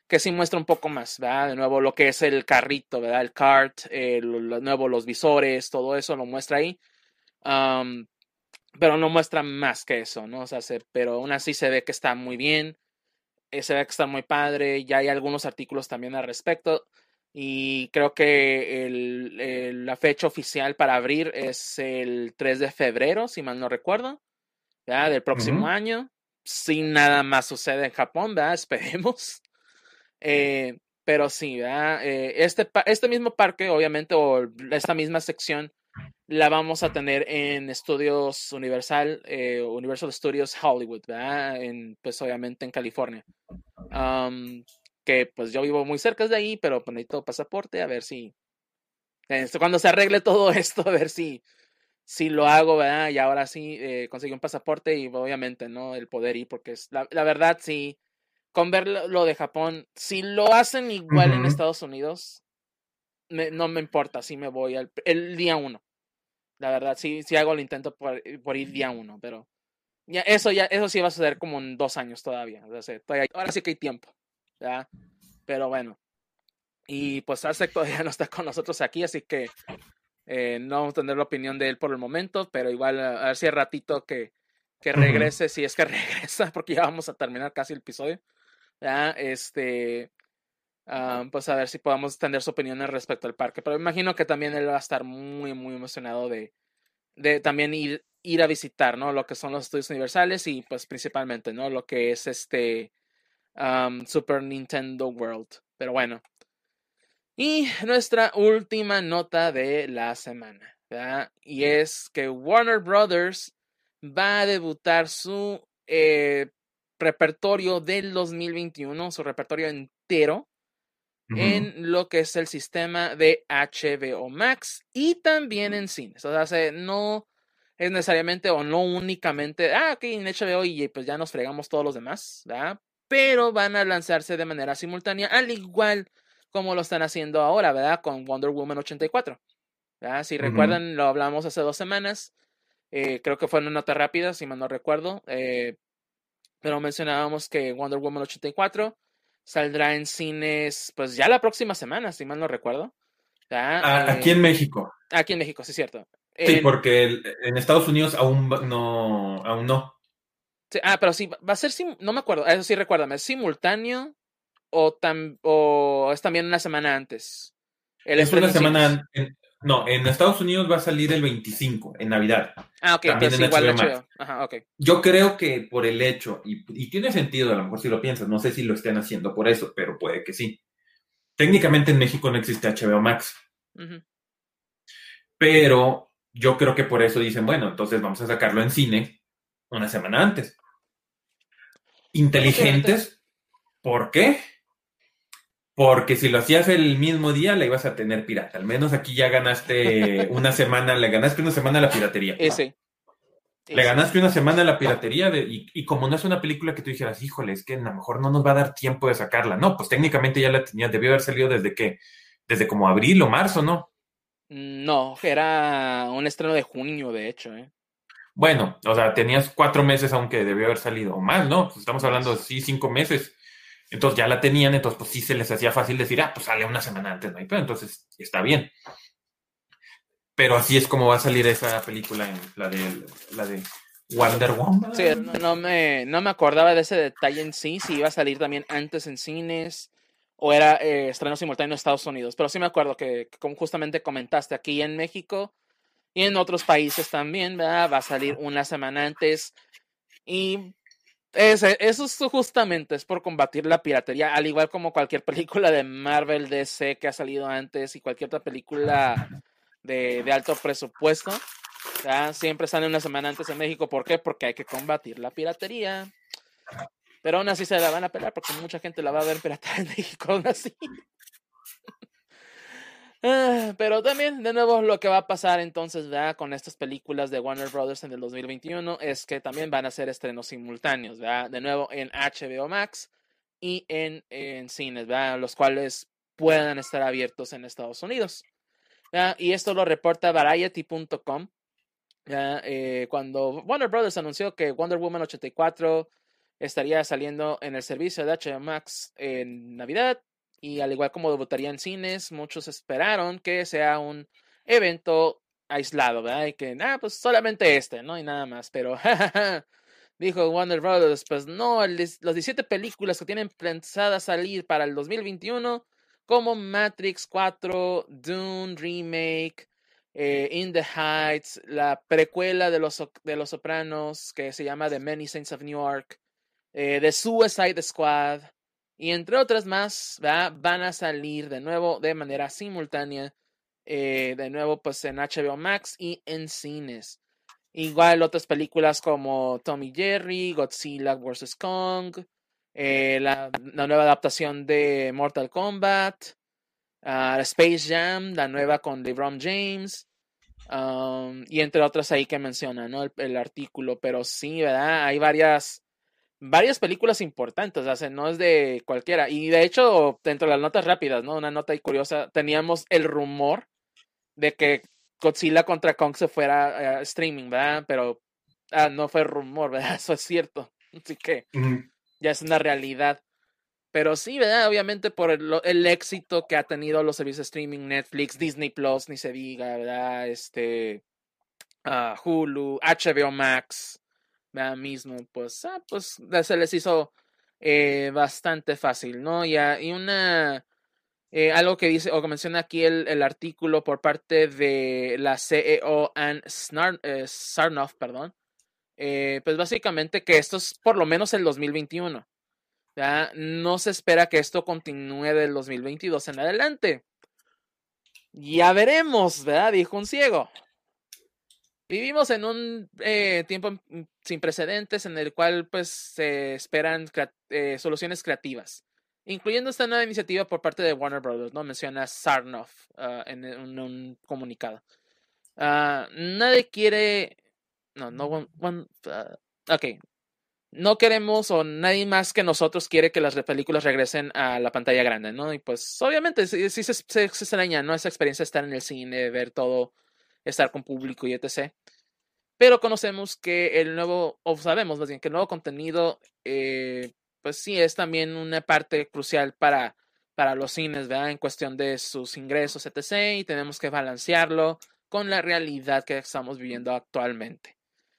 A: que sí muestra un poco más, ¿verdad? De nuevo, lo que es el carrito, ¿verdad? El kart, eh, lo, lo nuevo, los visores, todo eso lo muestra ahí. Um, pero no muestra más que eso, ¿no? O sea, se, pero aún así se ve que está muy bien, eh, se ve que está muy padre, ya hay algunos artículos también al respecto, y creo que el, el, la fecha oficial para abrir es el tres de febrero, si mal no recuerdo, ¿verdad? Del próximo uh-huh. año, si nada más sucede en Japón, ¿verdad? Esperemos. Eh, pero sí, ¿verdad? Eh, este, este mismo parque, obviamente, o esta misma sección, la vamos a tener en Estudios Universal, eh, Universal Studios Hollywood, ¿verdad? En, pues obviamente en California. Um, que pues yo vivo muy cerca de ahí, pero pues, necesito pasaporte, a ver si, cuando se arregle todo esto, a ver si, si lo hago, ¿verdad? Y ahora sí eh, conseguí un pasaporte y obviamente, ¿no? El poder ir, porque es, la, la verdad, sí, con ver lo de Japón, si lo hacen igual uh-huh. en Estados Unidos, me, no me importa si me voy al, el día uno. La verdad, sí, sí hago el intento por, por ir día uno, pero ya, eso ya, eso sí va a suceder como en dos años todavía. O sea, todavía ahora sí que hay tiempo, ¿verdad? Pero bueno. Y pues Arsec todavía no está con nosotros aquí, así que eh, no vamos a tener la opinión de él por el momento, pero igual a ver si es ratito que, que regrese, uh-huh. si es que regresa, porque ya vamos a terminar casi el episodio, ¿verdad? Este... Um, pues a ver si podemos tener su opinión respecto al parque, pero imagino que también él va a estar muy muy emocionado de, de también ir, ir a visitar, ¿no? Lo que son los estudios universales y pues principalmente, ¿no? Lo que es este um, Super Nintendo World, pero bueno. Y nuestra última nota de la semana, ¿verdad? Y es que Warner Brothers va a debutar su eh, repertorio del dos mil veintiuno, su repertorio entero, Uh-huh. en lo que es el sistema de H B O Max y también en cines. O sea, no es necesariamente o no únicamente, ah, ok, en H B O y pues ya nos fregamos todos los demás, ¿verdad? Pero van a lanzarse de manera simultánea, al igual como lo están haciendo ahora, ¿verdad? Con Wonder Woman ochenta y cuatro, ¿verdad? Si uh-huh. recuerdan, lo hablamos hace dos semanas, eh, creo que fue una nota rápida, si mal no recuerdo, eh, pero mencionábamos que Wonder Woman ochenta y cuatro saldrá en cines, pues ya la próxima semana, si mal no recuerdo.
B: Ah, aquí eh, en México.
A: Aquí en México, sí es cierto.
B: Sí,
A: en,
B: porque el, en Estados Unidos aún no, aún no.
A: Sí, ah, pero sí, va a ser, sim, no me acuerdo, eso sí recuérdame, ¿es simultáneo o, tam, o es también una semana antes?
B: El es una semana, en, no, en Estados Unidos va a salir el veinticinco, en Navidad.
A: Ah, ok, también entonces en igual H B O. Ajá, ok.
B: Yo creo que por el hecho, y, y tiene sentido a lo mejor si lo piensas, no sé si lo estén haciendo por eso, pero puede que sí. Técnicamente en México no existe H B O Max. Uh-huh. Pero yo creo que por eso dicen, bueno, entonces vamos a sacarlo en cine una semana antes. Inteligentes, ¿por qué? Porque si lo hacías el mismo día, la ibas a tener pirata. Al menos aquí ya ganaste una semana, le ganaste una semana a la piratería.
A: Ese.
B: Le ganaste una semana a la piratería de, y, y como no es una película que tú dijeras, híjole, es que a lo mejor no nos va a dar tiempo de sacarla. No, pues técnicamente ya la tenía, debió haber salido desde que, desde como abril o marzo, ¿no?
A: No, era un estreno de junio, de hecho, ¿eh?
B: Bueno, o sea, tenías cuatro meses aunque debió haber salido, o más, ¿no? Pues estamos hablando de sí, cinco meses. Entonces ya la tenían, entonces pues sí se les hacía fácil decir, ah, pues sale una semana antes, ¿no? Pero entonces está bien. Pero así es como va a salir esa película, en la de la de Wonder Woman.
A: Sí, no, no, me, no me acordaba de ese detalle en sí, si iba a salir también antes en cines o era eh, estreno simultáneo en Estados Unidos. Pero sí me acuerdo que, que, como justamente comentaste, aquí en México y en otros países también, ¿verdad? Va a salir una semana antes. Y ese, eso es justamente es por combatir la piratería, al igual como cualquier película de Marvel, D C que ha salido antes y cualquier otra película de, de alto presupuesto. ¿Ya? Siempre sale una semana antes en México. ¿Por qué? Porque hay que combatir la piratería. Pero aún así se la van a pelar porque mucha gente la va a ver piratear en México aún así. uh, pero también, de nuevo, lo que va a pasar entonces, ¿verdad? Con estas películas de Warner Brothers en el dos mil veintiuno es que también van a ser estrenos simultáneos, ¿verdad? De nuevo en H B O Max y en, en cines, ¿verdad? Los cuales puedan estar abiertos en Estados Unidos. ¿Ya? Y esto lo reporta Variety punto com. Ya, eh, cuando Warner Brothers anunció que Wonder Woman ochenta y cuatro estaría saliendo en el servicio de H B O Max en Navidad. Y al igual como debutaría en cines, muchos esperaron que sea un evento aislado, ¿verdad? Y que, ah, pues solamente este, ¿no? Y nada más. Pero, dijo Warner Brothers, pues no, el, las diecisiete películas que tienen pensadas salir para el dos mil veintiuno, como Matrix cuatro, Dune Remake, eh, In the Heights, la precuela de los, de los Sopranos, que se llama The Many Saints of Newark, eh, The Suicide Squad, y entre otras más, ¿verdad? Van a salir de nuevo de manera simultánea, eh, de nuevo pues en H B O Max y en cines. Igual otras películas como Tom y Jerry, Godzilla versus. Kong, eh, la, la nueva adaptación de Mortal Kombat, uh, Space Jam, la nueva con LeBron James, um, y entre otras ahí que menciona, ¿no? El, el artículo, pero sí, ¿verdad? Hay varias varias películas importantes, o sea, no es de cualquiera. Y de hecho, dentro de las notas rápidas, ¿no? Una nota ahí curiosa, teníamos el rumor de que Godzilla contra Kong se fuera a uh, streaming, ¿verdad? Pero uh, no fue rumor, ¿verdad? Eso es cierto. Así que mm. ya es una realidad. Pero sí, ¿verdad? Obviamente por el, el éxito que ha tenido los servicios de streaming, Netflix, Disney Plus, ni se diga, ¿verdad? Este, uh, Hulu, H B O Max, ¿verdad? Mismo, pues, ah, pues se les hizo eh, bastante fácil, ¿no? Y, y una, eh, algo que dice, o que menciona aquí el, el artículo por parte de la C E O Ann Snar, eh, Sarnoff, perdón, eh, pues básicamente que esto es por lo menos el dos mil veintiuno, ¿verdad? No se espera que esto continúe del dos mil veintidós en adelante. Ya veremos, ¿verdad? Dijo un ciego. Vivimos en un eh, tiempo sin precedentes en el cual pues se esperan eh, soluciones creativas, incluyendo esta nueva iniciativa por parte de Warner Brothers, ¿no? Menciona Sarnoff uh, en, en un comunicado. Uh, nadie quiere... No, no... One, one, uh, ok. No queremos o nadie más que nosotros quiere que las películas regresen a la pantalla grande, ¿no? Y pues obviamente sí, sí se, se, se extraña, ¿no? Esa experiencia de estar en el cine, ver todo, estar con público y etcétera. Pero conocemos que el nuevo, o sabemos más bien que el nuevo contenido, eh, pues sí es también una parte crucial para, para los cines, ¿verdad? En cuestión de sus ingresos, etcétera. Y tenemos que balancearlo con la realidad que estamos viviendo actualmente.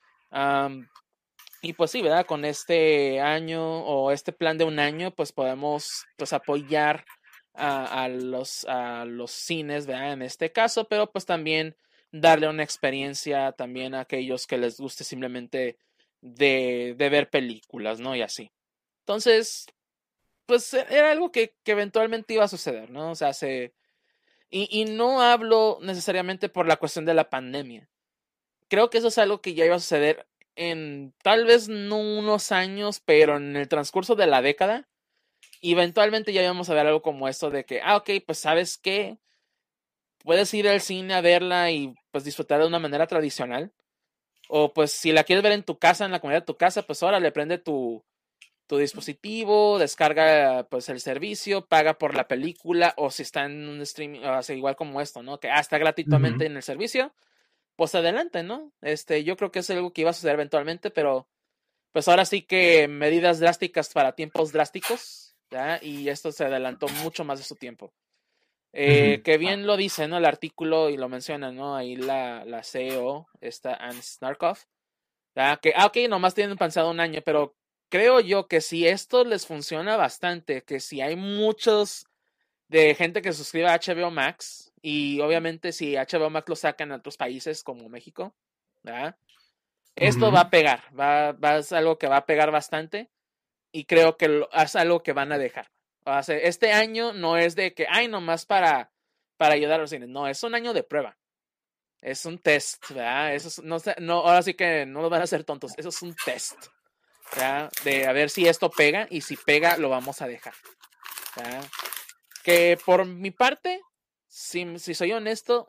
A: Um, y pues sí, ¿verdad? Con este año o este plan de un año, pues podemos pues apoyar a, a, los, a los cines, ¿verdad? En este caso, pero pues también darle una experiencia también a aquellos que les guste simplemente de, de ver películas, ¿no? Y así. Entonces, pues era algo que, que eventualmente iba a suceder, ¿no? O sea, se... Y, y no hablo necesariamente por la cuestión de la pandemia. Creo que eso es algo que ya iba a suceder en tal vez no unos años, pero en el transcurso de la década. Y eventualmente ya íbamos a ver algo como esto de que, ah, ok, pues ¿sabes qué? Puedes ir al cine a verla y pues disfrutar de una manera tradicional. O pues si la quieres ver en tu casa, en la comunidad de tu casa, pues ahora le prende tu, tu dispositivo, descarga pues el servicio, paga por la película, o si está en un streaming, o sea, igual como esto, ¿no? Que hasta gratuitamente uh-huh. en el servicio, pues adelante, ¿no? Este, yo creo que es algo que iba a suceder eventualmente, pero pues ahora sí que medidas drásticas para tiempos drásticos, ¿ya? Y esto se adelantó mucho más de su tiempo. Eh, uh-huh. Que bien lo dice, ¿no? El artículo y lo menciona, ¿no? Ahí la, la C E O, esta Ann Snarkoff, ¿ya? Que, ah, ok, nomás tienen pensado un año, pero creo yo que si esto les funciona bastante, que si hay muchos de gente que suscribe a H B O Max, y obviamente si H B O Max lo sacan a otros países como México, ¿verdad? Esto uh-huh. va a pegar, va, va, es algo que va a pegar bastante, y creo que lo, es algo que van a dejar. O sea, este año no es de que, ay, nomás para, para ayudar a los cines. No, es un año de prueba. Es un test, ¿verdad? Eso es, no, no, ahora sí que no nos van a hacer tontos. Eso es un test, ¿verdad? De a ver si esto pega, y si pega, lo vamos a dejar, ¿verdad? Que por mi parte, si, si soy honesto,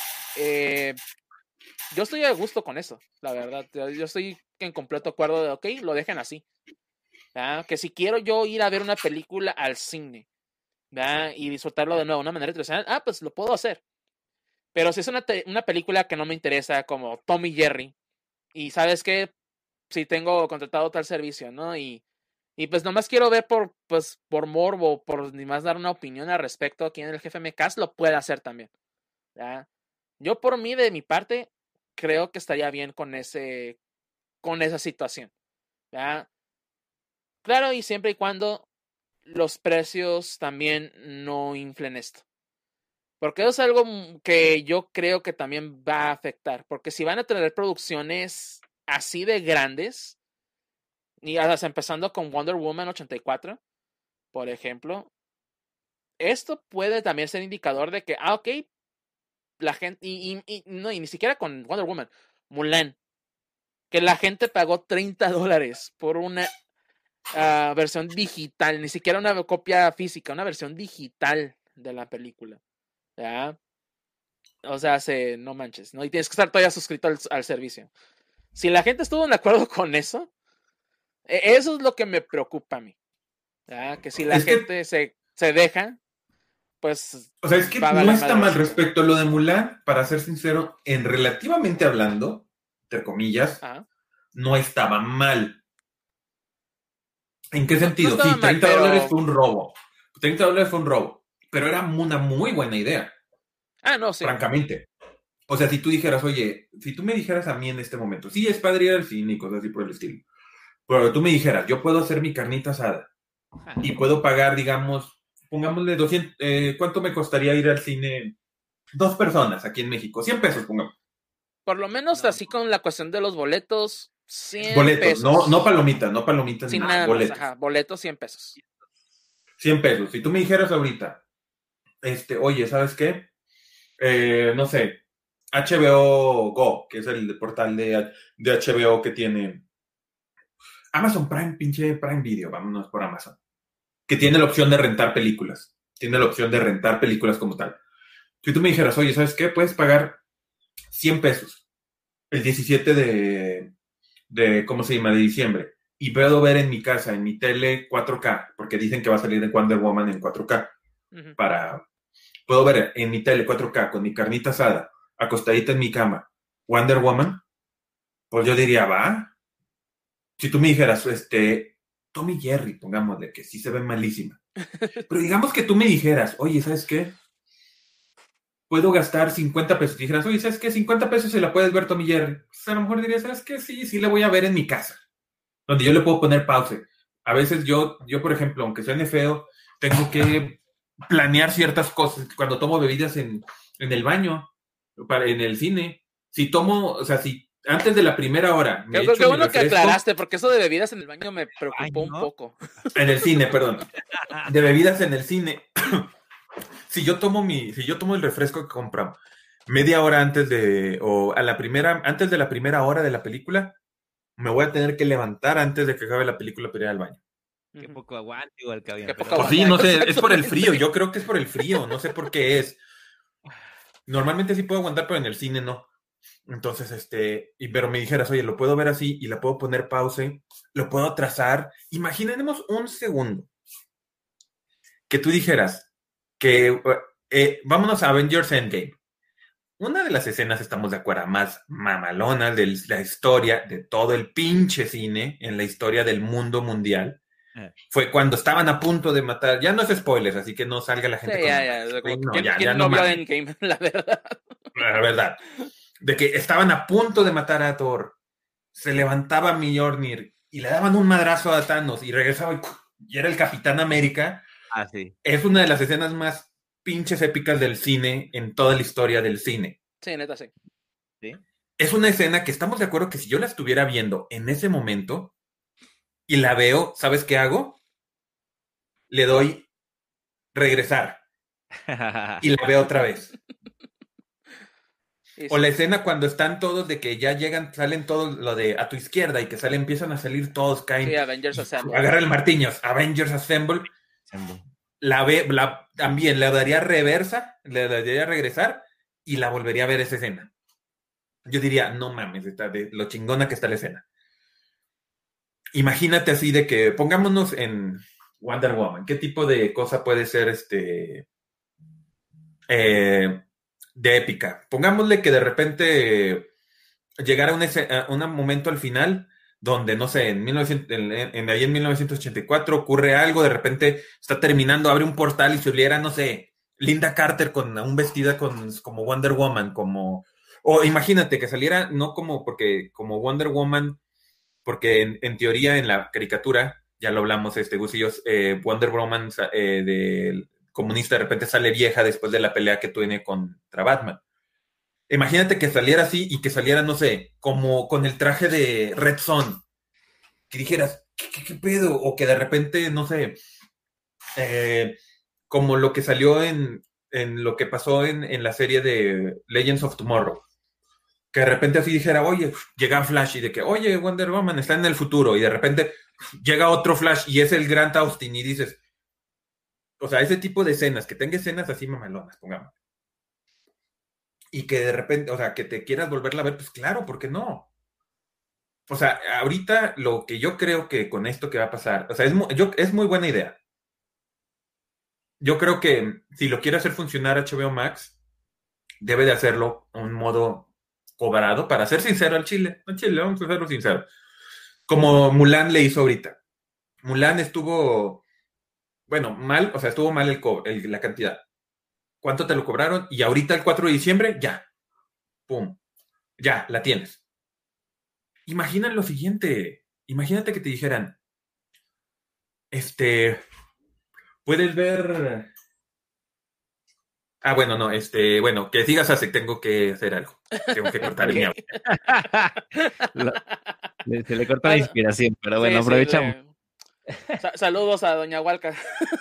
A: eh, yo estoy a gusto con eso, la verdad. Yo, yo estoy en completo acuerdo de, ok, lo dejen así. ¿verdad? Que si quiero yo ir a ver una película al cine, ¿verdad? Y disfrutarlo de nuevo de una manera tradicional, ah, pues lo puedo hacer. Pero si es una, te- una película que no me interesa, como Tom y Jerry, y sabes que si tengo contratado tal servicio, ¿no? Y Y pues nomás quiero ver por, pues, por morbo, por ni más dar una opinión al respecto aquí en el G F M Cast, lo puede hacer también. ¿Ya? Yo por mí, de mi parte, creo que estaría bien con ese, con esa situación. ¿Ya? Claro, y siempre y cuando los precios también no inflen esto. Porque eso es algo que yo creo que también va a afectar. Porque si van a tener producciones así de grandes, y hasta empezando con Wonder Woman ochenta y cuatro, por ejemplo, esto puede también ser indicador de que, ah, ok, la gente, y, y, y no, y ni siquiera con Wonder Woman, Mulan, que la gente pagó treinta dólares por una uh, versión digital, ni siquiera una copia física, una versión digital de la película. ¿Ya? O sea, se, no manches, ¿no? Y tienes que estar todavía suscrito al, al servicio. Si la gente estuvo de acuerdo con eso, eso es lo que me preocupa a mí. ¿Ya? Que si la
B: es
A: gente
B: que,
A: se, se deja, pues...
B: o sea, es que
A: va a
B: no
A: valer
B: está
A: madre
B: mal
A: eso.
B: respecto a lo de Mulan, para ser sincero, en relativamente hablando, entre comillas,
A: Ajá.
B: no estaba mal. ¿En qué
A: No, no
B: sentido?
A: estaba
B: Sí,
A: mal,
B: treinta dólares
A: pero...
B: fue un robo. treinta dólares fue un robo. Pero era una muy buena idea,
A: Ah, no, sí.
B: francamente. O sea, si tú dijeras, oye, si tú me dijeras a mí en este momento, sí, es padre ir al cine y cosas así por el estilo, pero tú me dijeras, yo puedo hacer mi carnita asada y puedo pagar, digamos, pongámosle doscientos, eh, ¿cuánto me costaría ir al cine? Dos personas aquí en México, cien pesos, pongamos.
A: Por lo menos
C: No.
A: así con la cuestión de los boletos, cien
B: Boletos, no, no
A: pesos.
B: palomitas, no palomitas ni
A: Sin
B: nada,
A: nada más,
B: boletos.
A: ajá. Boletos, cien pesos.
B: cien pesos. Si tú me dijeras ahorita, este, oye, ¿sabes qué? Eh, no sé, H B O Go, que es el portal de, de H B O que tiene Amazon Prime, pinche Prime Video, vámonos por Amazon, que tiene la opción de rentar películas, tiene la opción de rentar películas como tal. Si tú me dijeras, oye, ¿sabes qué? Puedes pagar cien pesos el diecisiete de, de, ¿cómo se llama? De diciembre, y puedo ver en mi casa, en mi tele cuatro K, porque dicen que va a salir de Wonder Woman en cuatro K,
A: Uh-huh.
B: para, puedo ver en mi tele cuatro K con mi carnita asada, acostadita en mi cama, Wonder Woman, pues yo diría, va. Si tú me dijeras, este, Tommy Jerry, pongámosle, que sí se ve malísima. Pero digamos que tú me dijeras, oye, ¿sabes qué? Puedo gastar cincuenta pesos. Y dijeras, oye, ¿sabes qué? cincuenta pesos se la puedes ver Tommy Jerry. Pues a lo mejor dirías, ¿sabes qué? Sí, sí la voy a ver en mi casa. Donde yo le puedo poner pause. A veces yo, yo por ejemplo, aunque suene feo, tengo que planear ciertas cosas. Cuando tomo bebidas en, en el baño, para, en el cine. Si tomo, o sea, si antes de la primera hora me
A: Qué,
B: echo
A: qué
B: mi
A: bueno que
B: refresco,
A: aclaraste, porque eso de bebidas en el baño me preocupó
C: Ay,
A: un
C: ¿no?
A: poco.
B: en el cine, perdón, de bebidas en el cine. Si yo tomo mi, si yo tomo el refresco que compramos media hora antes de, o a la primera, antes de la primera hora de la película, me voy a tener que levantar antes de que acabe la película para ir al baño.
C: Qué
A: Ujú.
C: poco aguante igual, Cavian.
A: Qué
C: pero
A: poco
B: Pues
C: bueno.
B: sí, no sé, es
A: Exactamente.
B: por el frío, yo creo que es por el frío, no sé por qué es. Normalmente sí puedo aguantar, pero en el cine no. Entonces, este, y, pero me dijeras, oye, lo puedo ver así y le puedo poner pause, lo puedo atrasar. Imaginemos un segundo que tú dijeras que eh, vámonos a Avengers Endgame. Una de las escenas, estamos de acuerdo, más mamalonas de la historia, de todo el pinche cine, en la historia del mundo mundial,
C: Eh.
B: fue cuando estaban a punto de matar. Ya no es spoilers, así que no salga la gente
A: Sí,
B: con
A: ya,
B: mamadas.
A: ya.
B: Güey,
A: Como,
B: no,
A: ¿Quién,
B: ya,
A: quién
B: ya
A: no
B: no
A: vio
B: mames.
A: Endgame? La verdad.
B: La verdad. De que estaban a punto de matar a Thor. Se levantaba Mjolnir y le daban un madrazo a Thanos y regresaba y, y era el Capitán América.
C: Ah, sí.
B: Es una de las escenas más pinches épicas del cine en toda la historia del cine.
A: Sí, neta, sí.
C: ¿Sí?
B: Es una escena que estamos de acuerdo que si yo la estuviera viendo en ese momento y la veo, ¿sabes qué hago? Le doy regresar y la veo otra vez.
A: Y
B: O
A: sí.
B: la escena cuando están todos de que ya llegan, salen todos lo de a tu izquierda y que salen, empiezan a salir todos, caen,
A: Sí, Avengers
B: y
A: Assemble.
B: agarra el martiños, Avengers Assemble, la ve, la, también le daría reversa, le daría regresar y la volvería a ver esa escena. Yo diría, no mames, está de lo chingona que está la escena. Imagínate así de que, pongámonos en Wonder Woman, ¿qué tipo de cosa puede ser este eh, de épica? Pongámosle que de repente llegara un, ese, un momento al final donde, no sé, en, mil novecientos, en, en, ahí en mil novecientos ochenta y cuatro ocurre algo, de repente está terminando, abre un portal y se oliera, no sé, Linda Carter con un vestida con, como Wonder Woman, como... O imagínate que saliera, no como, porque como Wonder Woman, porque en, en teoría en la caricatura, ya lo hablamos, este, Gus y yo, eh, Wonder Woman eh, del comunista de repente sale vieja después de la pelea que tiene contra Batman. Imagínate que saliera así y que saliera, no sé, como con el traje de Red Son, que dijeras, ¿qué, qué, qué pedo? O que de repente, no sé, eh, como lo que salió en, en lo que pasó en, en la serie de Legends of Tomorrow, que de repente así dijera, oye, llega Flash y de que, oye, Wonder Woman está en el futuro, y de repente llega otro Flash y es el Grant Austin y dices, o sea, ese tipo de escenas, que tenga escenas así mamalonas, pongamos. Y que de repente, o sea, que te quieras volverla a ver, pues claro, ¿por qué no? O sea, ahorita lo que yo creo que con esto que va a pasar, o sea, es muy, yo, es muy buena idea. Yo creo que si lo quiere hacer funcionar H B O Max, debe de hacerlo un modo cobrado, para ser sincero al Chile. Al Chile, vamos a serlo sincero. Como Mulan le hizo ahorita. Mulan estuvo, bueno, mal, o sea, estuvo mal el, co el la cantidad. ¿Cuánto te lo cobraron? Y ahorita el cuatro de diciembre, ya. Pum. Ya, la tienes. Imagina lo siguiente. Imagínate que te dijeran, este, puedes ver... Ah, bueno, no, este, bueno, que sigas así, tengo que hacer algo. Tengo que cortar mi audio.
C: Lo, le, se le cortó la inspiración, pero bueno, sí, aprovechamos.
A: Sí, le... Sa saludos a Doña Hualca.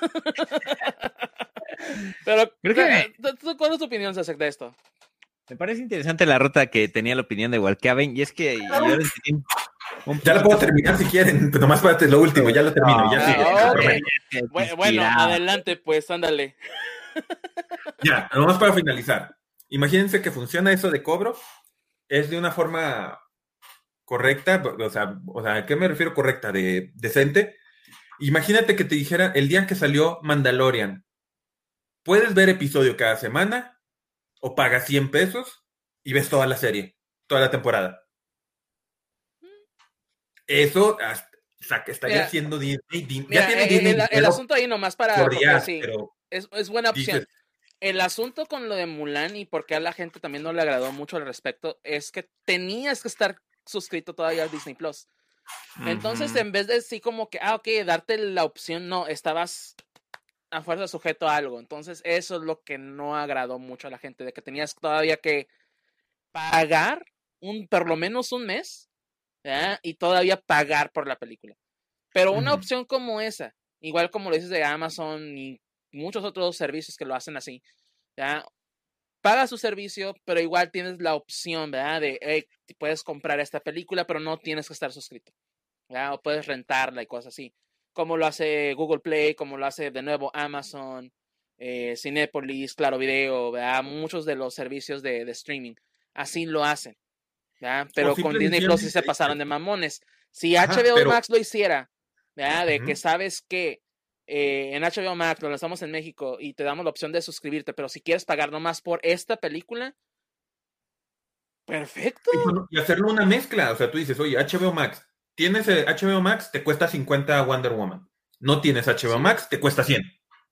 A: Pero,
C: creo que...
A: ¿cuál es tu opinión acerca de esto?
C: Me parece interesante la ruta que tenía la opinión de Walkeaven, y es que yo lo entendí.
B: Un ya lo puedo terminar si quieren, pero nomás para lo último, ya lo termino. No, ya sí,
A: ah, okay. Bueno, bueno, adelante, pues, ándale.
B: Ya, nomás para finalizar. Imagínense que funciona eso de cobro, es de una forma correcta, o sea, o sea, ¿a qué me refiero correcta? De decente. Imagínate que te dijera el día que salió Mandalorian, puedes ver episodio cada semana o pagas cien pesos y ves toda la serie, toda la temporada. Eso hasta, o sea, que estaría haciendo Disney. Disney
A: mira,
B: ya tiene
A: el,
B: Disney
A: el, el asunto ahí nomás para...
B: días,
A: sí,
B: pero
A: es, es buena opción.
B: dices,
A: el asunto con lo de Mulan y por qué a la gente también no le agradó mucho al respecto es que tenías que estar suscrito todavía a Disney Plus. Entonces, uh-huh. en vez de decir como que, ah, ok, darte la opción, no, estabas a fuerza sujeto a algo. Entonces, eso es lo que no agradó mucho a la gente, de que tenías todavía que pagar un, por lo menos un mes, ¿ya? Y todavía pagar por la película. Pero una uh-huh. opción como esa, igual como lo dices de Amazon y muchos otros servicios que lo hacen así, ¿ya? Paga su servicio, pero igual tienes la opción, ¿verdad? De, hey, puedes comprar esta película, pero no tienes que estar suscrito, ¿verdad? O puedes rentarla y cosas así. Como lo hace Google Play, como lo hace de nuevo Amazon, eh, Cinépolis, Claro Video, ¿verdad? Muchos de los servicios de, de streaming. Así lo hacen, ¿verdad? Pero con Disney Plus sí se pasaron de mamones. Si Ajá, H B O pero... Max lo hiciera, ¿verdad? De uh-huh. que sabes que Eh, en H B O Max lo lanzamos en México y te damos la opción de suscribirte, pero si quieres pagar nomás por esta película, perfecto.
B: Y, y hacerlo una mezcla, o sea, tú dices, oye, H B O Max, tienes H B O Max, te cuesta cincuenta Wonder Woman. No tienes H B O sí. Max, te cuesta cien.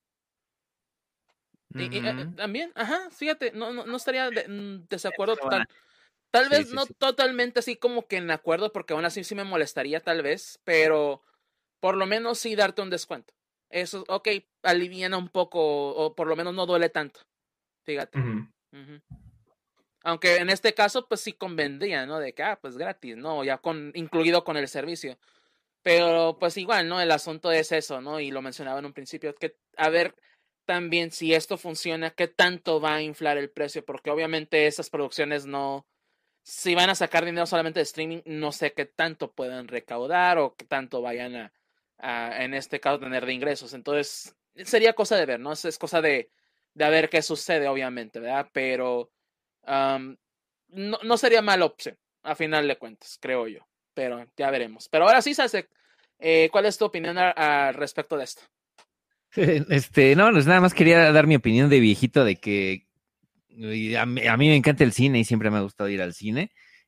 A: Y, y, uh, también, ajá, fíjate, no, no, no estaría de, desacuerdo total. Tal sí, vez sí, no sí. totalmente así como que en acuerdo, porque aún así sí me molestaría tal vez, pero por lo menos sí darte un descuento. Eso, ok, aliviana un poco, o por lo menos no duele tanto. Fíjate. Uh-huh. Uh-huh. Aunque en este caso, pues sí convendría, ¿no? De que, ah, pues gratis, ¿no? Ya con, incluido con el servicio. Pero, pues igual, ¿no? El asunto es eso, ¿no? Y lo mencionaba en un principio, que a ver también si esto funciona, qué tanto va a inflar el precio, porque obviamente esas producciones no... Si van a sacar dinero solamente de streaming, no sé qué tanto puedan recaudar o qué tanto vayan a... Uh, en este caso tener de ingresos, entonces sería cosa de ver, ¿no? Es, es cosa de, de a ver qué sucede, obviamente, ¿verdad? Pero um, no, no sería mala opción, a final de cuentas, creo yo, pero ya veremos. Pero ahora sí, Sasek, eh, ¿cuál es tu opinión al respecto de esto?
C: Este, no, pues nada más quería dar mi opinión de viejito de que a mí, a mí me encanta el cine y siempre me ha gustado ir al cine.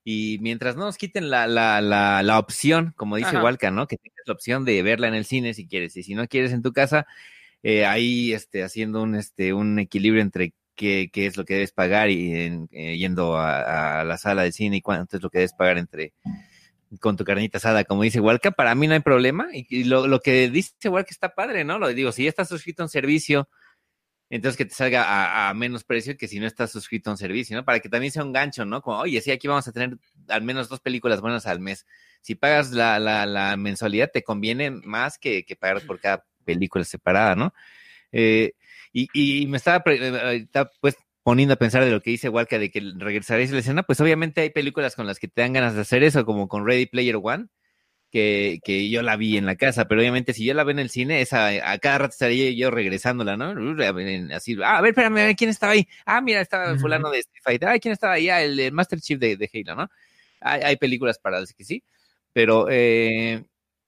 C: Y mientras no nos quiten la, la, la, la opción, como dice
A: Ajá.
C: Walca, ¿no? Que tengas la opción de verla en el cine si quieres, y si no quieres en tu casa, eh, ahí este, haciendo un, este, un equilibrio entre qué, qué es lo que debes pagar y en, eh, yendo a, a la sala de cine y cuánto es lo que debes pagar entre con tu carnita asada, como dice Walca, para mí no hay problema. Y, y lo, lo que dice Walca está padre, ¿no? Lo digo, si ya estás suscrito a un servicio, entonces que te salga a, a menos precio que si no estás suscrito a un servicio, ¿no? Para que también sea un gancho, ¿no? Como, oye, sí, aquí vamos a tener al menos dos películas buenas al mes. Si pagas la, la, la mensualidad, te conviene más que, que pagar por cada película separada, ¿no? Eh, y, y me estaba, estaba, pues, poniendo a pensar de lo que dice Walca, de que regresaréis a la escena, pues obviamente hay películas con las que te dan ganas de hacer eso, como con Ready Player One, que, que yo la vi en la casa, pero obviamente si yo la veo en el cine, esa, a cada rato estaría yo regresándola, ¿no? Así, ah, a ver, espérame, a ver, ¿quién estaba ahí? Ah, mira, estaba fulano de Street Fighter, ah, ¿quién estaba ahí? Ah, el, el Master Chief de, de Halo, ¿no? Hay, hay películas para las que sí, pero eh,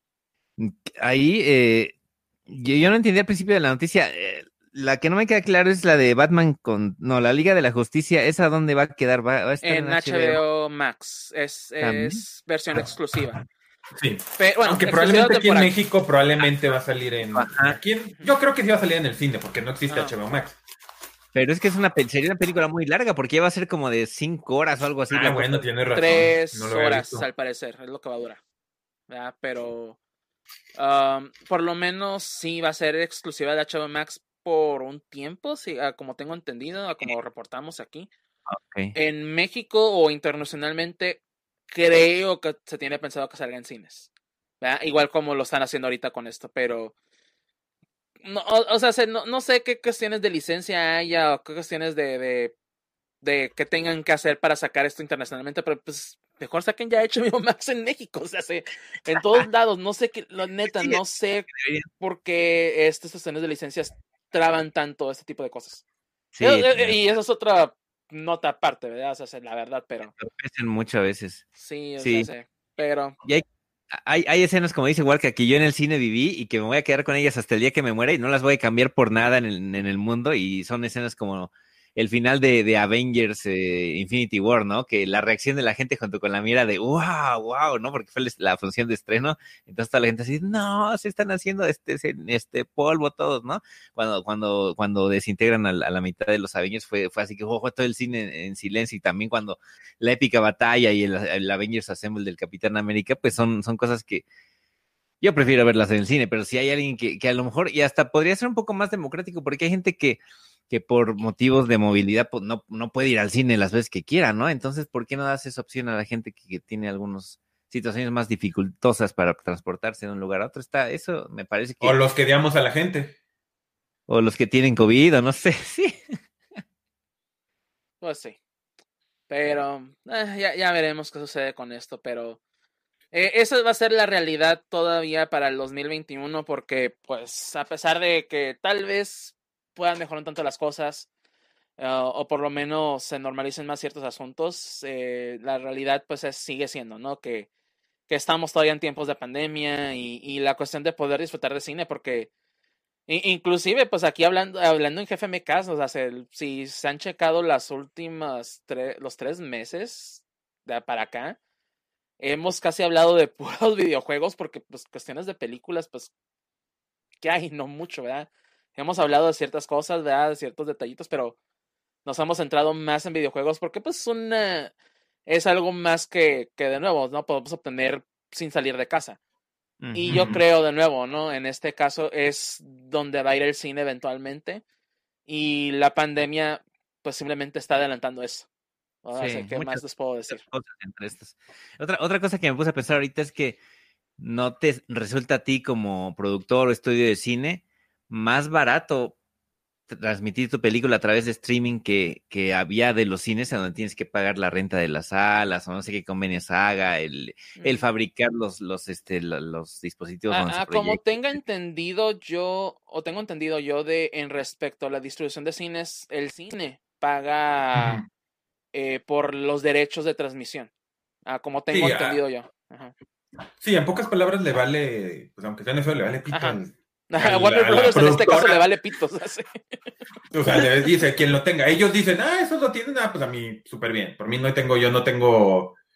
C: ahí eh, yo, yo no entendí al principio de la noticia, eh, la que no me queda claro es la de Batman con, no, la Liga de la Justicia, ¿esa dónde va a quedar? ¿Va, va a estar
A: En, en H B O Max, es, es versión exclusiva.
B: Sí,
A: pero, bueno,
B: aunque probablemente aquí en México probablemente va a salir en...
C: Ajá.
B: Aquí en, yo creo que sí va a salir en el cine, porque no existe ah. H B O Max.
C: Pero es que es una, sería una película muy larga, porque va a ser como de cinco horas o algo así.
B: Ah, bueno, tiene razón.
A: Tres no horas, al parecer, es lo que va a durar. ¿Verdad? Pero um, por lo menos sí va a ser exclusiva de H B O Max por un tiempo, sí, como tengo entendido, como reportamos aquí.
C: Okay.
A: En México o internacionalmente creo que se tiene pensado que salga en cines, ¿verdad? Igual como lo están haciendo ahorita con esto, pero no, o, o sea, no, no sé qué cuestiones de licencia haya o qué cuestiones de, de, de que tengan que hacer para sacar esto internacionalmente, pero pues mejor saquen ya H B O Max en México, o sea, se, en todos lados, no sé qué, la neta, no sé por qué estas cuestiones de licencias traban tanto este tipo de cosas.
C: Sí,
A: y, y eso es otra nota aparte, ¿verdad? O sea, la verdad, pero...
C: Pesan mucho a veces.
A: Sí, o
C: sí.
A: sea, sí, pero...
C: Y hay, hay, hay escenas, como dice Walca, que yo en el cine viví y que me voy a quedar con ellas hasta el día que me muera y no las voy a cambiar por nada en el, en el mundo, y son escenas como el final de, de Avengers eh, Infinity War, ¿no? Que la reacción de la gente junto con la mira de wow, wow, ¿no? Porque fue la función de estreno, entonces toda la gente así, no, se están haciendo este, este polvo todos, ¿no? Cuando, cuando, cuando desintegran a la, a la mitad de los Avengers fue, fue así que oh, fue todo el cine en, en silencio, y también cuando la épica batalla y el, el Avengers Assemble del Capitán América, pues son, son cosas que yo prefiero verlas en el cine, pero si hay alguien que, que a lo mejor, y hasta podría ser un poco más democrático, porque hay gente que que por motivos de movilidad pues, no, no puede ir al cine las veces que quiera, ¿no? Entonces, ¿por qué no das esa opción a la gente que, que tiene algunas situaciones más dificultosas para transportarse de un lugar a otro? Está, eso me parece que...
B: O los que odiamos a la gente.
C: O los que tienen COVID, o no sé, sí.
A: Pues sí. Pero eh, ya, ya veremos qué sucede con esto, pero eh, esa va a ser la realidad todavía para el dos mil veintiuno, porque pues a pesar de que tal vez puedan mejorar un tanto las cosas, uh, o por lo menos se normalicen más ciertos asuntos, eh, la realidad pues es, sigue siendo, ¿no? Que, que estamos todavía en tiempos de pandemia y, y la cuestión de poder disfrutar de cine, porque inclusive pues aquí hablando, hablando en G F M K, o sea, se, si se han checado las últimas tres, los tres meses de para acá, hemos casi hablado de puros videojuegos, porque pues cuestiones de películas, pues, ¿qué hay? No mucho, ¿verdad? Hemos hablado de ciertas cosas, ¿verdad? De ciertos detallitos, pero nos hemos centrado más en videojuegos porque pues una, es algo más que, que de nuevo, ¿no? Podemos obtener sin salir de casa. Uh-huh. Y yo creo de nuevo, ¿no? En este caso es donde va a ir el cine eventualmente, y la pandemia pues simplemente está adelantando eso. ¿No? Sí, así, ¿qué más les puedo decir?
C: Cosas entre estas. Otra, otra cosa que me puse a pensar ahorita es que no te resulta a ti como productor o estudio de cine más barato transmitir tu película a través de streaming que, que había de los cines, en donde tienes que pagar la renta de las salas, o no sé qué convenios haga, el, el fabricar los, los, este, los dispositivos.
A: Ah, ah, como tenga entendido yo, o tengo entendido yo de en respecto a la distribución de cines, el cine paga uh-huh. eh, por los derechos de transmisión, ah, como tengo sí, entendido ah, yo. Ajá.
B: Sí, en pocas palabras le vale, pues aunque sea en eso, le vale pito.
A: A Warner Brothers en este caso le vale pito. O sea,
B: o sea, le dice quien lo tenga. Ellos dicen, ah, eso lo tienen, ah, pues a mí súper bien. Por mí no tengo, yo no tengo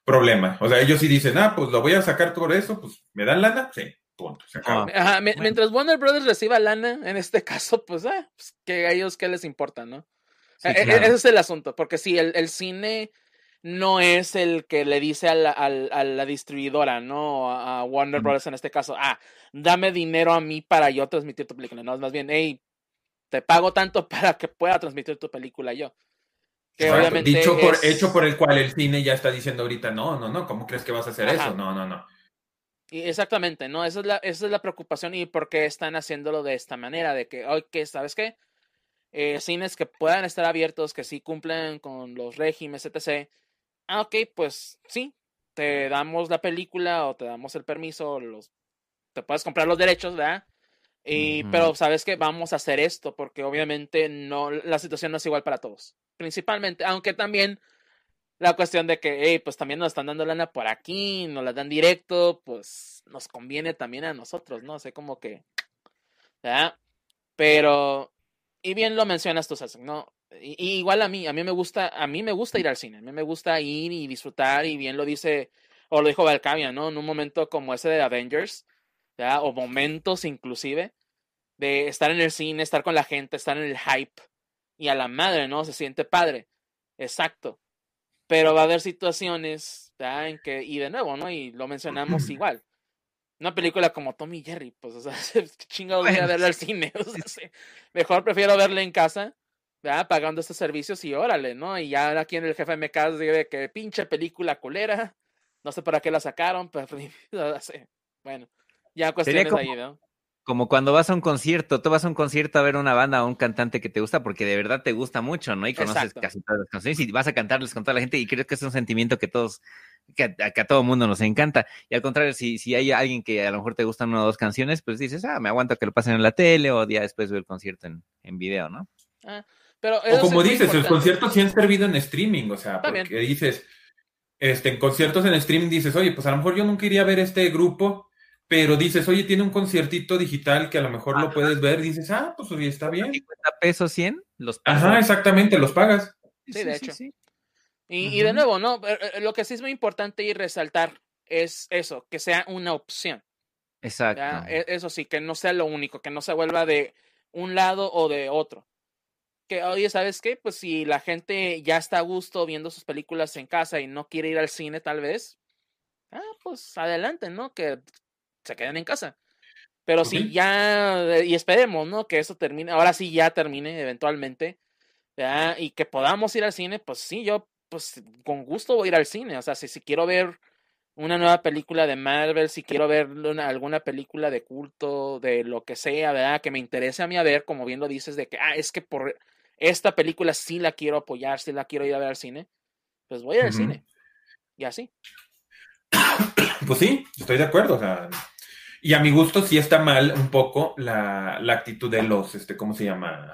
B: problema. O sea, ellos sí dicen, ah, pues lo voy a sacar por eso, pues me dan lana, sí, punto, se acabó.
A: Ah. Ajá, bueno. Mientras Warner Brothers reciba lana, en este caso, pues, eh, pues que a ellos qué les importa, ¿no? Sí, eh, claro. Ese es el asunto, porque sí, el, el cine no es el que le dice a la, a, a la distribuidora, ¿no? A Warner Brothers en este caso, ah, dame dinero a mí para yo transmitir tu película, no, es más bien, hey, te pago tanto para que pueda transmitir tu película yo. Que
B: Exacto.
A: obviamente
B: Dicho por,
A: es...
B: hecho por el cual el cine ya está diciendo ahorita, no, no, no, ¿cómo crees que vas a hacer Ajá. eso? No, no, no.
A: Y exactamente, ¿no? Esa es, la, esa es la preocupación y por qué están haciéndolo de esta manera, de que, oye, okay, ¿sabes qué? Eh, cines que puedan estar abiertos, que sí cumplen con los regímenes, etcétera. Ah, ok, pues sí, te damos la película o te damos el permiso, los, te puedes comprar los derechos, ¿verdad? Y, uh-huh. Pero sabes que vamos a hacer esto porque obviamente no, la situación no es igual para todos. Principalmente, aunque también la cuestión de que, hey, pues también nos están dando lana por aquí, nos la dan directo, pues nos conviene también a nosotros, ¿no? O sea, como que, ¿verdad? Pero, y bien lo mencionas tú, Sasek, ¿no? Y, y igual a mí, a mí me gusta, a mí me gusta ir al cine, a mí me gusta ir y disfrutar, y bien lo dice, o lo dijo Valcavia, ¿no? En un momento como ese de Avengers, ¿verdad? O momentos inclusive, de estar en el cine, estar con la gente, estar en el hype, y a la madre, ¿no? Se siente padre. Exacto. Pero va a haber situaciones, ¿verdad? En que, y de nuevo, ¿no? Y lo mencionamos igual. Una película como Tom y Jerry, pues, o sea, qué chingados voy a verla al cine. O sea, sí. Mejor prefiero verla en casa, ¿verdad? Pagando estos servicios y órale, ¿no? Y ya aquí en el Jefe M K dice que pinche película culera. No sé para qué la sacaron, pero bueno, ya cuestiones
C: como,
A: ahí, ¿no?
C: Como cuando vas a un concierto, tú vas a un concierto a ver una banda o un cantante que te gusta porque de verdad te gusta mucho, ¿no? Y conoces Exacto. casi todas las canciones y vas a cantarles con toda la gente y creo que es un sentimiento que todos, que a, que a todo mundo nos encanta. Y al contrario, si, si hay alguien que a lo mejor te gustan una o dos canciones, pues dices, ah, me aguanto que lo pasen en la tele o día después veo el concierto en, en video, ¿no?
A: Ah, pero
B: o como dices, los conciertos sí han servido en streaming, o sea, También. porque dices, este, en conciertos en streaming dices, oye, pues a lo mejor yo nunca iría a ver este grupo, pero dices, oye, tiene un conciertito digital que a lo mejor Ajá. lo puedes ver, dices, ah, pues oye, está bien.
C: cincuenta pesos, cien, los pagas.
B: Ajá, exactamente, los pagas.
A: Sí, sí de sí, hecho. Sí. Y, uh-huh. y de nuevo, ¿no? Lo que sí es muy importante y resaltar es eso, que sea una opción.
C: Exacto.
A: ¿Ya? Eso sí, que no sea lo único, que no se vuelva de un lado o de otro. Que, oye, ¿sabes qué? Pues si la gente ya está a gusto viendo sus películas en casa y no quiere ir al cine tal vez, ah, pues adelante, ¿no? Que se queden en casa. Pero uh-huh. si ya, y esperemos, ¿no? Que eso termine, ahora sí ya termine eventualmente, ¿verdad? Y que podamos ir al cine, pues sí, yo pues con gusto voy a ir al cine. O sea, si, si quiero ver una nueva película de Marvel, si quiero ver una, alguna película de culto, de lo que sea, ¿verdad? Que me interese a mí a ver, como bien lo dices, de que, ah, es que por esta película sí la quiero apoyar, sí la quiero ir a ver al cine, pues voy a ir al uh-huh. cine. Y así.
B: Pues sí, estoy de acuerdo, o sea, y a mi gusto sí está mal un poco la, la actitud de los, este, ¿cómo se llama?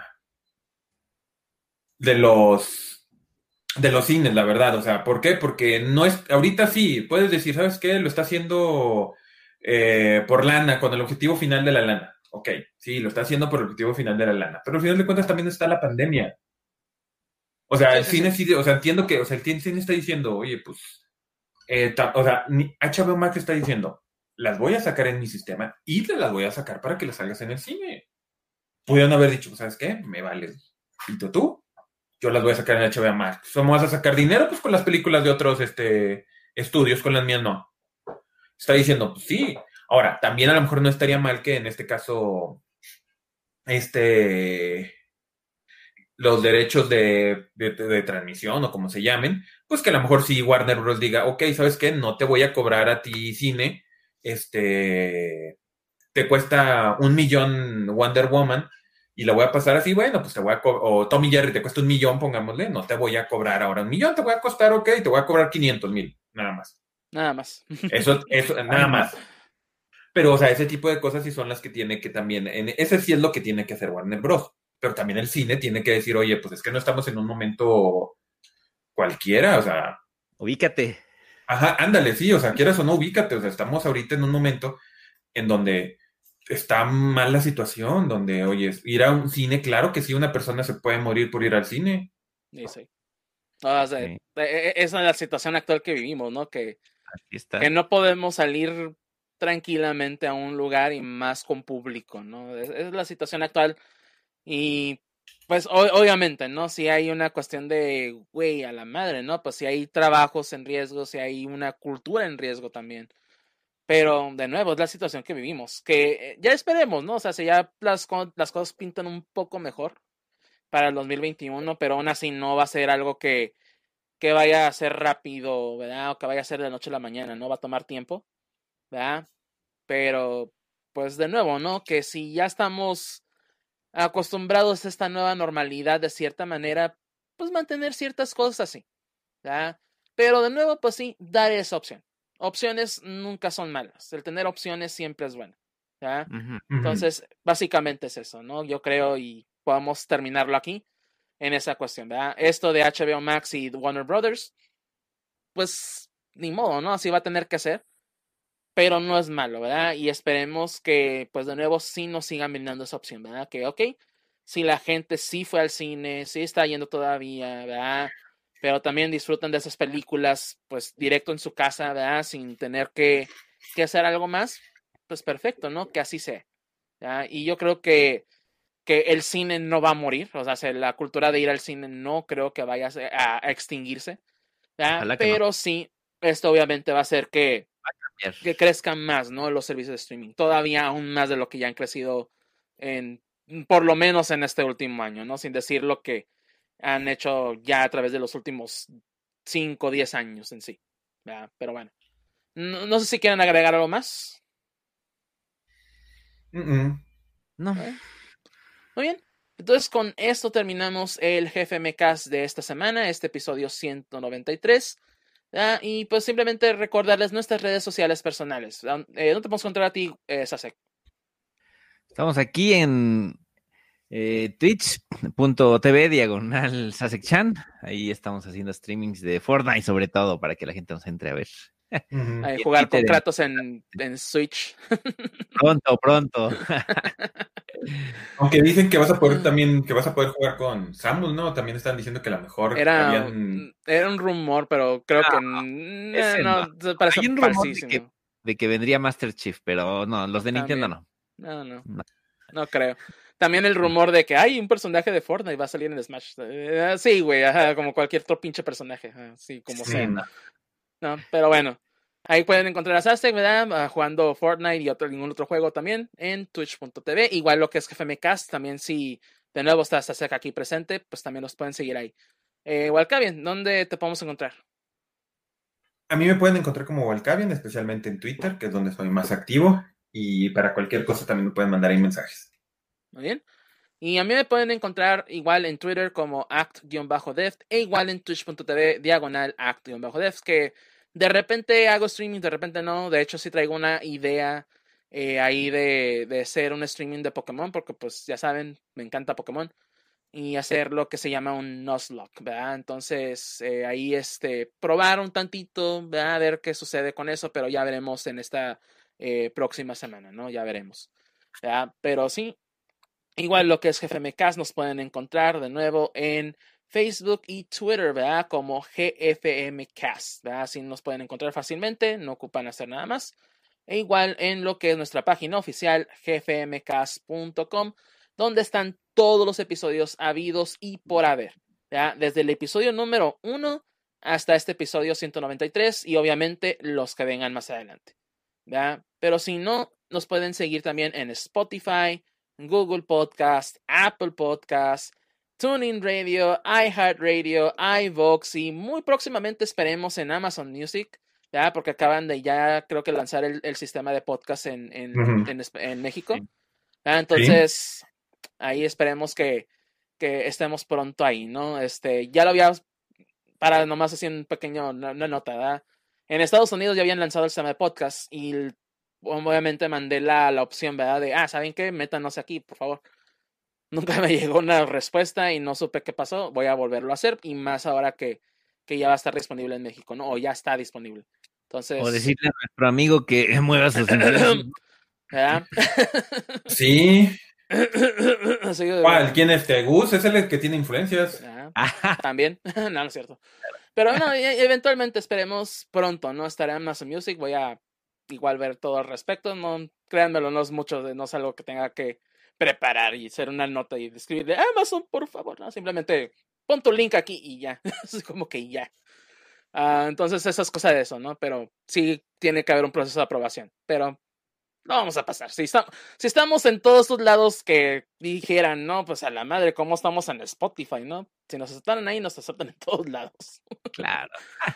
B: De los de los cines, la verdad, o sea, ¿por qué? Porque no es, ahorita sí, puedes decir, ¿sabes qué? Lo está haciendo eh, por lana, con el objetivo final de la lana. Ok, sí, lo está haciendo por el objetivo final de la lana, pero al final de cuentas también está la pandemia. O sea, sí, el sí, cine sí, o sea, entiendo que, o sea, el cine está diciendo, oye, pues, eh, ta, o sea, H B O Max está diciendo, las voy a sacar en mi sistema y te las voy a sacar para que las salgas en el cine. Pudieron haber dicho, ¿sabes qué? Me vale, pito tú. Yo las voy a sacar en H B O Max. ¿Cómo vas a sacar dinero? Pues con las películas de otros este, estudios, con las mías no. Está diciendo, pues sí. Ahora, también a lo mejor no estaría mal que en este caso, este, los derechos de, de, de transmisión o como se llamen, pues que a lo mejor sí Warner Bros. Diga, ok, ¿sabes qué? No te voy a cobrar a ti cine, este, te cuesta un millón Wonder Woman, y la voy a pasar así, bueno, pues te voy a cobrar, o Tom y Jerry te cuesta un millón, pongámosle, no te voy a cobrar ahora un millón, te voy a costar, ok, te voy a cobrar quinientos mil, nada más.
A: Nada más.
B: Eso, eso, nada más. Pero, o sea, ese tipo de cosas sí son las que tiene que también, en, ese sí es lo que tiene que hacer Warner Bros. Pero también el cine tiene que decir, oye, pues es que no estamos en un momento cualquiera, o sea.
C: Ubícate.
B: Ajá, ándale, sí, o sea, quieras o no, ubícate, o sea, estamos ahorita en un momento en donde está mal la situación, donde, oye, ir a un cine, claro que sí, una persona se puede morir por ir al cine.
A: Sí, sí. O sea,
C: Sí.
A: esa es la situación actual que vivimos, ¿no? Que,
C: Aquí está.
A: que no podemos salir tranquilamente a un lugar y más con público, ¿no? Es, es la situación actual y pues o- obviamente, ¿no? Si hay una cuestión de, güey, a la madre, ¿no? Pues si hay trabajos en riesgo, si hay una cultura en riesgo también. Pero de nuevo, es la situación que vivimos, que eh, ya esperemos, ¿no? O sea, si ya las, co- las cosas pintan un poco mejor para el dos mil veintiuno, pero aún así no va a ser algo que, que vaya a ser rápido, ¿verdad? O que vaya a ser de la noche a la mañana, ¿no? Va a tomar tiempo, ¿verdad? Pero, pues de nuevo, ¿no? Que si ya estamos acostumbrados a esta nueva normalidad de cierta manera, pues mantener ciertas cosas así, ¿verdad? Pero de nuevo, pues sí, dar esa opción. Opciones nunca son malas. El tener opciones siempre es bueno, ¿verdad?
C: Ujú.
A: Entonces, básicamente es eso, ¿no? Yo creo y podemos terminarlo aquí en esa cuestión, ¿verdad? Esto de H B O Max y Warner Brothers, pues ni modo, ¿no? Así va a tener que ser, pero no es malo, ¿verdad? Y esperemos que, pues de nuevo, sí nos sigan brindando esa opción, ¿verdad? Que, ok, si la gente sí fue al cine, sí está yendo todavía, ¿verdad? Pero también disfrutan de esas películas, pues directo en su casa, ¿verdad? Sin tener que, que hacer algo más, pues perfecto, ¿no? Que así sea, ¿verdad? Y yo creo que que el cine no va a morir, o sea, la cultura de ir al cine no creo que vaya a, a extinguirse, ¿verdad?
C: Ojalá que no.
A: Pero sí, esto obviamente va a hacer que,
C: Cambiar.
A: que crezcan más, ¿no? Los servicios de streaming, todavía aún más de lo que ya han crecido en, por lo menos en este último año, ¿no? Sin decir lo que han hecho ya a través de los últimos cinco o diez años en sí, ¿verdad? Pero bueno, no, no sé si quieren agregar algo más.
B: Mm-mm.
C: No.
A: ¿Eh? Muy bien. Entonces, con esto terminamos el G F M Cast de esta semana, este episodio ciento noventa y tres. ¿Ya? Y pues simplemente recordarles nuestras redes sociales personales. Eh, ¿Dónde te podemos encontrar a ti, eh, Sasek?
C: Estamos aquí en eh, twitch.tv diagonal Sasek-chan. Ahí estamos haciendo streamings de Fortnite, sobre todo, para que la gente nos entre a ver.
B: Ujú.
A: Eh,
C: Y en
A: jugar con
C: Twitter, en-
A: Kratos en, en Switch.
C: Pronto, pronto.
B: Aunque dicen que vas a poder
A: Ah,
B: también, que vas a poder jugar con Samus, ¿no? También están diciendo que a lo mejor
A: Era,
B: habían.
A: era un rumor, pero creo que
C: No,
A: no,
C: ese no.
A: no, parece
C: Hay un rumor de que,
A: falsísimo.
C: de que vendría Master Chief, pero no, los de Nintendo
A: También.
C: no.
A: No, no.
C: No.
A: No creo. También el rumor de que hay un personaje de Fortnite va a salir en Smash. Eh, sí, güey, ajá, como cualquier otro pinche personaje. Ajá, sí, como
C: Sí,
A: sea.
C: no.
A: No, pero bueno. Ahí pueden encontrar a Sastek, ¿verdad? Ah, jugando Fortnite y otro, ningún otro juego también en twitch punto t v. Igual lo que es G F M Cast. También si de nuevo está Sastek aquí presente, pues también los pueden seguir ahí. Eh, Walcavian, ¿dónde te podemos encontrar?
B: A mí me pueden encontrar como Walcavian, especialmente en Twitter, que es donde soy más activo. Y para cualquier cosa también me pueden mandar ahí mensajes.
A: Muy bien. Y a mí me pueden encontrar igual en Twitter como act-deft e igual en twitch punto t v diagonal act-deft, que de repente hago streaming, de repente no. De hecho, sí traigo una idea eh, ahí de, de hacer un streaming de Pokémon, porque pues ya saben, me encanta Pokémon. Y hacer lo que se llama un Nuzlocke, ¿verdad? Entonces, eh, ahí este, probar un tantito, ¿verdad? A ver qué sucede con eso, pero ya veremos en esta eh, próxima semana, ¿no? Ya veremos, ¿verdad? Pero sí, igual lo que es G F M Cast nos pueden encontrar de nuevo en Facebook y Twitter, ¿verdad? Como G F M Cast, ¿verdad? Así nos pueden encontrar fácilmente, no ocupan hacer nada más. E igual en lo que es nuestra página oficial, g f m cast punto com, donde están todos los episodios habidos y por haber, ¿verdad? Desde el episodio número uno hasta este episodio ciento noventa y tres y obviamente los que vengan más adelante, ¿verdad? Pero si no, nos pueden seguir también en Spotify, Google Podcast, Apple Podcast, TuneIn Radio, iHeartRadio, iVoox y muy próximamente esperemos en Amazon Music, ¿ya? Porque acaban de ya creo que lanzar el, el sistema de podcast en, en,
B: Ujú.
A: en, en México.
C: Sí.
A: ¿Ya? Entonces, ahí esperemos que, que estemos pronto ahí, ¿no? Este, ya lo había, para nomás así un pequeño, una nota, ¿verdad? En Estados Unidos ya habían lanzado el sistema de podcast y obviamente mandé la, la opción, ¿verdad? De, ah, ¿saben qué? Métanos aquí, por favor. Nunca me llegó una respuesta y no supe qué pasó. Voy a volverlo a hacer y más ahora que, que ya va a estar disponible en México, ¿no? O ya está disponible. Entonces.
C: O decirle a nuestro amigo que mueva sus impresos.
A: ¿Verdad?
B: Sí, ¿Cuál? ¿Quién es este? Gus, es el que tiene influencias.
A: Ah, también. No, no es cierto. Pero no, eventualmente esperemos pronto, ¿no? Estaré en Amazon Music. Voy a igual ver todo al respecto. No, créanmelo, no es mucho, no es algo que tenga que preparar y hacer una nota y escribirle Amazon, por favor. No, simplemente pon tu link aquí y ya. Es como que ya. Uh, entonces, esa es cosa de eso, ¿no? Pero sí tiene que haber un proceso de aprobación. Pero no vamos a pasar. Si, está, si estamos en todos los lados que dijeran, no, pues a la madre, ¿cómo estamos en Spotify, no? Si nos aceptan ahí, nos aceptan en todos lados.
C: Claro.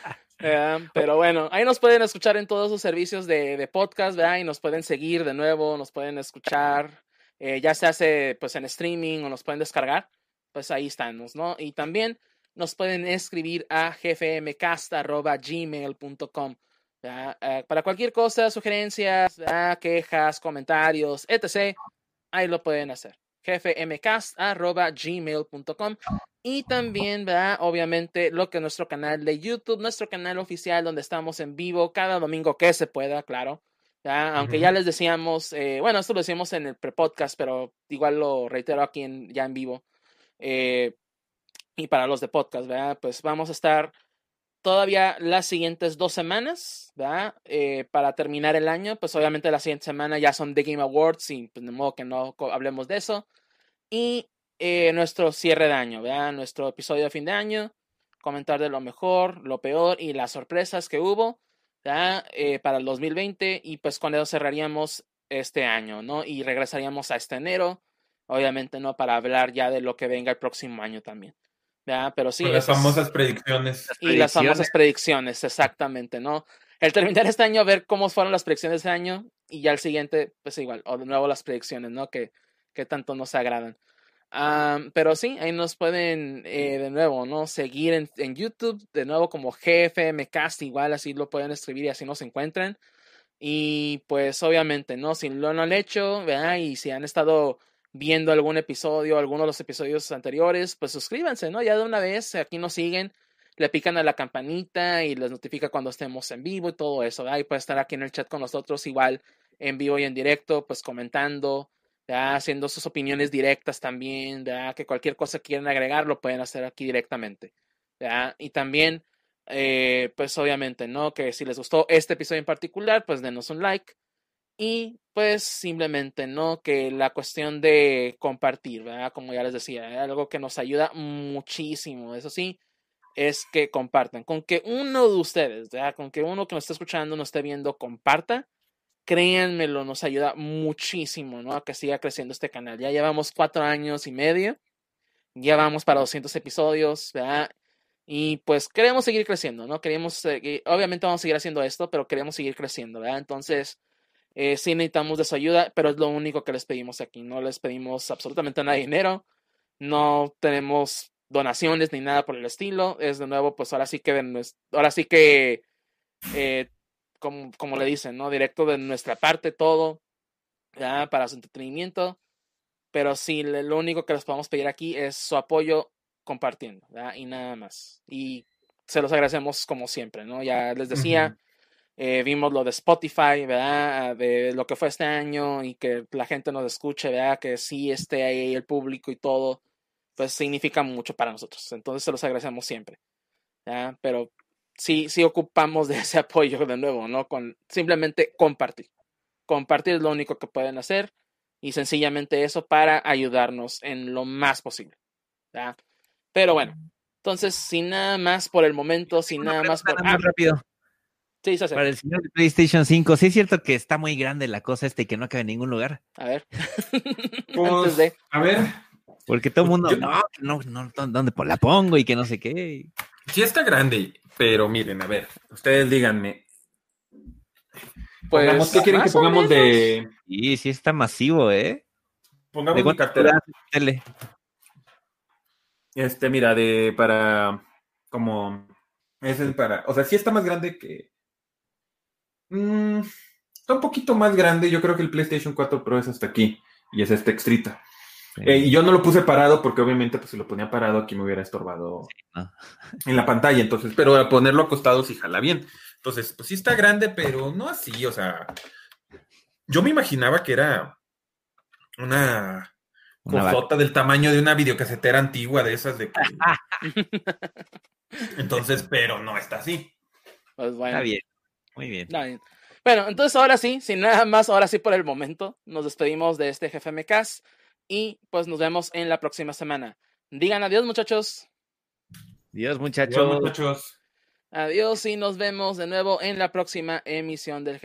A: uh, pero bueno, ahí nos pueden escuchar en todos los servicios de, de podcast, ¿verdad? Y nos pueden seguir de nuevo, nos pueden escuchar, eh, ya se hace pues en streaming o nos pueden descargar, pues ahí estamos, ¿no? Y también nos pueden escribir a gfmcast arroba gmail punto com. Uh, para cualquier cosa, sugerencias, uh, quejas, comentarios, etcétera, ahí lo pueden hacer. gfmcast arroba gmail punto com. Y también, ¿verdad? Obviamente, lo que es nuestro canal de YouTube, nuestro canal oficial donde estamos en vivo cada domingo que se pueda, claro. ¿Verdad? Aunque uh-huh. ya les decíamos, eh, bueno, esto lo decíamos en el pre-podcast, pero igual lo reitero aquí en, ya en vivo. Eh, y para los de podcast, ¿verdad? Pues vamos a estar todavía las siguientes dos semanas, ¿verdad? Eh, para terminar el año, pues obviamente la siguiente semana ya son The Game Awards y pues de modo que no hablemos de eso. Y eh, nuestro cierre de año, ¿verdad? Nuestro episodio de fin de año, comentar de lo mejor, lo peor y las sorpresas que hubo, ¿verdad? Eh, para el dos mil veinte y pues con eso cerraríamos este año, ¿no? Y regresaríamos a este enero, obviamente, ¿no? Para hablar ya de lo que venga el próximo año también. ¿Ya? Pero sí,
B: con las famosas es... predicciones.
A: Y las famosas predicciones, exactamente, ¿no? El terminar este año, ver cómo fueron las predicciones de este año y ya el siguiente, pues igual, o de nuevo las predicciones, ¿no? Que, que tanto nos agradan. Um, pero sí, ahí nos pueden, eh, de nuevo, ¿no? Seguir en, en YouTube, de nuevo como G F M Cast, igual así lo pueden escribir y así nos encuentran. Y pues obviamente, ¿no? Si lo han hecho, ¿verdad? Y si han estado viendo algún episodio, alguno de los episodios anteriores, pues suscríbanse, ¿no? Ya de una vez, aquí nos siguen, le pican a la campanita y les notifica cuando estemos en vivo y todo eso, ¿verdad? Y pueden estar aquí en el chat con nosotros igual en vivo y en directo, pues comentando, ¿verdad? Haciendo sus opiniones directas también, ¿verdad? Que cualquier cosa que quieran agregar lo pueden hacer aquí directamente, ¿verdad? Y también, eh, pues obviamente, ¿no? Que si les gustó este episodio en particular, pues denos un like. Y pues simplemente, ¿no? Que la cuestión de compartir, ¿verdad? Como ya les decía, ¿eh? Algo que nos ayuda muchísimo, eso sí, es que compartan. Con que uno de ustedes, ¿verdad? Con que uno que nos esté escuchando, nos esté viendo, comparta, créanmelo, nos ayuda muchísimo, ¿no? A que siga creciendo este canal. Ya llevamos cuatro años y medio, ya vamos para doscientos episodios, ¿verdad? Y pues queremos seguir creciendo, ¿no? Queremos, eh, obviamente vamos a seguir haciendo esto, pero queremos seguir creciendo, ¿verdad? Entonces... Eh, sí necesitamos de su ayuda, pero es lo único que les pedimos aquí. No les pedimos absolutamente nada de dinero. No tenemos donaciones ni nada por el estilo. Es de nuevo, pues ahora sí que, de nuestro, ahora sí que eh, como, como le dicen, ¿no? Directo de nuestra parte todo, ¿ya? Para su entretenimiento. Pero sí, lo único que les podemos pedir aquí es su apoyo compartiendo, ¿ya? Y nada más. Y se los agradecemos como siempre, ¿no? Ya les decía... Uh-huh. Eh, vimos lo de Spotify, ¿verdad? De lo que fue este año y que la gente nos escuche, ¿verdad? Que sí esté ahí el público y todo, pues significa mucho para nosotros. Entonces se los agradecemos siempre, ¿verdad? Pero sí, sí ocupamos de ese apoyo de nuevo, ¿no? Con simplemente compartir. Compartir es lo único que pueden hacer y sencillamente eso para ayudarnos en lo más posible, ¿verdad? Pero bueno, entonces sin nada más por el momento, sin nada más por...
C: Más rápido.
A: Sí, se hace.
C: Para el señor de PlayStation cinco, sí es cierto que está muy grande la cosa este que no cabe en ningún lugar.
A: A ver.
B: Pues, antes de. A ver.
C: Porque todo el mundo, yo... no, no, no, ¿dónde la pongo? Y que no sé qué.
B: Sí está grande, pero miren, a ver, ustedes díganme.
A: Pues,
B: pongamos, ¿qué quieren que pongamos de...?
C: Sí, sí está masivo, ¿eh?
B: Pongamos mi cartera. Tele. Este, mira, de, para, como, es el para, o sea, sí está más grande que... Mm, está un poquito más grande. Yo creo que el PlayStation cuatro Pro es hasta aquí y es este extrita. Sí. Eh, y yo no lo puse parado porque obviamente pues si lo ponía parado aquí me hubiera estorbado sí, ¿no? en la pantalla. Entonces, pero a ponerlo acostado sí jala bien. Entonces, pues sí está grande, pero no así. O sea, yo me imaginaba que era una cosota del tamaño de una videocasetera antigua de esas de que... Entonces, pero no está así.
A: Pues bueno.
C: Está bien, muy bien.
A: Está bien. Bueno, entonces ahora sí, sin nada más, ahora sí por el momento, nos despedimos de este G F M Cast y pues nos vemos en la próxima semana. Digan adiós, muchachos.
C: Adiós, muchachos.
B: Adiós, muchachos.
A: Adiós y nos vemos de nuevo en la próxima emisión del